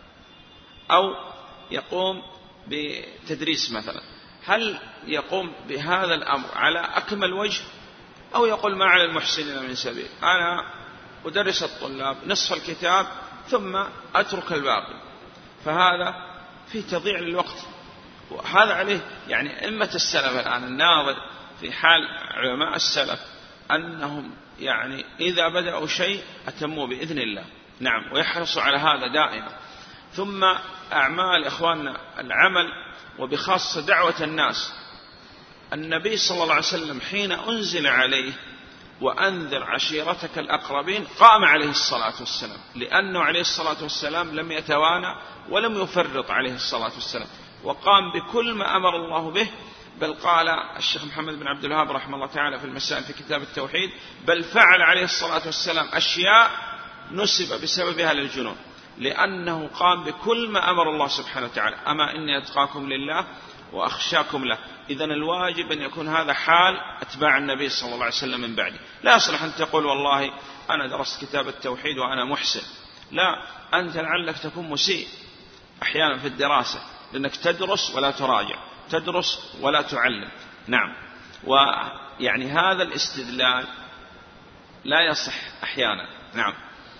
أو يقوم بتدريس مثلا، هل يقوم بهذا الأمر على أكمل وجه أو يقول ما على المحسنين من سبيل، أنا أدرس الطلاب نصف الكتاب ثم أترك الباقي؟ فهذا في تضييع للوقت. وهذا عليه يعني أئمة السلف الآن الناظر في حال علماء السلف أنهم يعني إذا بدأوا شيء أتموا بإذن الله. نعم. ويحرصوا على هذا دائما. ثم أعمال إخواننا العمل وبخاصة دعوة الناس. النبي صلى الله عليه وسلم حين أنزل عليه وأنذر عشيرتك الأقربين قام عليه الصلاة والسلام، لأنه عليه الصلاة والسلام لم يتوانى ولم يفرط عليه الصلاة والسلام، وقام بكل ما أمر الله به. بل قال الشيخ محمد بن عبد الوهاب رحمه الله تعالى في المسائل في كتاب التوحيد: بل فعل عليه الصلاة والسلام أشياء نسب بسببها للجنون، لأنه قام بكل ما أمر الله سبحانه وتعالى: أما إني أتقاكم لله وأخشاكم له. إذن الواجب أن يكون هذا حال أتباع النبي صلى الله عليه وسلم من بعده. لا يصلح أن تقول والله أنا درست كتاب التوحيد وأنا محسن. لا، أنت لعلك تكون مسيء أحيانا في الدراسة، لأنك تدرس ولا تراجع، تدرس ولا تعلم. نعم. ويعني هذا الاستدلال لا يصح أحيانا. نعم.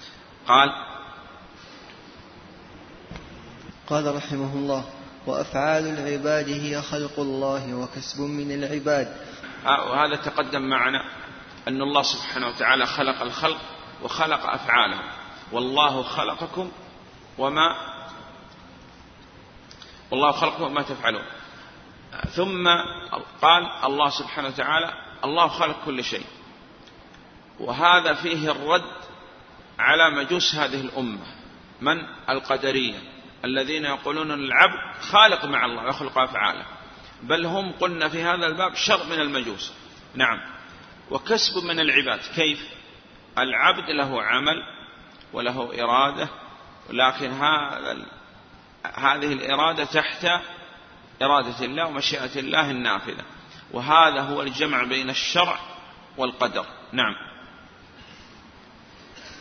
قال رحمه الله: وأفعال العباد هي خلق الله وكسب من العباد. وهذا تقدم معنا أن الله سبحانه وتعالى خلق الخلق وخلق أفعالهم. والله خلقكم وما تفعلون. ثم قال الله سبحانه وتعالى: الله خلق كل شيء. وهذا فيه الرد على مجوس هذه الأمة، من القدرية الذين يقولون العبد خالق مع الله ويخلق أفعاله، بل هم قلنا في هذا الباب شر من المجوس. نعم. وكسب من العباد. كيف؟ العبد له عمل وله إرادة، ولكن هذه الإرادة تحت إرادة الله ومشيئة الله النافذة، وهذا هو الجمع بين الشرع والقدر. نعم.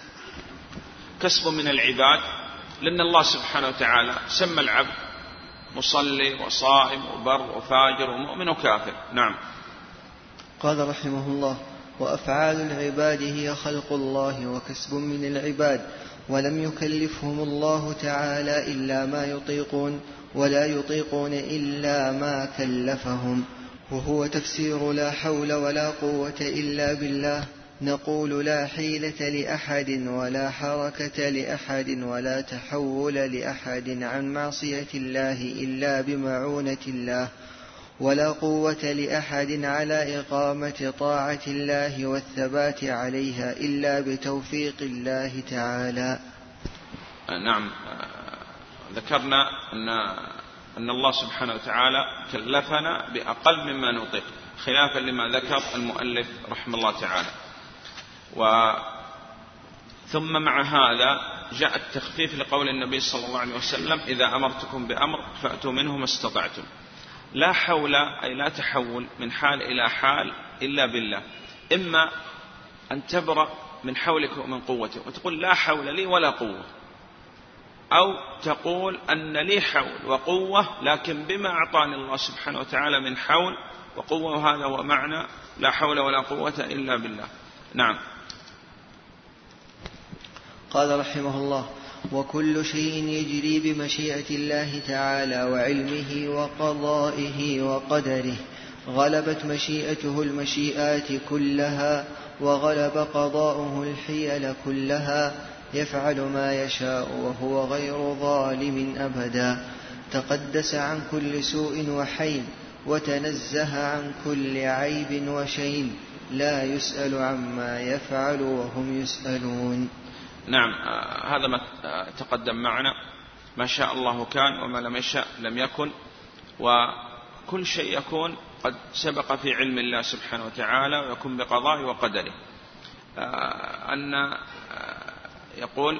كسب من العباد، لأن الله سبحانه وتعالى سمى العبد مصلي وصائم وبر وفاجر ومؤمن وكافر. نعم. قال رحمه الله: وأفعال العباد هي خلق الله وكسب من العباد، ولم يكلفهم الله تعالى إلا ما يطيقون، ولا يطيقون إلا ما كلفهم، وهو تفسير لا حول ولا قوة إلا بالله. نقول: لا حيلة لأحد ولا حركة لأحد ولا تحول لأحد عن معصية الله إلا بمعونة الله، ولا قوة لأحد على إقامة طاعة الله والثبات عليها إلا بتوفيق الله تعالى. نعم. ذكرنا أن الله سبحانه وتعالى كلفنا بأقل مما نطيق، خلافا لما ذكر المؤلف رحمه الله تعالى. ثم مع هذا جاء التخفيف لقول النبي صلى الله عليه وسلم: إذا أمرتكم بأمر فأتوا منه ما استطعتم. لا حول أي لا تحول من حال إلى حال إلا بالله. إما أن تبرأ من حولك ومن قوتك وتقول لا حول لي ولا قوة، أو تقول أن لي حول وقوة لكن بما أعطاني الله سبحانه وتعالى من حول وقوة، وهذا هو معنى لا حول ولا قوة إلا بالله. نعم. قال رحمه الله: وكل شيء يجري بمشيئة الله تعالى وعلمه وقضائه وقدره. غلبت مشيئته المشيئات كلها، وغلب قضاؤه الحيل كلها. يفعل ما يشاء وهو غير ظالم أبدا. تقدس عن كل سوء وحين، وتنزه عن كل عيب وشين. لا يسأل عما يفعل وهم يسألون. نعم. هذا ما تقدم معنا. ما شاء الله كان، وما لم يشاء لم يكن، وكل شيء يكون قد سبق في علم الله سبحانه وتعالى، ويكون بقضاء وقدره. أن يقول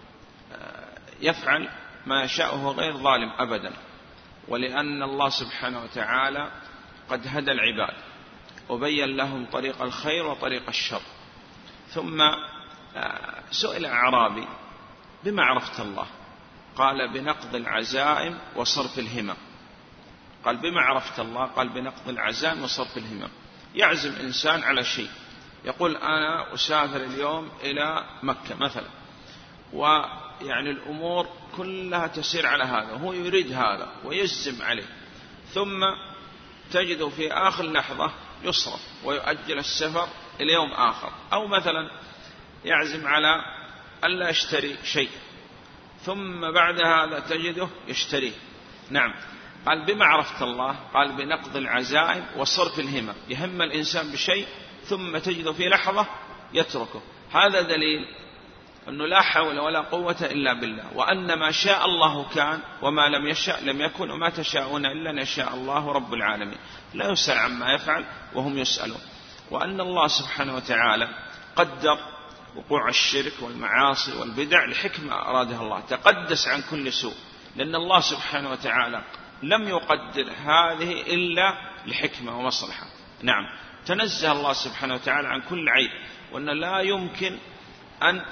يفعل ما يشاء وهو غير ظالم أبدا، ولأن الله سبحانه وتعالى قد هدى العباد وبين لهم طريق الخير وطريق الشر. ثم سئل أعرابي: بما عرفت الله؟ قال: بنقض العزائم وصرف الهمم. قال: بما عرفت الله؟ قال: بنقض العزائم وصرف الهمم. يعزم إنسان على شيء، يقول: أنا أسافر اليوم إلى مكة مثلا، ويعني الأمور كلها تسير على هذا، وهو يريد هذا ويجزم عليه، ثم تجد في آخر لحظة يصرف ويؤجل السفر إلى يوم آخر. أو مثلا يعزم على ألا يشتري شيء، ثم بعد هذا تجده يشتريه. نعم. قال: بما عرفت الله؟ قال: بنقض العزائم وصرف الهمم. يهم الإنسان بشيء ثم تجده في لحظة يتركه. هذا دليل أنه لا حول ولا قوة إلا بالله، وأن ما شاء الله كان، وما لم يشاء لم يكن، وما تشاءون إلا أن يشاء الله رب العالمين. لا يسأل عما يفعل وهم يسألون. وأن الله سبحانه وتعالى قدر وقوع الشرك والمعاصي والبدع لحكمة أرادها الله، تقدس عن كل سوء، لأن الله سبحانه وتعالى لم يقدر هذه إلا لحكمة ومصلحة. نعم. تنزه الله سبحانه وتعالى عن كل عيب، وأن لا يمكن أن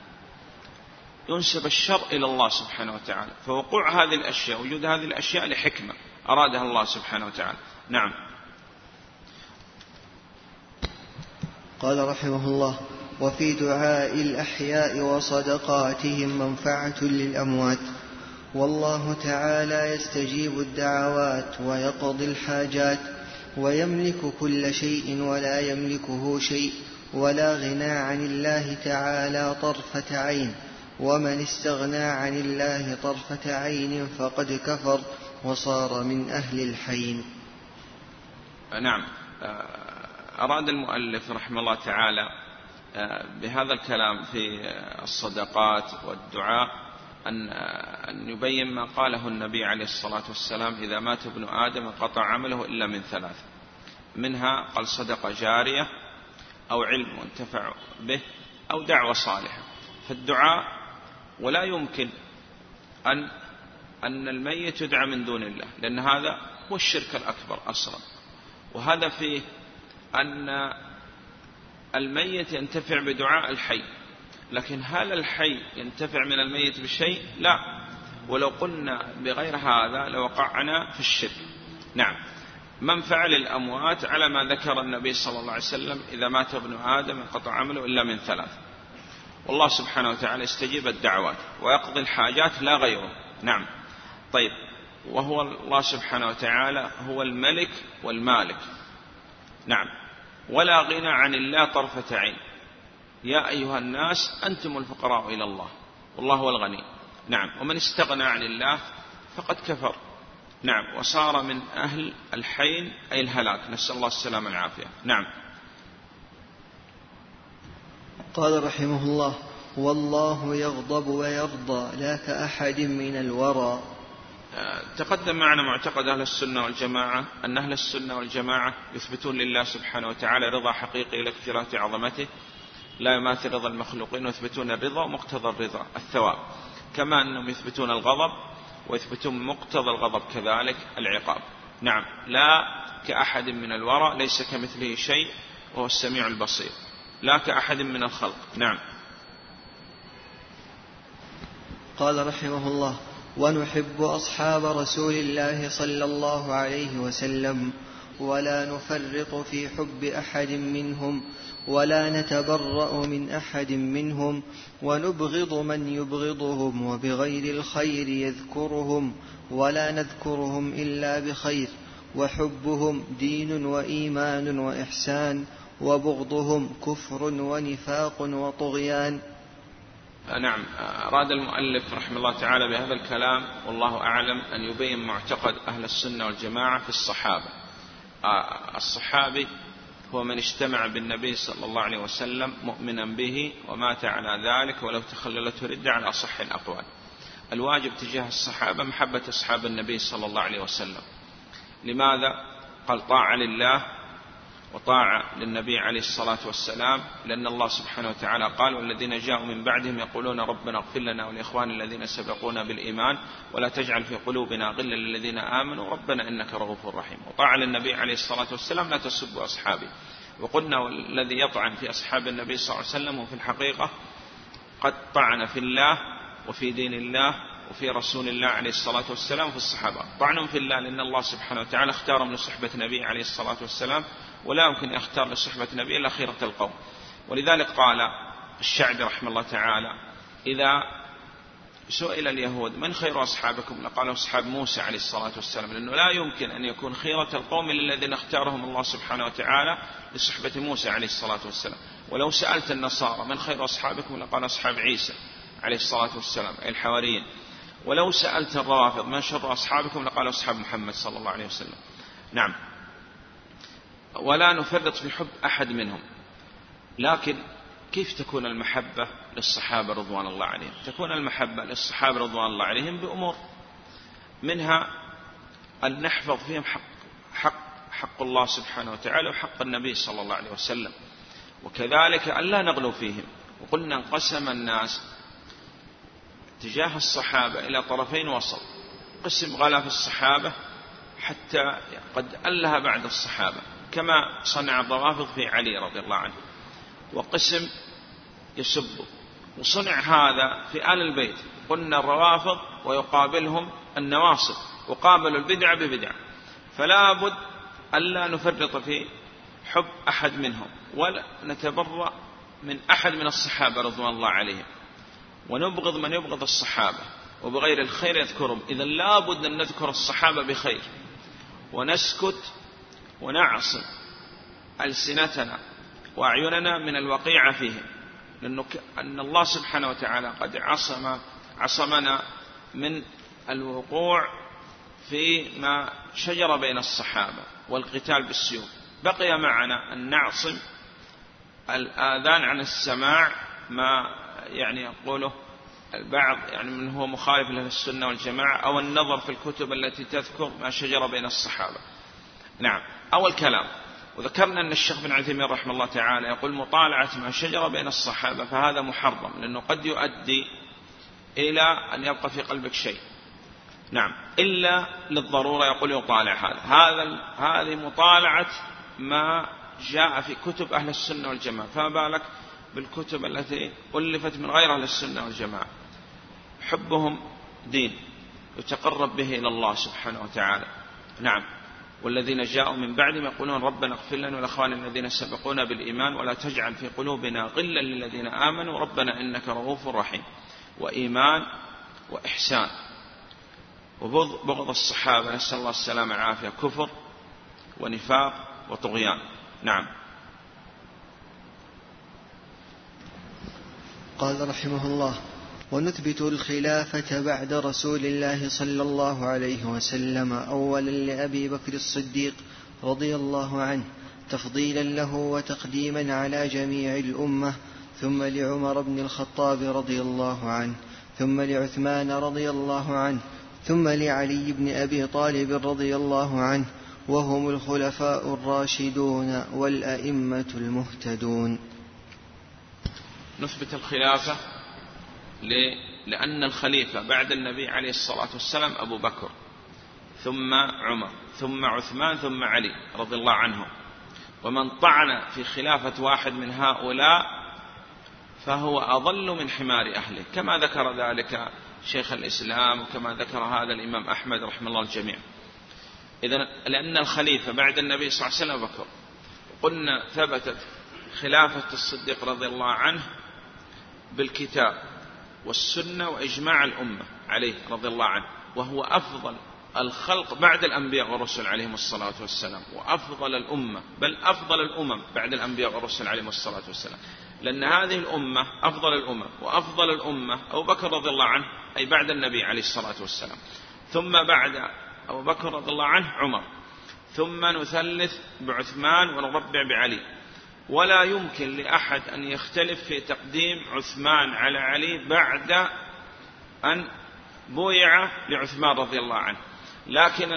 ينسب الشر إلى الله سبحانه وتعالى، فوقوع هذه الأشياء وجود هذه الأشياء لحكمة أرادها الله سبحانه وتعالى. نعم. قال رحمه الله: وفي دعاء الأحياء وصدقاتهم منفعة للأموات، والله تعالى يستجيب الدعوات ويقضي الحاجات، ويملك كل شيء ولا يملكه شيء، ولا غنى عن الله تعالى طرفة عين. ومن استغنى عن الله طرفة عين فقد كفر وصار من أهل الحين. نعم. أراد المؤلف رحمه الله تعالى بهذا الكلام في الصدقات والدعاء أن يبين ما قاله النبي عليه الصلاة والسلام: إذا مات ابن آدم انقطع عمله إلا من ثلاث، منها قال صدقة جارية، أو علم ينتفع به، أو دعوة صالحة. فالدعاء ولا يمكن أن الميت يدعى من دون الله، لأن هذا هو الشرك الأكبر أصلا. وهذا فيه أن الميت ينتفع بدعاء الحي، لكن هل الحي ينتفع من الميت بشيء؟ لا. ولو قلنا بغير هذا لوقعنا في الشرك. نعم. منفعة للأموات على ما ذكر النبي صلى الله عليه وسلم: إذا مات ابن آدم انقطع عمله إلا من ثلاث. والله سبحانه وتعالى يستجيب الدعوات ويقضي الحاجات لا غيره. نعم. طيب، وهو الله سبحانه وتعالى هو الملك والمالك. نعم. ولا غنى عن الله طرفة عين. يا أيها الناس أنتم الفقراء إلى الله والله هو الغني. نعم. ومن استغنى عن الله فقد كفر. نعم. وصار من أهل الحين أي الهلاك، نسأل الله السلامة والعافية. نعم. قال رحمه الله: والله يغضب ويرضى لا كأحد من الورى. تقدم معنا معتقد أهل السنة والجماعة أن أهل السنة والجماعة يثبتون لله سبحانه وتعالى رضا حقيقي لاكتراث عظمته لا يماثل رضا المخلوقين، ويثبتون الرضا ومقتضى الرضا الثواب، كما أنهم يثبتون الغضب ويثبتون مقتضى الغضب كذلك العقاب. نعم. لا كأحد من الورى، ليس كمثله شيء وهو السميع البصير، لا كأحد من الخلق. نعم. قال رحمه الله: ونحب أصحاب رسول الله صلى الله عليه وسلم ولا نفرط في حب أحد منهم ولا نتبرأ من أحد منهم، ونبغض من يبغضهم وبغير الخير يذكرهم ولا نذكرهم إلا بخير، وحبهم دين وإيمان وإحسان، وبغضهم كفر ونفاق وطغيان. نعم. أراد المؤلف رحمه الله تعالى بهذا الكلام والله أعلم أن يبين معتقد أهل السنة والجماعة في الصحابة. الصحابي هو من اجتمع بالنبي صلى الله عليه وسلم مؤمنا به ومات على ذلك ولو تخللته ردة على أصح الأقوال. الواجب تجاه الصحابة محبة أصحاب النبي صلى الله عليه وسلم. لماذا؟ قال: طاعة لله وطاعة للنبي عليه الصلاة والسلام، لأن الله سبحانه وتعالى قال: والذين جاءوا من بعدهم يقولون ربنا اغفر لنا ولإخوان الذين سبقونا بالإيمان ولا تجعل في قلوبنا غلا للذين آمنوا ربنا إنك رؤوف رحيم. وطاعة للنبي عليه الصلاة والسلام: لا تسبوا أصحابي. وقلنا والذي يطعن في أصحاب النبي صلى الله عليه وسلم وفي الحقيقة قد طعن في الله وفي دين الله وفي رسول الله عليه الصلاة والسلام وفي الصحابة. طعنهم في الله لأن الله سبحانه وتعالى اختارهم لصحبة نبي عليه الصلاة والسلام، ولا يمكن يختار لصحبة نبي إلا خيرة القوم. ولذلك قال الشعبي رحمه الله تعالى: إذا سئل اليهود من خير أصحابكم لقالوا أصحاب موسى عليه الصلاة والسلام، لأنه لا يمكن أن يكون خيرة القوم إلا الذين اختارهم الله سبحانه وتعالى لصحبة موسى عليه الصلاة والسلام. ولو سألت النصارى من خير أصحابكم لقالوا أصحاب عيسى عليه الصلاة والسلام أي الحواريين. ولو سألت الروافض من شر أصحابكم لقالوا أصحاب محمد صلى الله عليه وسلم. نعم. ولا نفرط في حب أحد منهم. لكن كيف تكون المحبة للصحابة رضوان الله عليهم؟ تكون المحبة للصحابة رضوان الله عليهم بأمور، منها أن نحفظ فيهم حق الله سبحانه وتعالى وحق النبي صلى الله عليه وسلم، وكذلك أن لا نغلو فيهم. وقلنا انقسم الناس تجاه الصحابة إلى طرفين وسط: قسم غلا في الصحابة حتى قد ألها بعد الصحابة كما صنع الروافض في علي رضي الله عنه، وقسم يسب، وصنع هذا في آل البيت. قلنا الروافض ويقابلهم النواصب، وقابلوا البدع ببدع. فلا بد ألا نفرط في حب أحد منهم ولا نتبرأ من أحد من الصحابة رضوان الله عليهم، ونبغض من يبغض الصحابة وبغير الخير يذكرهم. إذن لا بد أن نذكر الصحابة بخير ونسكت ونعصم ألسنتنا وأعيننا من الوقيعة فيهم، لأن الله سبحانه وتعالى قد عصمنا من الوقوع فيما شجر بين الصحابة والقتال بالسيوف. بقي معنا أن نعصم الآذان عن السماع ما يقوله البعض من هو مخالف لأهل السنة والجماعة، أو النظر في الكتب التي تذكر ما شجر بين الصحابة. نعم. أول كلام، وذكرنا أن الشيخ بن عثيمين رحمه الله تعالى يقول: مطالعة ما شجر بين الصحابة فهذا محرم، لأنه قد يؤدي إلى أن يبقى في قلبك شيء. نعم. إلا للضرورة يقول يطالع هذه مطالعة ما جاء في كتب أهل السنة والجماعة، فما بالك بالكتب التي ألفت من غير أهل السنة والجماعة. حبهم دين يتقرب به إلى الله سبحانه وتعالى. نعم. والذين جاءوا من بعدهم يقولون ربنا اغفر لنا ولإخواننا الذين سبقونا بالإيمان ولا تجعل في قلوبنا غلا للذين آمنوا ربنا إنك رؤوف رحيم. وإيمان وإحسان. وبغض الصحابة نسأل الله السلامة والعافية كفر ونفاق وطغيان. نعم. قال رحمه الله: ونثبت الخلافة بعد رسول الله صلى الله عليه وسلم أولا لأبي بكر الصديق رضي الله عنه تفضيلا له وتقديما على جميع الأمة، ثم لعمر بن الخطاب رضي الله عنه، ثم لعثمان رضي الله عنه، ثم لعلي بن أبي طالب رضي الله عنه، وهم الخلفاء الراشدون والأئمة المهتدون. نثبت الخلافة لأن الخليفة بعد النبي عليه الصلاة والسلام أبو بكر، ثم عمر، ثم عثمان، ثم علي رضي الله عنهم. ومن طعن في خلافة واحد من هؤلاء فهو أضل من حمار أهله، كما ذكر ذلك شيخ الإسلام وكما ذكر هذا الإمام أحمد رحمه الله الجميع. إذن لأن الخليفة بعد النبي صلى الله عليه وسلم بكر، قلنا ثبتت خلافة الصديق رضي الله عنه بالكتاب والسنة وإجماع الأمة عليه رضي الله عنه، وهو أفضل الخلق بعد الأنبياء والرسل عليهم الصلاة والسلام، وأفضل الأمة بل أفضل الأمم بعد الأنبياء والرسل عليهم الصلاة والسلام، لأن هذه الأمة أفضل الأمم، وأفضل الأمة أبو بكر رضي الله عنه أي بعد النبي عليه الصلاة والسلام، ثم بعد أبو بكر رضي الله عنه عمر، ثم نثلث بعثمان ونربع بعلي. ولا يمكن لأحد أن يختلف في تقديم عثمان على علي بعد أن بويع لعثمان رضي الله عنه. لكن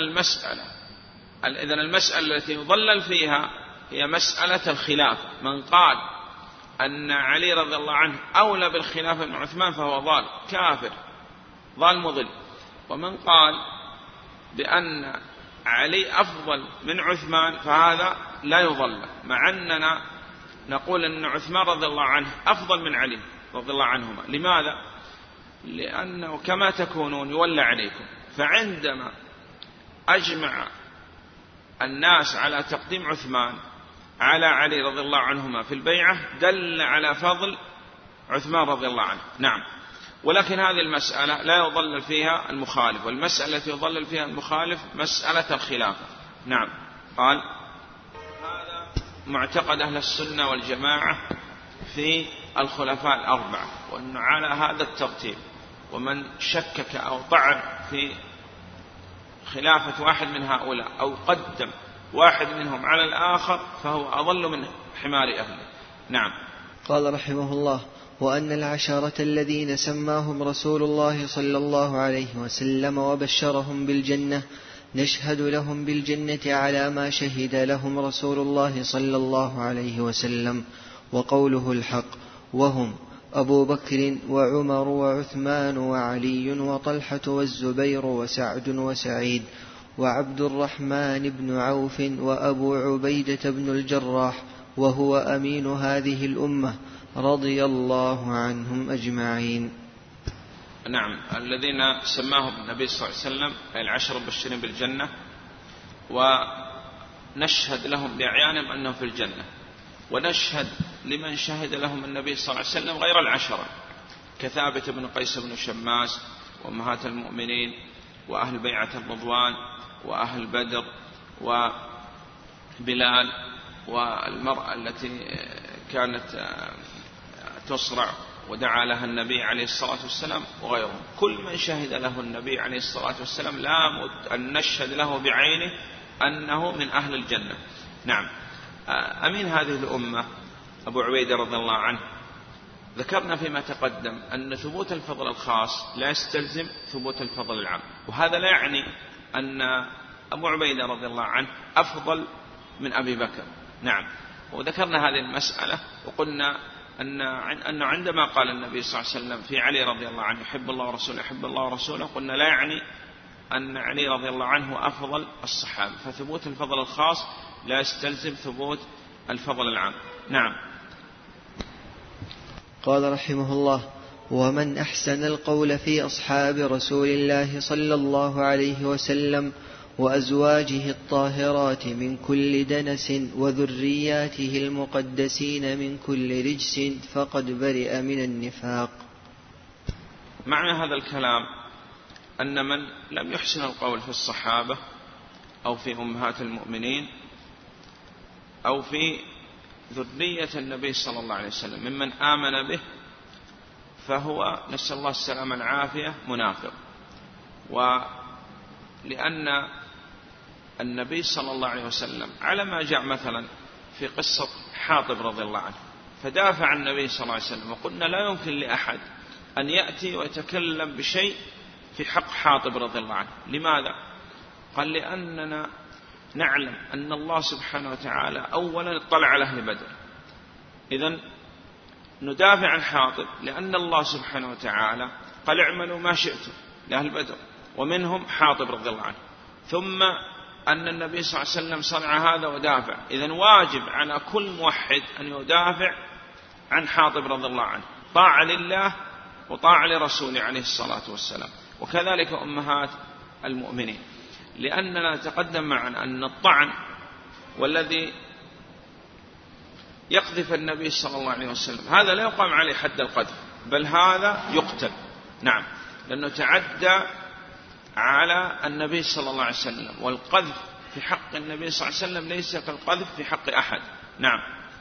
المسألة التي يضلل فيها هي مسألة الخلافة. من قال أن علي رضي الله عنه أولى بالخلافة من عثمان فهو ضال كافر ضال مضل. ومن قال بأن علي أفضل من عثمان فهذا لا يضل، مع أننا نقول أن عثمان رضي الله عنه أفضل من علي رضي الله عنهما. لماذا؟ لأنه كما تكونون يولى عليكم. فعندما أجمع الناس على تقديم عثمان على علي رضي الله عنهما في البيعة دل على فضل عثمان رضي الله عنه. نعم. ولكن هذه المسألة لا يضلل فيها المخالف، والمسألة التي يضلل فيها المخالف مسألة الخلافة. نعم. قال: هذا معتقد أهل السنة والجماعة في الخلفاء الأربعة، وأنه على هذا الترتيب. ومن شكك أو طعن في خلافة واحد من هؤلاء أو قدم واحد منهم على الآخر فهو أضل من حمار أهله. نعم. قال رحمه الله: وأن العشرة الذين سماهم رسول الله صلى الله عليه وسلم وبشرهم بالجنة نشهد لهم بالجنة على ما شهد لهم رسول الله صلى الله عليه وسلم، وقوله الحق، وهم أبو بكر وعمر وعثمان وعلي وطلحة والزبير وسعد وسعيد وعبد الرحمن بن عوف وأبو عبيدة بن الجراح، وهو أمين هذه الأمة رضي الله عنهم أجمعين. نعم. الذين سماهم النبي صلى الله عليه وسلم العشر المبشرين بالجنة، ونشهد لهم بأعيانهم أنهم في الجنة، ونشهد لمن شهد لهم النبي صلى الله عليه وسلم غير العشرة كثابت بن قيس بن شماس وأمهات المؤمنين وأهل بيعة الرضوان وأهل بدر وبلال والمرأة التي كانت تصرع ودعا لها النبي عليه الصلاة والسلام وغيرهم. كل من شهد له النبي عليه الصلاة والسلام لا بد أن نشهد له بعينه أنه من أهل الجنة. نعم. أمين هذه الأمة أبو عبيدة رضي الله عنه. ذكرنا فيما تقدم أن ثبوت الفضل الخاص لا يستلزم ثبوت الفضل العام، وهذا لا يعني أن أبو عبيدة رضي الله عنه أفضل من أبي بكر. نعم. وذكرنا هذه المسألة وقلنا أنه عندما قال النبي صلى الله عليه وسلم في علي رضي الله عنه يحب الله ورسوله يحب الله ورسوله، قلنا لا يعني أن علي رضي الله عنه أفضل الصحابة، فثبوت الفضل الخاص لا يستلزم ثبوت الفضل العام. نعم. قال رحمه الله: ومن أحسن القول في أصحاب رسول الله صلى الله عليه وسلم وأزواجه الطاهرات من كل دنس وذرياته المقدسين من كل رجس فقد برئ من النفاق. معنى هذا الكلام أن من لم يحسن القول في الصحابة أو في أمهات المؤمنين أو في ذرية النبي صلى الله عليه وسلم ممن آمن به فهو نسأل الله السلامة والعافية منافق. ولأن النبي صلى الله عليه وسلم على ما جاء مثلا في قصة حاطب رضي الله عنه فدافع عن النبي صلى الله عليه وسلم وقلنا لا يمكن لأحد أن يأتي ويتكلم بشيء في حق حاطب رضي الله عنه. لماذا؟ قال لأننا نعلم أن الله سبحانه وتعالى أولا اطلع على أهل بدر، إذن ندافع عن حاطب لأن الله سبحانه وتعالى قال اعملوا ما شئتم لأهل بدر ومنهم حاطب رضي الله عنه، ثم أن النبي صلى الله عليه وسلم صنع هذا ودافع. إذن واجب على كل موحد أن يدافع عن حاطب رضي الله عنه، طاعة لله وطاعة لرسوله عليه الصلاة والسلام، وكذلك أمهات المؤمنين. لأننا تقدم معنا أن الطعن والذي يقذف النبي صلى الله عليه وسلم هذا لا يقام عليه حد القذف، بل هذا يقتل. نعم، لأنه تعدى على النبي صلى الله عليه وسلم، والقذف في حق النبي صلى الله عليه وسلم ليس كالقذف في حق أحد. نعم.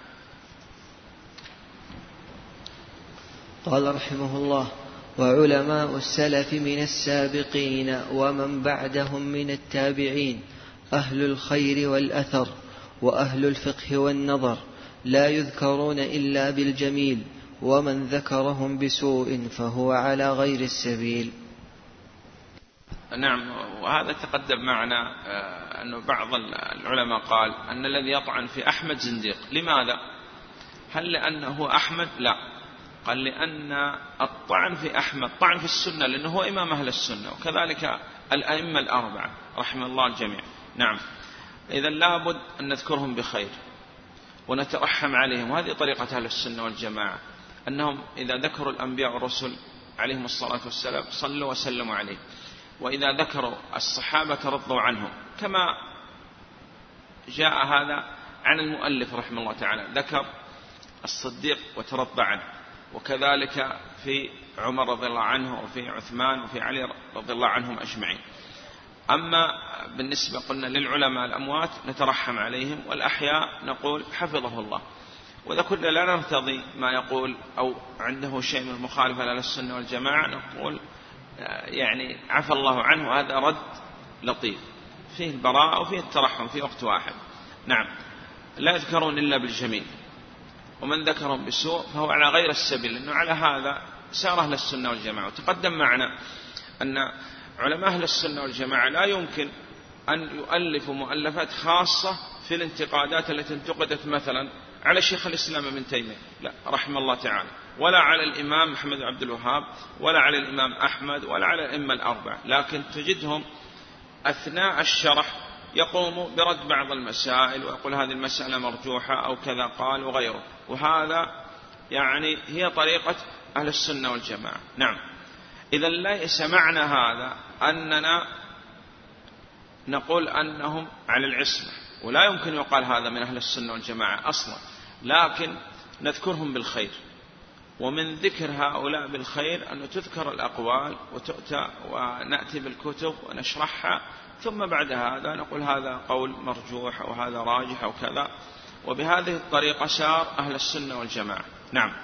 قال رحمه الله: وعلماء السلف من السابقين ومن بعدهم من التابعين أهل الخير والأثر وأهل الفقه والنظر لا يذكرون إلا بالجميل، ومن ذكرهم بسوء فهو على غير السبيل. نعم، وهذا تقدم معنا أنه بعض العلماء قال أن الذي يطعن في أحمد زنديق. لماذا؟ هل لأنه أحمد؟ لا، قال لأن الطعن في أحمد طعن في السنة، لأنه هو إمام أهل السنة، وكذلك الأئمة الأربعة رحمه الله الجميع. نعم، إذا لابد أن نذكرهم بخير ونترحم عليهم، وهذه طريقة أهل السنة والجماعة، أنهم إذا ذكروا الأنبياء والرسل عليهم الصلاة والسلام صلوا وسلموا عليه، وإذا ذكروا الصحابة رضوا عنهم، كما جاء هذا عن المؤلف رحمه الله تعالى، ذكر الصديق وترضى عنه، وكذلك في عمر رضي الله عنه وفي عثمان وفي علي رضي الله عنهم أجمعين. أما بالنسبة قلنا للعلماء الأموات نترحم عليهم، والأحياء نقول حفظه الله. وإذا كنا لا نرتضي ما يقول أو عنده شيء من المخالفة لأهل السنة والجماعة نقول يعني عفى الله عنه، وهذا رد لطيف فيه البراءة وفيه الترحم في وقت واحد. نعم، لا يذكرون إلا بالجميل، ومن ذكرهم بسوء فهو على غير السبيل، لأنه على هذا سار أهل السنة والجماعة. وتقدم معنا أن علماء أهل السنة والجماعة لا يمكن أن يؤلفوا مؤلفات خاصة في الانتقادات التي انتقدت مثلا على شيخ الإسلام ابن تيمية، لا رحمه الله تعالى، ولا على الإمام محمد بن عبد الوهاب، ولا على الإمام أحمد، ولا على الأئمة الأربعة، لكن تجدهم أثناء الشرح يقوم برد بعض المسائل ويقول هذه المسألة مرجوحة أو كذا قال وغيره، وهذا يعني هي طريقة أهل السنة والجماعة. نعم، إذا ليس معنى هذا أننا نقول أنهم على العصمة، ولا يمكن يقال هذا من أهل السنة والجماعة أصلا، لكن نذكرهم بالخير، ومن ذكر هؤلاء بالخير أن تذكر الأقوال وتؤتى ونأتي بالكتب ونشرحها، ثم بعد هذا نقول هذا قول مرجوح أو هذا راجح أو كذا، وبهذه الطريقة سار أهل السنة والجماعة. نعم.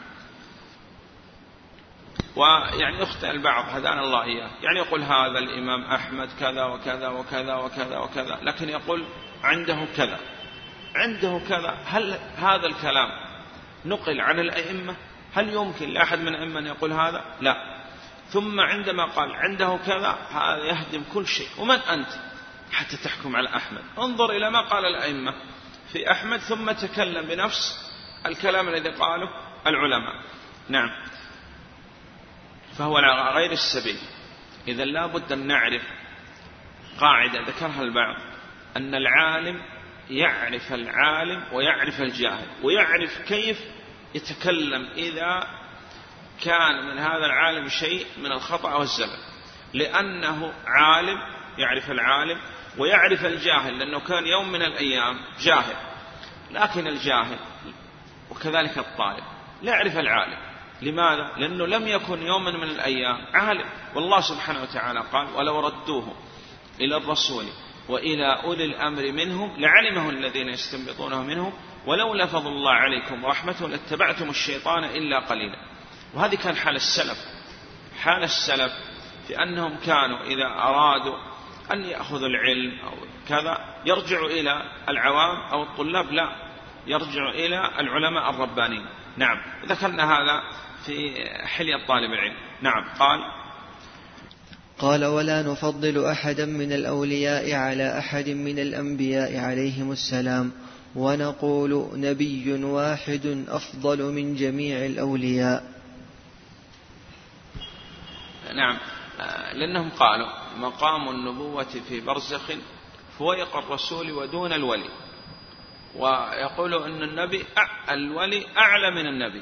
ويعني يخطئ البعض هدانا الله إياه، يعني يقول هذا الإمام أحمد كذا وكذا وكذا وكذا وكذا، لكن يقول عنده كذا عنده كذا. هل هذا الكلام نقل عن الأئمة؟ هل يمكن لأحد من الأئمة أن يقول هذا؟ لا. ثم عندما قال عنده كذا هذا يهدم كل شيء. ومن أنت حتى تحكم على أحمد؟ انظر إلى ما قال الأئمة في أحمد ثم تكلم بنفس الكلام الذي قاله العلماء. نعم، فهو على غير السبيل. إذا لا بد أن نعرف قاعدة ذكرها البعض، أن العالم يعرف العالم ويعرف الجاهل، ويعرف كيف يتكلم إذا كان من هذا العالم شيء من الخطأ والزلل، لأنه عالم يعرف العالم ويعرف الجاهل، لأنه كان يوم من الأيام جاهل. لكن الجاهل وكذلك الطالب لا يعرف العالم. لماذا؟ لأنه لم يكن يوما من الأيام عالم. والله سبحانه وتعالى قال: ولو ردوه إلى الرسول وإلى أولي الأمر منهم لعلمه الذين يستنبطونه منهم ولولا فضل الله عليكم ورحمته لاتبعتم الشيطان إلا قليلا. وهذه كان حال السلف. حال السلف في أنهم كانوا إذا أرادوا أن يأخذوا العلم أو كذا يرجعوا إلى العوام أو الطلاب، لا، يرجعوا إلى العلماء الربانيين. نعم، ذكرنا هذا في حلية طالب العلم. نعم. قال: ولا نفضل أحدا من الأولياء على أحد من الأنبياء عليهم السلام، ونقول نبي واحد أفضل من جميع الأولياء. نعم، لأنهم قالوا: مقام النبوة في برزخ فويق الرسول ودون الولي. ويقولوا أن الولي أعلى من النبي.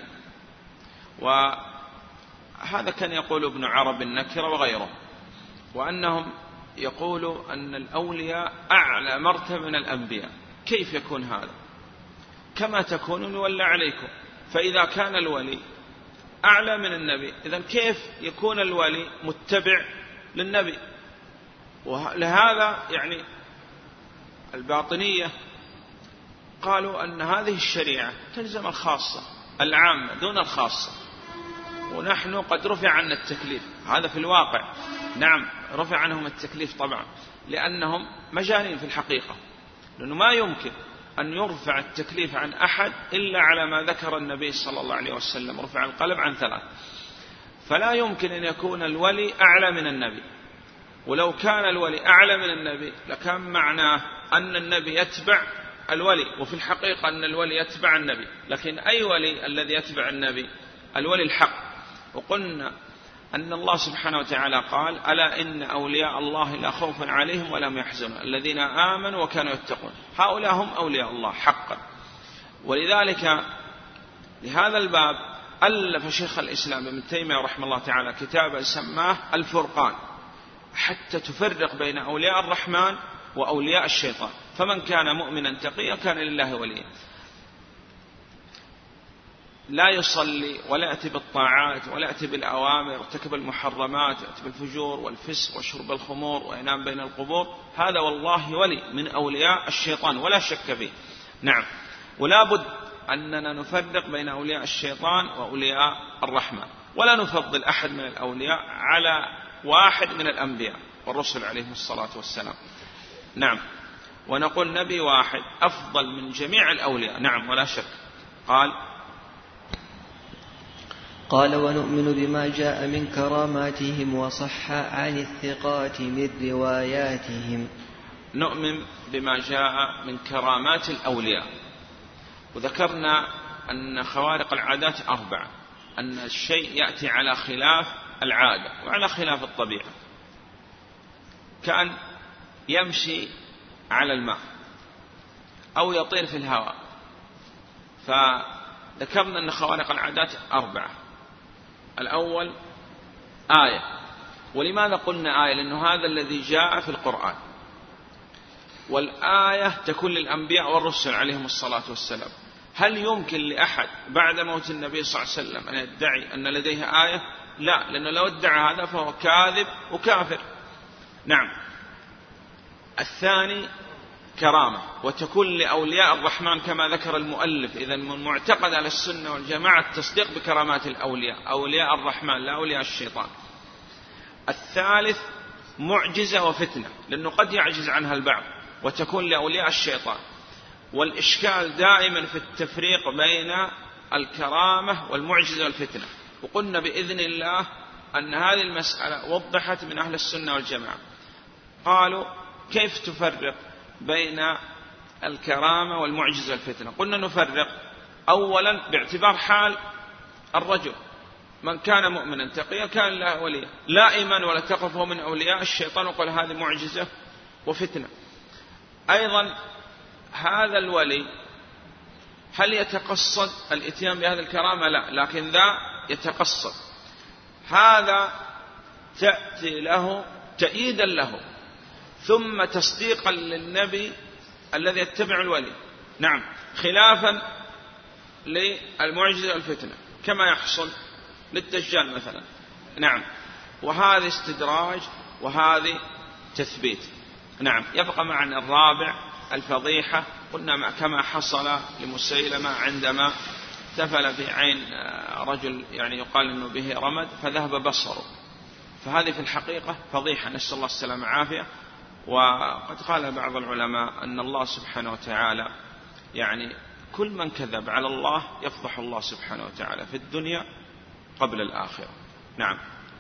وهذا كان يقول ابن عرب النكرة وغيره. وأنهم يقولوا أن الأولياء أعلى مرتبة من الأنبياء. كيف يكون هذا؟ كما تكون يولى عليكم. فإذا كان الولي أعلى من النبي، إذن كيف يكون الولي متبع للنبي؟ ولهذا يعني الباطنية قالوا أن هذه الشريعة تلزم الخاصة، العامة دون الخاصة. ونحن قد رفع عنا التكليف، هذا في الواقع. نعم، رفع عنهم التكليف طبعا، لأنهم مجانين في الحقيقة. لأنه ما يمكن أن يرفع التكليف عن أحد إلا على ما ذكر النبي صلى الله عليه وسلم: رفع القلم عن 3. فلا يمكن أن يكون الولي أعلى من النبي. ولو كان الولي أعلى من النبي لكان معناه أن النبي يتبع الولي، وفي الحقيقة أن الولي يتبع النبي. لكن أي ولي الذي يتبع النبي؟ الولي الحق. وقلنا أن الله سبحانه وتعالى قال: ألا إن أولياء الله لا خوف عليهم ولا هم يحزنون الذين آمنوا وكانوا يتقون. هؤلاء هم أولياء الله حقا. ولذلك لهذا الباب ألف شيخ الإسلام ابن تيمية رحمه الله تعالى كتابا سماه الفرقان، حتى تفرق بين أولياء الرحمن وأولياء الشيطان. فمن كان مؤمنا تقيا كان لله وليا، لا يصلي ولا يأتي بالطاعات ولا يأتي بالأوامر، يرتكب المحرمات، يأتي بالفجور والفسق وشرب الخمور وينام بين القبور، هذا والله ولي من أولياء الشيطان ولا شك فيه. نعم. ولا بد أننا نفرق بين أولياء الشيطان وأولياء الرحمن، ولا نفضل أحد من الأولياء على واحد من الأنبياء والرسل عليهم الصلاة والسلام. نعم. ونقول نبي واحد أفضل من جميع الأولياء. نعم، ولا شك. قال: ونؤمن بما جاء من كراماتهم وصح عن الثقات من رواياتهم. نؤمن بما جاء من كرامات الأولياء. وذكرنا أن خوارق العادات 4، أن الشيء يأتي على خلاف العادة وعلى خلاف الطبيعة، كأن يمشي على الماء أو يطير في الهواء. فذكرنا أن خوارق العادات 4. الأول آية. ولماذا قلنا آية؟ لأنه هذا الذي جاء في القرآن، والآية تكون للأنبياء والرسل عليهم الصلاة والسلام. هل يمكن لأحد بعد موت النبي صلى الله عليه وسلم أن يدعي أن لديه آية؟ لا، لأنه لو ادعى هذا فهو كاذب وكافر. نعم. الثاني كرامة، وتكون لأولياء الرحمن كما ذكر المؤلف. إذن من معتقد على السنة والجماعة التصديق بكرامات الأولياء، أولياء الرحمن لا أولياء الشيطان. الثالث معجزة وفتنة، لأنه قد يعجز عنها البعض، وتكون لأولياء الشيطان. والإشكال دائما في التفريق بين الكرامة والمعجزة والفتنة. وقلنا بإذن الله أن هذه المسألة وضحت من أهل السنة والجماعة. قالوا: كيف تفرق بين الكرامة والمعجزة والفتنة؟ قلنا نفرق أولا باعتبار حال الرجل. من كان مؤمنا تقيا كان له وليا، لا إيمان ولا تقى فهو من أولياء الشيطان، وقال هذه معجزة وفتنة. أيضا هذا الولي هل يتقصد الاتيان بهذه الكرامة؟ لا، لكن ذا يتقصد هذا تأتي له تأييدا له، ثم تصديقا للنبي الذي يتبع الولي. نعم، خلافا للمعجزة والفتنة كما يحصل للدجال مثلا. نعم، وهذا استدراج وهذه تثبيت. نعم، يبقى معنا الرابع الفضيحة. قلنا كما حصل لمسيلمة عندما تفل في عين رجل يعني يقال إنه به رمد فذهب بصره، فهذه في الحقيقة فضيحة، نسأل الله السلامة والعافية. وقد قال بعض العلماء أن الله سبحانه وتعالى يعني كل من كذب على الله يفضح الله سبحانه وتعالى في الدنيا قبل الآخرة. نعم.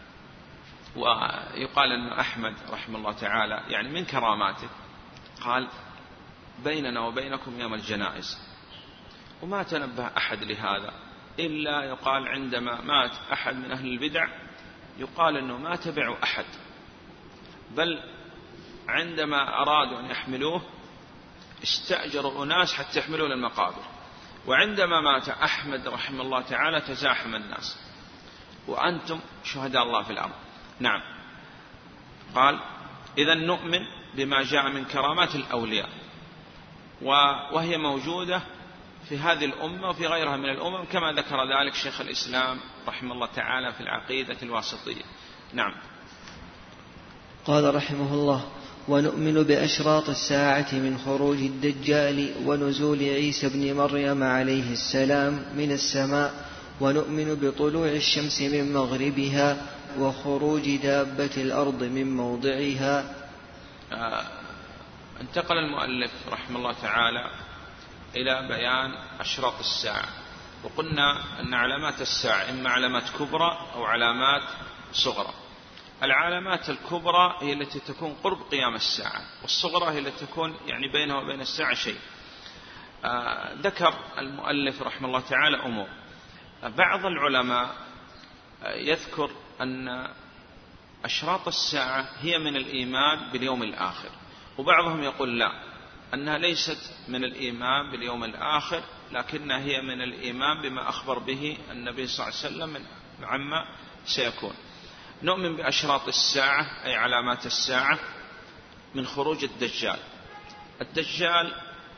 ويقال أن أحمد رحمه الله تعالى يعني من كراماته قال بيننا وبينكم يوم الجنائز، وما تنبه أحد لهذا إلا يقال عندما مات أحد من أهل البدع يقال أنه ما تبعوا أحد، بل عندما أرادوا أن يحملوه استأجروا أناس حتى يحملوه للمقابر، وعندما مات أحمد رحمه الله تعالى تزاحم الناس وأنتم شهداء الله في الأرض. نعم. قال إذن نؤمن بما جاء من كرامات الأولياء، وهي موجودة في هذه الأمة وفي غيرها من الأمم كما ذكر ذلك شيخ الإسلام رحمه الله تعالى في العقيدة الواسطية. نعم. قال رحمه الله: ونؤمن بأشراط الساعة من خروج الدجال ونزول عيسى بن مريم عليه السلام من السماء، ونؤمن بطلوع الشمس من مغربها وخروج دابة الأرض من موضعها. انتقل المؤلف رحمه الله تعالى إلى بيان أشراط الساعة، وقلنا أن علامات الساعة إما علامات كبرى أو علامات صغرى. العلامات الكبرى هي التي تكون قرب قيام الساعة، والصغرى هي التي تكون يعني بينها وبين الساعة شيء. ذكر المؤلف رحمه الله تعالى أمور. بعض العلماء يذكر أن أشراط الساعة هي من الإيمان باليوم الآخر، وبعضهم يقول لا، أنها ليست من الإيمان باليوم الآخر، لكنها هي من الإيمان بما أخبر به النبي صلى الله عليه وسلم عما سيكون. نؤمن بأشراط الساعة أي علامات الساعة من خروج الدجال. الدجال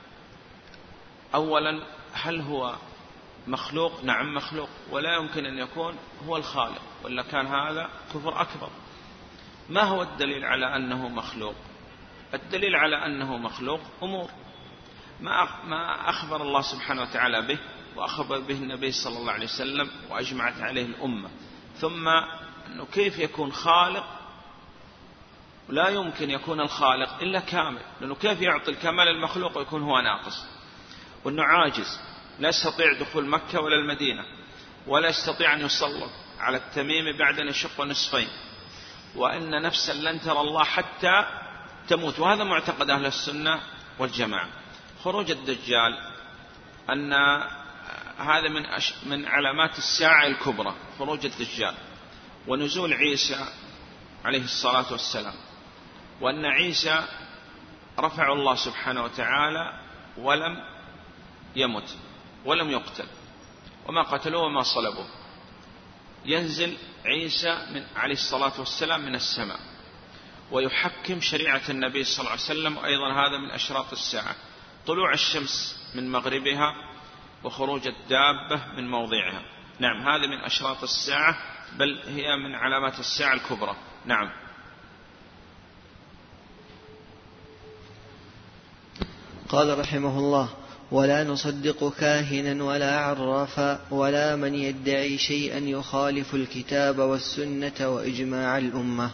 أولا هل هو مخلوق؟ نعم مخلوق، ولا يمكن أن يكون هو الخالق، ولا كان هذا كفر أكبر. ما هو الدليل على أنه مخلوق؟ الدليل على أنه مخلوق أمور ما أخبر الله سبحانه وتعالى به، وأخبر به النبي صلى الله عليه وسلم وأجمعت عليه الأمة. ثم أنه كيف يكون خالق؟ لا يمكن يكون الخالق إلا كامل، لأنه كيف يعطي الكمال المخلوق ويكون هو ناقص؟ وأنه عاجز، لا يستطيع دخول مكة ولا المدينة، ولا يستطيع أن يسلط على التميم بعد أن يشق نصفين، وأن نفسا لن ترى الله حتى تموت. وهذا معتقد أهل السنة والجماعة. خروج الدجال أن هذا من علامات الساعة الكبرى، خروج الدجال. ونزول عيسى عليه الصلاة والسلام، وأن عيسى رفع الله سبحانه وتعالى ولم يمت ولم يقتل، وما قتلوه وما صلبوه. ينزل عيسى عليه الصلاة والسلام من السماء ويحكم شريعة النبي صلى الله عليه وسلم، وأيضا هذا من أشراط الساعة. طلوع الشمس من مغربها وخروج الدابة من موضعها. نعم، هذه من أشراط الساعة، بل هي من علامات الساعة الكبرى. نعم. قال رحمه الله: ولا نصدق كاهنا ولا عرافا ولا من يدعي شيئا يخالف الكتاب والسنة وإجماع الأمة.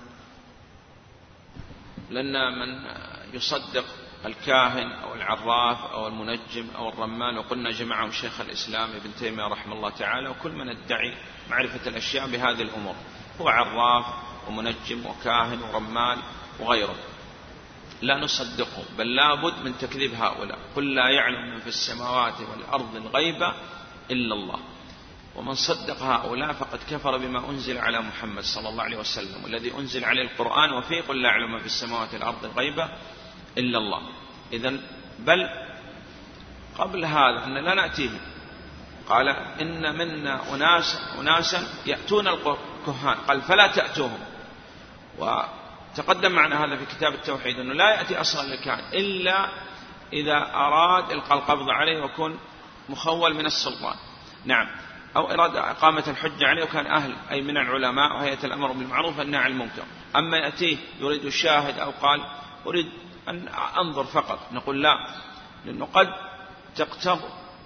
لأن من يصدق الكاهن أو العراف أو المنجم أو الرمان، وقلنا جمعهم شيخ الإسلام ابن تيمية رحمه الله تعالى، وكل من ادعي معرفة الأشياء بهذه الأمور هو عراف ومنجم وكاهن ورمان وغيره، لا نصدقه، بل لا بد من تكذيب هؤلاء. قل لا يعلم من في السماوات والأرض الغيب إلا الله. ومن صدق هؤلاء فقد كفر بما أنزل على محمد صلى الله عليه وسلم، والذي أنزل عليه القرآن وفيه قل لا يعلم من في السماوات والأرض الغيب إلا الله. إذن بل قبل هذا أن لا نأتيهم، قال إن منا أناسا يأتون الكهان، قال فلا تأتوهم. وتقدم معنا هذا في كتاب التوحيد أنه لا يأتي أصلا الكاهن إلا إذا أراد إلقاء القبض عليه ويكون مخول من السلطان، نعم، أو إراد إقامة الحجة عليه وكان أهل أي من العلماء وهيئة الأمر بالمعروف والنهي عن المنكر. أما يأتيه يريد الشاهد أو قال أريد أن أنظر فقط، نقول لا، لأنه قد تقتض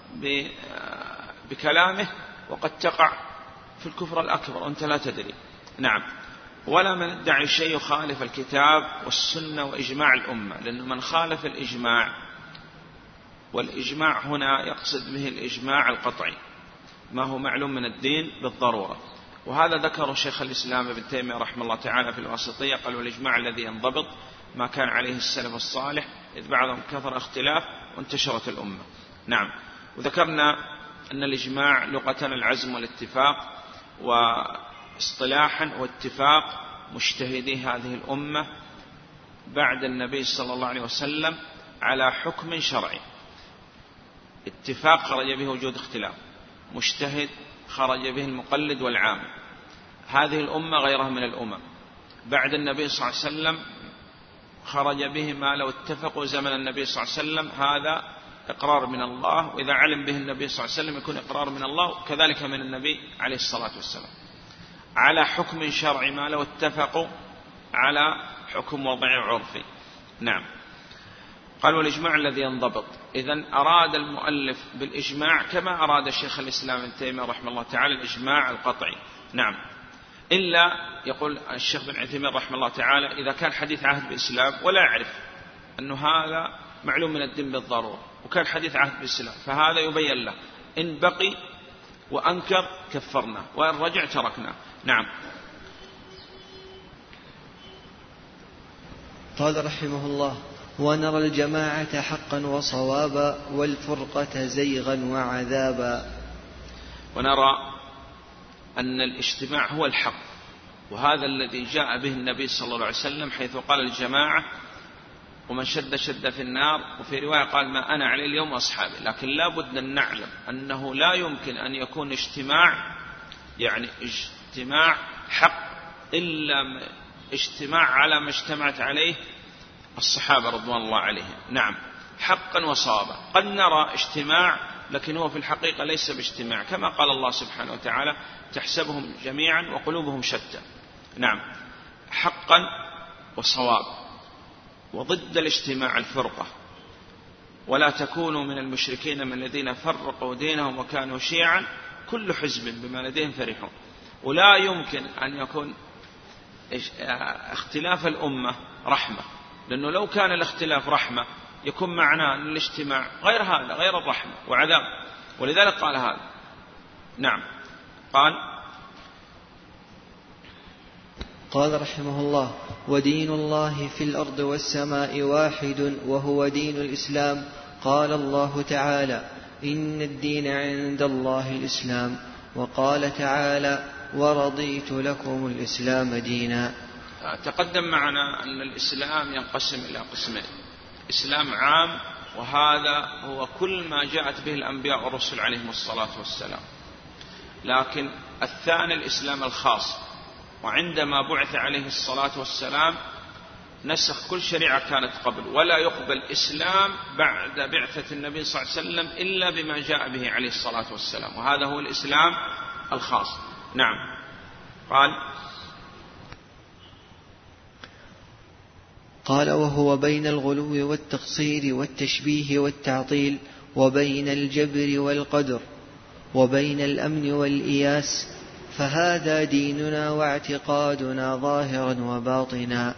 بكلامه وقد تقع في الكفر الأكبر وأنت لا تدري، نعم. ولا من ادعي شيء يخالف الكتاب والسنة وإجماع الأمة، لأنه من خالف الإجماع، والإجماع هنا يقصد به الإجماع القطعي ما هو معلوم من الدين بالضرورة، وهذا ذكر شيخ الإسلام ابن تيمية رحمه الله تعالى في الواسطية، قال والإجماع الذي ينضبط ما كان عليه السلف الصالح إذ بعضهم كثر اختلاف وانتشرت الأمة، نعم. وذكرنا أن الإجماع لغة العزم والاتفاق، واصطلاحا واتفاق مجتهدي هذه الأمة بعد النبي صلى الله عليه وسلم على حكم شرعي. اتفاق خرج به وجود اختلاف، مجتهد خرج به المقلد والعام. هذه الأمة غيرها من الأمم بعد النبي صلى الله عليه وسلم خرج به ما لو اتفقوا زمن النبي صلى الله عليه وسلم هذا إقرار من الله، وإذا علم به النبي صلى الله عليه وسلم يكون إقرار من الله، كذلك من النبي عليه الصلاة والسلام على حكم شرعي ما لو اتفقوا على حكم وضعي عرفي، نعم. قال والإجماع الذي ينضبط، إذن أراد المؤلف بالإجماع كما أراد شيخ الإسلام ابن تيمية رحمه الله تعالى الإجماع القطعي، نعم. إلا يقول الشيخ بن عثيمين رحمه الله تعالى إذا كان حديث عهد بالإسلام ولا يعرف أنه هذا معلوم من الدين بالضرورة وكان حديث عهد بالإسلام، فهذا يبين له إن بقي وأنكر كفرنا وإن رجع تركنا، نعم. قال رحمه الله ونرى الجماعة حقا وصوابا والفرقة زيغا وعذابا. ونرى أن الاجتماع هو الحق، وهذا الذي جاء به النبي صلى الله عليه وسلم حيث قال الجماعة ومن شد شد في النار، وفي رواية قال ما أنا عليه اليوم أصحابي. لكن لا بد أن نعلم أنه لا يمكن أن يكون اجتماع يعني اجتماع حق إلا اجتماع على ما اجتمعت عليه الصحابة رضوان الله عليهم، نعم، حقا وصوابا. قد نرى اجتماع لكن هو في الحقيقة ليس باجتماع، كما قال الله سبحانه وتعالى تحسبهم جميعا وقلوبهم شتى، نعم، حقا وصواب. وضد الاجتماع الفرقة، ولا تكونوا من المشركين من الذين فرقوا دينهم وكانوا شيعا كل حزب بما لديهم فرحون. ولا يمكن أن يكون اختلاف الأمة رحمة، لأنه لو كان الاختلاف رحمة يكون معناه أن الاجتماع غير هذا، غير الرحمة وعذاب، ولذلك قال هذا، نعم. قال رحمه الله ودين الله في الأرض والسماء واحد وهو دين الإسلام. قال الله تعالى إن الدين عند الله الإسلام، وقال تعالى ورضيت لكم الإسلام دينا. تقدم معنا أن الإسلام ينقسم إلى قسمين، إسلام عام وهذا هو كل ما جاءت به الأنبياء والرسل عليهم الصلاة والسلام، لكن الثاني الإسلام الخاص، وعندما بعث عليه الصلاة والسلام نسخ كل شريعة كانت قبل، ولا يقبل إسلام بعد بعثة النبي صلى الله عليه وسلم إلا بما جاء به عليه الصلاة والسلام، وهذا هو الإسلام الخاص، نعم. قال وهو بين الغلو والتقصير والتشبيه والتعطيل، وبين الجبر والقدر، وبين الأمن والإياس، فهذا ديننا واعتقادنا ظاهرا وباطنا.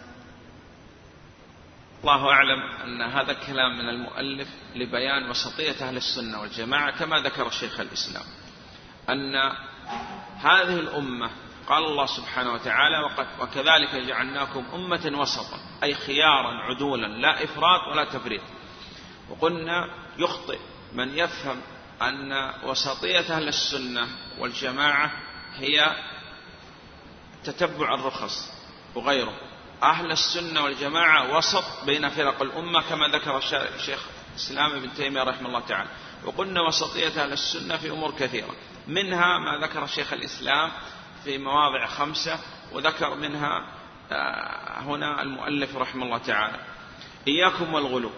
الله أعلم أن هذا الكلام من المؤلف لبيان وسطية أهل السنة والجماعة، كما ذكر شيخ الإسلام أن هذه الأمة قال الله سبحانه وتعالى وكذلك جعلناكم أمة وسطا، أي خيارا عدولا لا إفراط ولا تفريط. وقلنا يخطئ من يفهم أن وسطية أهل السنة والجماعة هي تتبع الرخص وغيره. أهل السنة والجماعة وسط بين فرق الأمة كما ذكر الشيخ الإسلام ابن تيمية رحمه الله تعالى. وقلنا وسطية أهل السنة في أمور كثيرة، منها ما ذكر شيخ الإسلام في مواضع 5 وذكر منها هنا المؤلف رحمه الله تعالى: إياكم والغلو.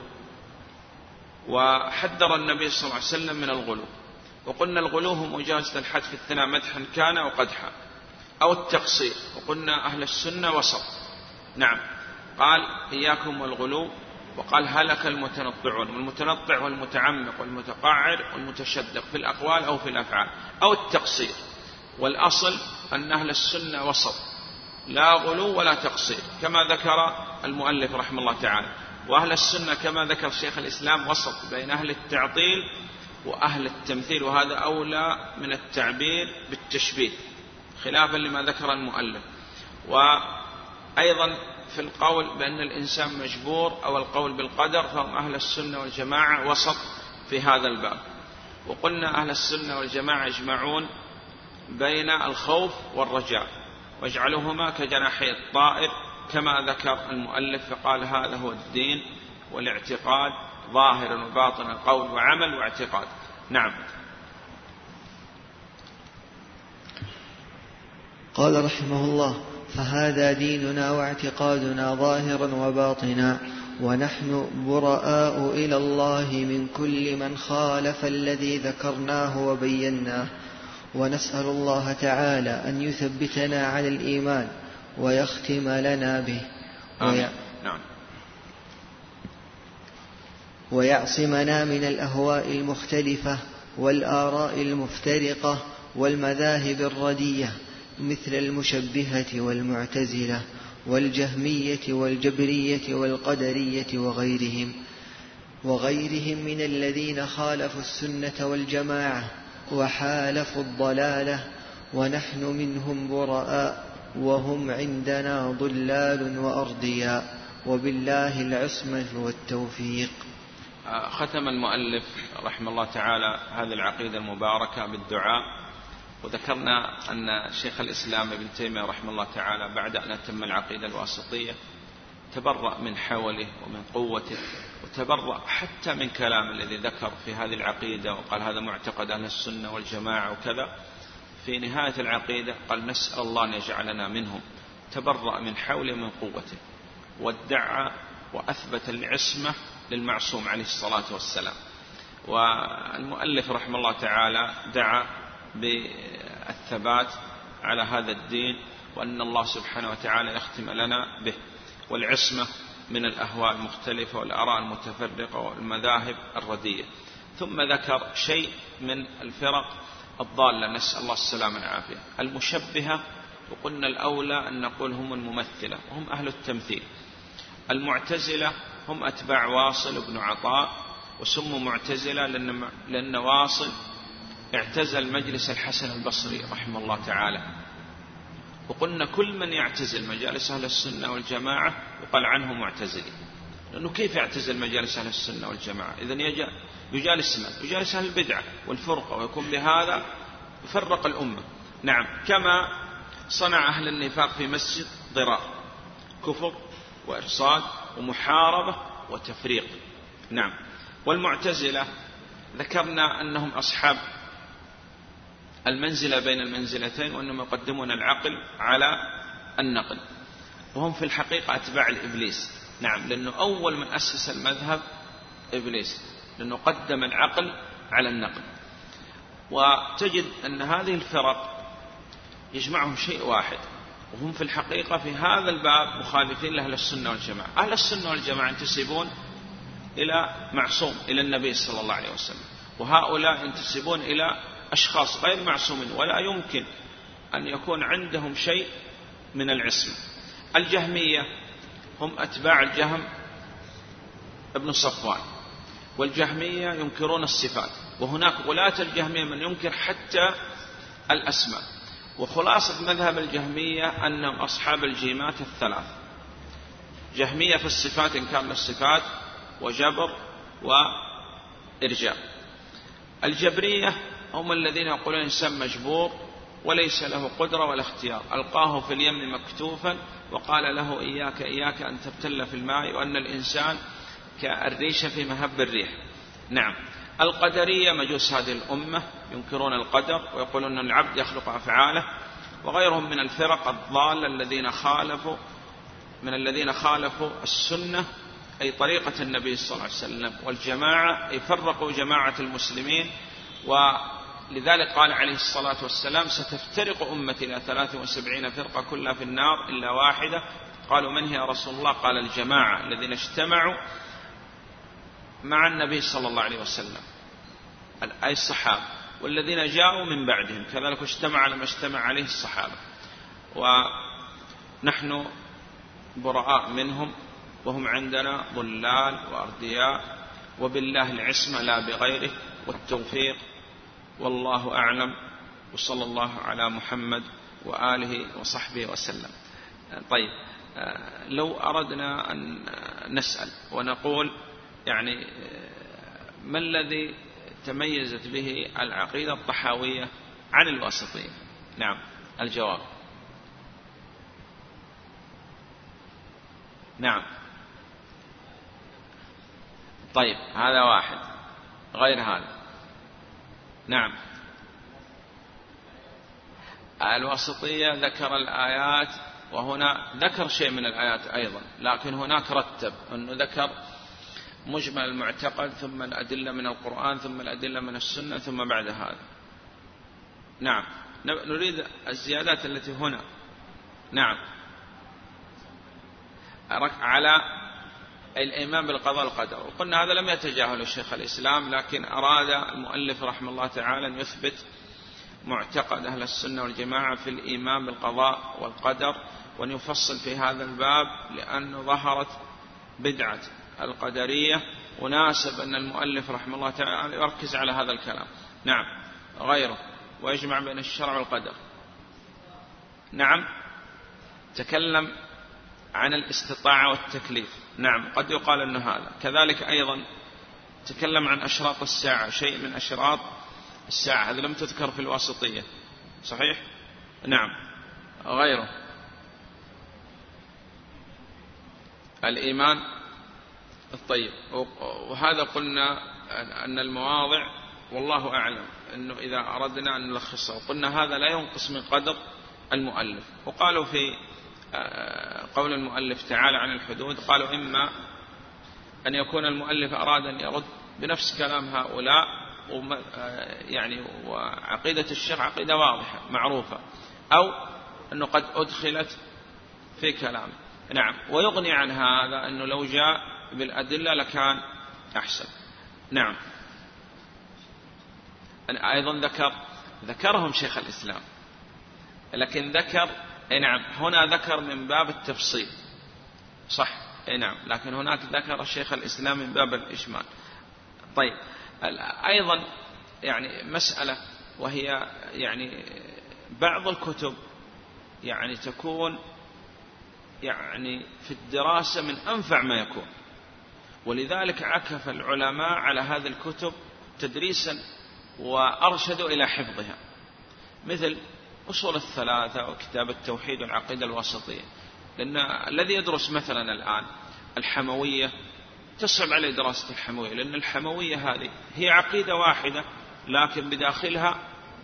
وحذر النبي صلى الله عليه وسلم من الغلو، وقلنا الغلو هو مجاوزة الحد في الثناء مدحا كان أو قدحا، أو التقصير، وقلنا أهل السنة وسط. نعم، قال إياكم والغلو، وقال هلك المتنطعون، والمتنطع والمتعمق والمتقعر والمتشدق في الأقوال أو في الأفعال، أو التقصير. والأصل أن أهل السنة وسط، لا غلو ولا تقصير، كما ذكر المؤلف رحمه الله تعالى. وأهل السنة كما ذكر شيخ الإسلام وسط بين أهل التعطيل وأهل التمثيل، وهذا أولى من التعبير بالتشبيه خلافا لما ذكر المؤلف. وأيضا في القول بأن الإنسان مجبور أو القول بالقدر، فهم أهل السنة والجماعة وسط في هذا الباب. وقلنا أهل السنة والجماعة يجمعون بين الخوف والرجاء، واجعلوهما كجناحي الطائر، كما ذكر المؤلف فقال هذا هو الدين والاعتقاد ظاهر وباطن، قول وعمل واعتقاد. نعم. قال رحمه الله: فهذا ديننا واعتقادنا ظاهرا وباطنا، ونحن براء إلى الله من كل من خالف الذي ذكرناه وبيناه، ونسأل الله تعالى أن يثبتنا على الإيمان ويختم لنا به ويعصمنا من الأهواء المختلفة والآراء المفترقة والمذاهب الردية، مثل المشبهة والمعتزلة والجهمية والجبرية والقدرية وغيرهم من الذين خالفوا السنة والجماعة وحالفوا الضلالة، ونحن منهم براء، وهم عندنا ضلال وأرضياء، وبالله العصمة والتوفيق. ختم المؤلف رحمه الله تعالى هذه العقيدة المباركة بالدعاء. وذكرنا أن شيخ الإسلام ابن تيمية رحمه الله تعالى بعد أن أتم العقيدة الواسطية تبرأ من حوله ومن قوته، وتبرأ حتى من كلام الذي ذكر في هذه العقيدة، وقال هذا معتقد أهل السنة والجماعة وكذا. في نهاية العقيدة قال نسأل الله أن يجعلنا منهم. تبرأ من حوله ومن قوته، وادعى وأثبت العصمة للمعصوم عليه الصلاة والسلام. والمؤلف رحمه الله تعالى دعا بالثبات على هذا الدين، وأن الله سبحانه وتعالى يختم لنا به، والعصمة من الأهواء المختلفة والآراء المتفرقة والمذاهب الردية. ثم ذكر شيء من الفرق الضالة، نسأل الله السلامة والعافية. المشبهة، وقلنا الأولى أن نقول هم الممثلة وهم أهل التمثيل. المعتزلة هم أتباع واصل بن عطاء، وسموا معتزلة لأن واصل اعتزل مجلس الحسن البصري رحمه الله تعالى. وقلنا كل من يعتزل مجالس أهل السنة والجماعة يقال عنه معتزلي، لأنه كيف يعتزل مجالس أهل السنة والجماعة؟ إذن يجالس من؟ يجالس أهل البدعة والفرقة، ويكون بهذا يفرق الأمة. نعم، كما صنع أهل النفاق في مسجد ضرار، كفر وإرصاد ومحاربة وتفريق. نعم. والمعتزلة ذكرنا أنهم أصحاب المنزلة بين المنزلتين، وأنهم يقدمون العقل على النقل، وهم في الحقيقة أتباع الإبليس. نعم، لأنه أول من أسس المذهب إبليس، لأنه قدم العقل على النقل. وتجد أن هذه الفرق يجمعهم شيء واحد، وهم في الحقيقة في هذا الباب مخالفين لأهل السنة والجماعة. أهل السنة والجماعة ينتسبون إلى معصوم، إلى النبي صلى الله عليه وسلم، وهؤلاء ينتسبون إلى أشخاص غير معصومين، ولا يمكن أن يكون عندهم شيء من العصمة. الجهمية هم أتباع الجهم ابن صفوان، والجهمية ينكرون الصفات، وهناك غلاة الجهمية من ينكر حتى الأسماء. وخلاصة مذهب الجهمية أنهم أصحاب الجيمات الثلاث: جهمية في الصفات، إنكار للصفات، وجبر وإرجاء. الجبرية هم الذين يقولون الإنسان مجبور وليس له قدرة ولا اختيار، ألقاه في اليم مكتوفا وقال له إياك إياك أن تبتل في الماء، وأن الإنسان كالريشة في مهب الريح. نعم. القدرية مجوس هذه الأمة، ينكرون القدر ويقولون أن العبد يخلق أفعاله وغيرهم من الفرق الضالة الذين خالفوا السنة أي طريقة النبي صلى الله عليه وسلم، والجماعة أي فرقوا جماعة المسلمين. ولذلك قال عليه الصلاة والسلام: ستفترق أمتي إلى 73 فرقة كلها في النار إلا واحدة. قالوا: من هي يا رسول الله؟ قال: الجماعة الذين اجتمعوا مع النبي صلى الله عليه وسلم أي الصحابة، والذين جاءوا من بعدهم كذلك اجتمع لما اجتمع عليه الصحابة، ونحن براء منهم، وهم عندنا ضلال وأردياء، وبالله العصمة لا بغيره والتوفيق، والله أعلم، وصلى الله على محمد وآله وصحبه وسلم. طيب، لو أردنا أن نسأل ونقول يعني ما الذي تميزت به العقيدة الطحاوية عن الواسطية؟ نعم، الجواب: نعم. طيب، هذا واحد. غير هذا؟ نعم. الواسطية ذكر الآيات، وهنا ذكر شيء من الآيات أيضا، لكن هناك رتب أنه ذكر مجمل المعتقد، ثم الأدلة من القرآن، ثم الأدلة من السنة، ثم بعد هذا. نعم، نريد الزيادات التي هنا. نعم، على الإيمان بالقضاء والقدر، وقلنا هذا لم يتجاهل الشيخ الإسلام، لكن أراد المؤلف رحمه الله تعالى أن يثبت معتقد أهل السنة والجماعة في الإيمان بالقضاء والقدر، وأن يفصل في هذا الباب لأنه ظهرت بدعة القدرية، وناسب أن المؤلف رحمه الله تعالى يركز على هذا الكلام. نعم. غيره: ويجمع بين الشرع والقدر. نعم، تكلم عن الاستطاعة والتكليف. نعم، قد يقال أن هذا كذلك. أيضا تكلم عن أشراط الساعة، شيء من أشراط الساعة، هذا لم تذكر في الواسطية، صحيح؟ نعم. غيره: الإيمان الطيب، وهذا قلنا أن المواضع والله أعلم أنه إذا أردنا أن نلخصه، قلنا هذا لا ينقص من قدر المؤلف. وقالوا في قول المؤلف تعالى عن الحدود، قالوا إما أن يكون المؤلف أراد أن يرد بنفس كلام هؤلاء، يعني وعقيدة الشيخ عقيدة واضحة معروفة، أو أنه قد أدخلت في كلامه. نعم، ويغني عن هذا أنه لو جاء بالأدلة لكان أحسن. نعم. أيضا ذكرهم شيخ الإسلام، لكن ذكر نعم هنا ذكر من باب التفصيل، صح، نعم، لكن هناك ذكر الشيخ الإسلام من باب الإجمال. طيب، أيضا يعني مسألة، وهي يعني بعض الكتب يعني تكون يعني في الدراسة من أنفع ما يكون، ولذلك عكف العلماء على هذه الكتب تدريسا وأرشدوا إلى حفظها، مثل أصول الثلاثة وكتاب التوحيد والعقيدة الواسطية. لأن الذي يدرس مثلا الآن الحموية تصعب عليه دراسة الحموية، لأن الحموية هذه هي عقيدة واحدة لكن بداخلها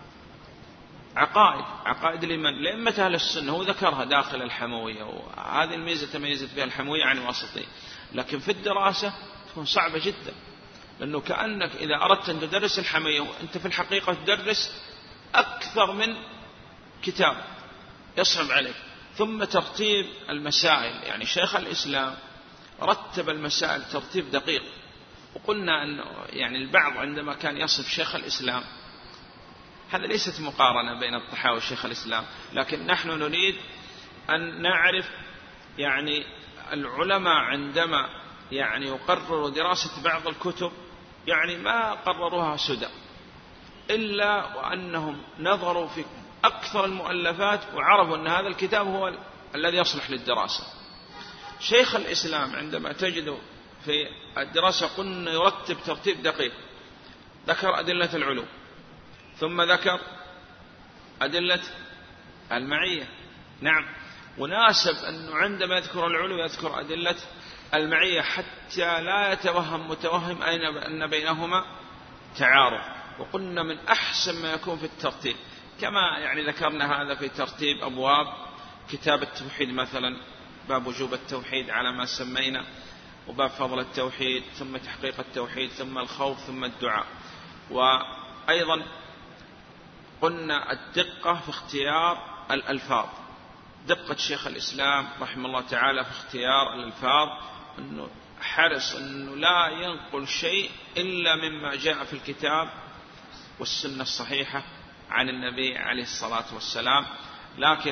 عقائد لأئمة أهل السنة، هو ذكرها داخل الحموية، وهذه الميزة تميزت بها الحموية عن الواسطية. لكن في الدراسة تكون صعبة جدا، لأنه كأنك إذا أردت أن تدرس الحموية وأنت في الحقيقة تدرس أكثر من كتاب، يصعب عليك. ثم ترتيب المسائل، يعني شيخ الإسلام رتب المسائل ترتيب دقيق، وقلنا أنه يعني البعض عندما كان يصف شيخ الإسلام، هذا ليست مقارنة بين الطحاوي وشيخ الإسلام، لكن نحن نريد أن نعرف يعني العلماء عندما يعني يقرروا دراسة بعض الكتب يعني ما قرروها سدى، إلا وأنهم نظروا في أكثر المؤلفات وعرفوا أن هذا الكتاب هو الذي يصلح للدراسة. شيخ الإسلام عندما تجد في الدراسة قلنا يرتب ترتيب دقيق، ذكر أدلة العلو، ثم ذكر أدلة المعية. نعم، وناسب أنه عندما يذكر العلو يذكر أدلة المعية حتى لا يتوهم متوهم أن بينهما تعارض. وقلنا من أحسن ما يكون في الترتيب كما يعني ذكرنا هذا في ترتيب أبواب كتاب التوحيد، مثلا باب وجوب التوحيد على ما سمينا، وباب فضل التوحيد، ثم تحقيق التوحيد، ثم الخوف، ثم الدعاء. وأيضا قلنا الدقة في اختيار الألفاظ، دقة شيخ الإسلام رحمه الله تعالى في اختيار الألفاظ، أنه حرص أنه لا ينقل شيء إلا مما جاء في الكتاب والسنة الصحيحة عن النبي عليه الصلاة والسلام. لكن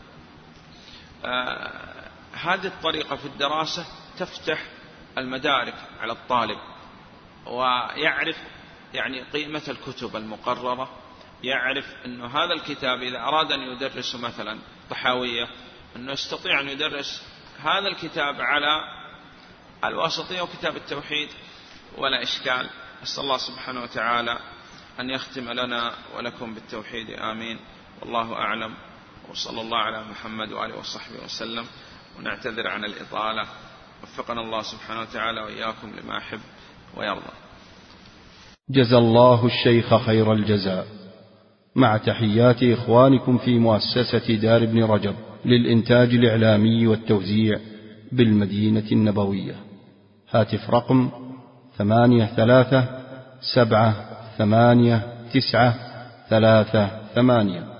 هذه الطريقة في الدراسة تفتح المدارك على الطالب، ويعرف يعني قيمة الكتب المقررة، يعرف أنه هذا الكتاب إذا أراد أن يدرس مثلا طحاوية أنه يستطيع أن يدرس هذا الكتاب على الواسطية وكتاب التوحيد ولا إشكال. أسأل الله سبحانه وتعالى أن يختم لنا ولكم بالتوحيد، آمين. والله أعلم، وصلى الله على محمد وآله وصحبه وسلم. ونعتذر عن الإطالة، وفقنا الله سبحانه وتعالى وإياكم لما يحب ويرضى. جزى الله الشيخ خير الجزاء، مع تحيات إخوانكم في مؤسسة دار ابن رجب للإنتاج الإعلامي والتوزيع بالمدينة النبوية. هاتف رقم 83 7 8 9 3 8.